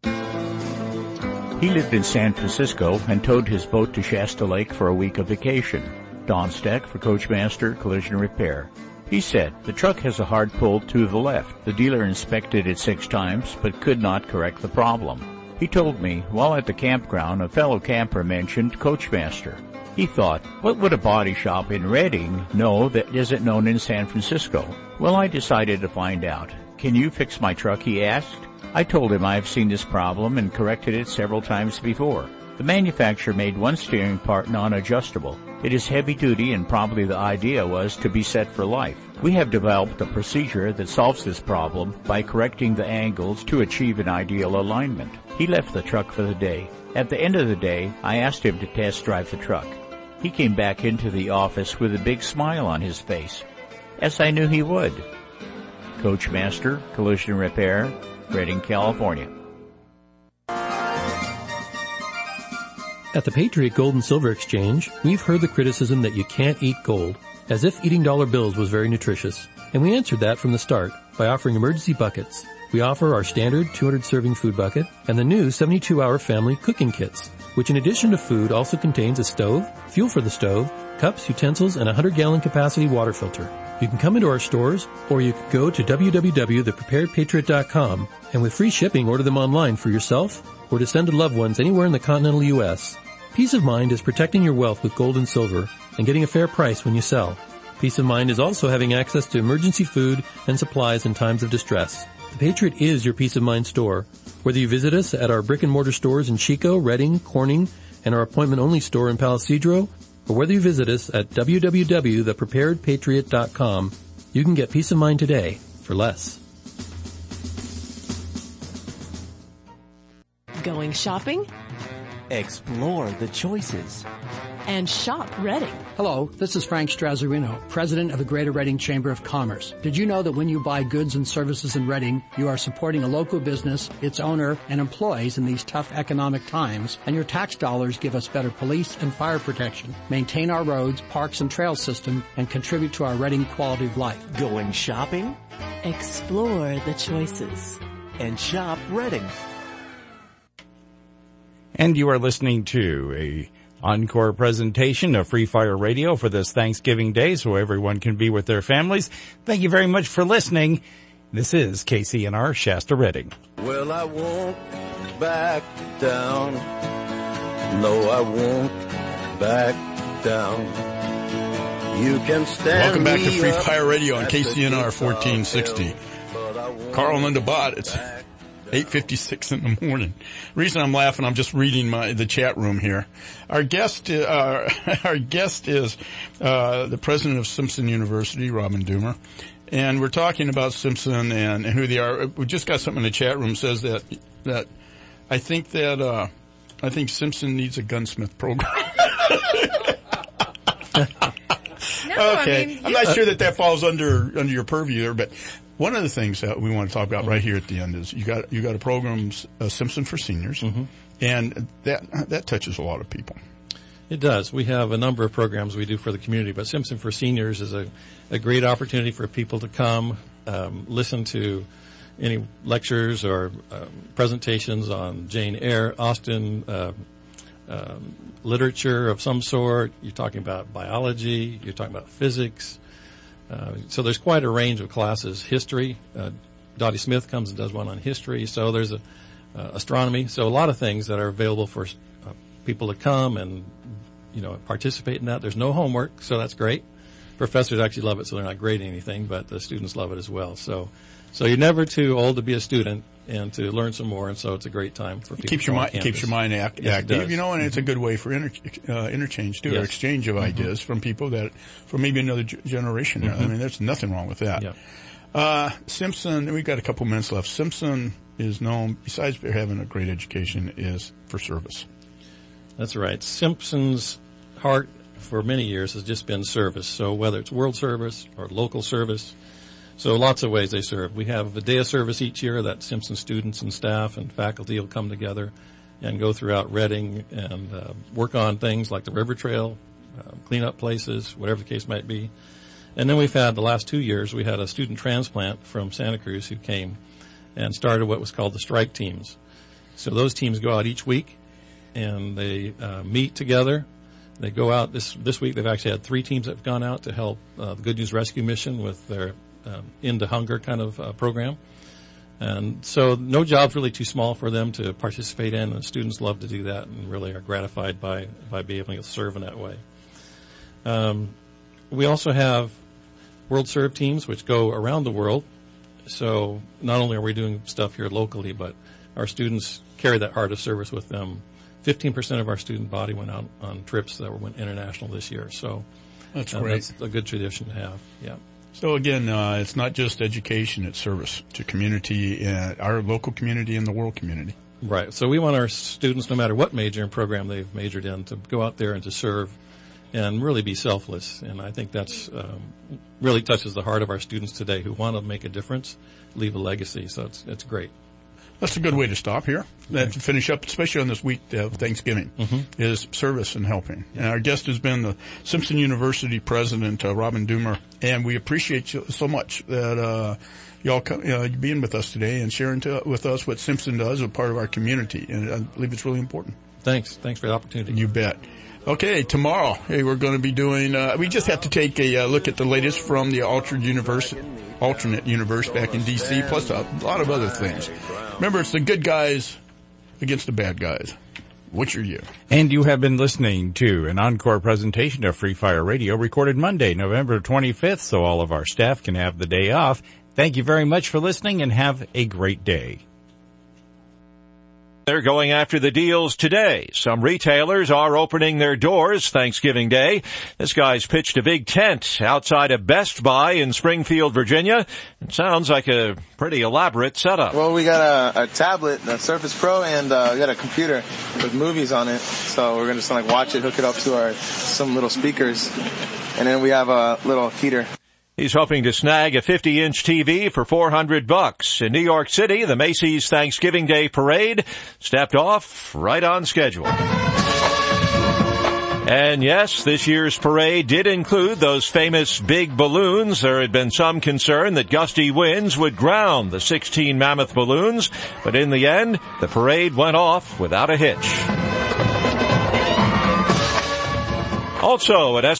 He lived in San Francisco and towed his boat to Shasta Lake for a week of vacation. Don Steck for Coachmaster Collision Repair. He said, the truck has a hard pull to the left. The dealer inspected it six times, but could not correct the problem. He told me, while at the campground, a fellow camper mentioned Coachmaster. He thought, what would a body shop in Redding know that isn't known in San Francisco? Well, I decided to find out. Can you fix my truck, he asked. I told him I have seen this problem and corrected it several times before. The manufacturer made one steering part non-adjustable. It is heavy duty and probably the idea was to be set for life. We have developed a procedure that solves this problem by correcting the angles to achieve an ideal alignment. He left the truck for the day. At the end of the day, I asked him to test drive the truck. He came back into the office with a big smile on his face, as I knew he would. Coachmaster Collision Repair, Redding, California. At the Patriot Gold and Silver Exchange, we've heard the criticism that you can't eat gold, as if eating dollar bills was very nutritious. And we answered that from the start by offering emergency buckets. We offer our standard two hundred serving food bucket and the new seventy-two hour family cooking kits, which in addition to food also contains a stove, fuel for the stove, cups, utensils, and a one hundred gallon capacity water filter. You can come into our stores, or you can go to w w w dot the prepared patriot dot com and with free shipping order them online for yourself or to send to loved ones anywhere in the continental U S. Peace of mind is protecting your wealth with gold and silver and getting a fair price when you sell. Peace of mind is also having access to emergency food and supplies in times of distress. The Patriot is your peace of mind store. Whether you visit us at our brick and mortar stores in Chico, Redding, Corning, and our appointment only store in Palisadro, or whether you visit us at w w w dot the prepared patriot dot com, you can get peace of mind today for less. Going shopping? Explore the choices. And shop Redding. Hello, this is Frank Strazzarino, president of the Greater Redding Chamber of Commerce. Did you know that when you buy goods and services in Redding, you are supporting a local business, its owner, and employees in these tough economic times, and your tax dollars give us better police and fire protection, maintain our roads, parks, and trail system, and contribute to our Redding quality of life. Going shopping? Explore the choices. And shop Redding. And you are listening to a encore presentation of Free Fire Radio for this Thanksgiving Day so everyone can be with their families. Thank you very much for listening. This is K C N R Shasta Redding. Well, I won't back down. No, I won't back down. You can stand. Welcome back to Free up Fire Radio on K C N R fourteen sixty. Carl and Linda Bott, it's eight fifty-six in the morning. Reason I'm laughing, I'm just reading my the chat room here. Our guest, uh, our guest is uh, the president of Simpson University, Robin Doomer, and we're talking about Simpson and, and who they are. We just got something in the chat room says that that I think that uh, I think Simpson needs a gunsmith program. No, okay, I mean, I'm not sure that that falls under under your purview there, but. One of the things that we want to talk about right here at the end is you got you got a program, uh, Simpson for Seniors, mm-hmm. and that that touches a lot of people. It does. We have a number of programs we do for the community, but Simpson for Seniors is a, a great opportunity for people to come, um, listen to any lectures or um, presentations on Jane Eyre, Austen, uh, um, literature of some sort. You're talking about biology. You're talking about physics. Uh, so there's quite a range of classes. History, uh, Dottie Smith comes and does one on history. So there's a, uh, astronomy. So a lot of things that are available for uh, people to come and, you know, participate in that. There's no homework, so that's great. professors actually love it, so they're not grading anything, but the students love it as well. So, so you're never too old to be a student and to learn some more, and so it's a great time for people. It keeps your mind, keeps your mind act, yes, active, you know, and it's a good way for inter, uh, interchange too, yes. or exchange of mm-hmm. ideas from people that, from maybe another g- generation. Mm-hmm. I mean, there's nothing wrong with that. Yeah. Uh, Simpson, we've got a couple minutes left. Simpson is known, besides having a great education, is for service. That's right. Simpson's heart for many years has just been service. So whether it's world service or local service, so lots of ways they serve. We have a day of service each year that Simpson students and staff and faculty will come together and go throughout Reading and uh, work on things like the river trail, uh, clean up places, whatever the case might be. And then we've had the last two years, we had a student transplant from Santa Cruz who came and started what was called the strike teams. So those teams go out each week and they uh, meet together. They go out this this week. They've actually had three teams that have gone out to help uh, the Good News Rescue Mission with their um, Into Hunger kind of uh, program. And so no job's really too small for them to participate in, and students love to do that and really are gratified by, by being able to serve in that way. Um, we also have World Serve teams, which go around the world. So not only are we doing stuff here locally, but our students carry that heart of service with them. fifteen percent of our student body went out on trips that went international this year. So that's uh, great. That's a good tradition to have. Yeah. So again, uh, it's not just education, it's service to community, uh, our local community and the world community. Right. So we want our students, no matter what major and program they've majored in, to go out there and to serve and really be selfless. And I think that's um, really touches the heart of our students today who want to make a difference, leave a legacy. So it's it's great. That's a good way to stop here. That to finish up, especially on this week of Thanksgiving, mm-hmm. is service and helping. And our guest has been the Simpson University president, uh, Robin Doomer, and we appreciate you so much that uh y'all come, uh, being with us today and sharing to, with us what Simpson does as a part of our community. And I believe it's really important. Thanks. Thanks for the opportunity. You bet. Okay, tomorrow, hey, we're going to be doing, uh, we just have to take a uh, look at the latest from the alternate universe, alternate universe back in D C, plus a lot of other things. Remember, it's the good guys against the bad guys. Which are you? And you have been listening to an encore presentation of Free Fire Radio recorded Monday, November twenty-fifth, so all of our staff can have the day off. Thank you very much for listening and have a great day. They're going after the deals today. Some retailers are opening their doors Thanksgiving Day. This guy's pitched a big tent outside of Best Buy in Springfield, Virginia. It sounds like a pretty elaborate setup. Well, we got a, a tablet, a Surface Pro, and uh, we got a computer with movies on it. So we're going to like watch it, hook it up to our some little speakers, and then we have a little heater. He's hoping to snag a fifty inch T V for four hundred bucks. In New York City, the Macy's Thanksgiving Day Parade stepped off right on schedule. And yes, this year's parade did include those famous big balloons. There had been some concern that gusty winds would ground the sixteen mammoth balloons, but in the end, the parade went off without a hitch. Also at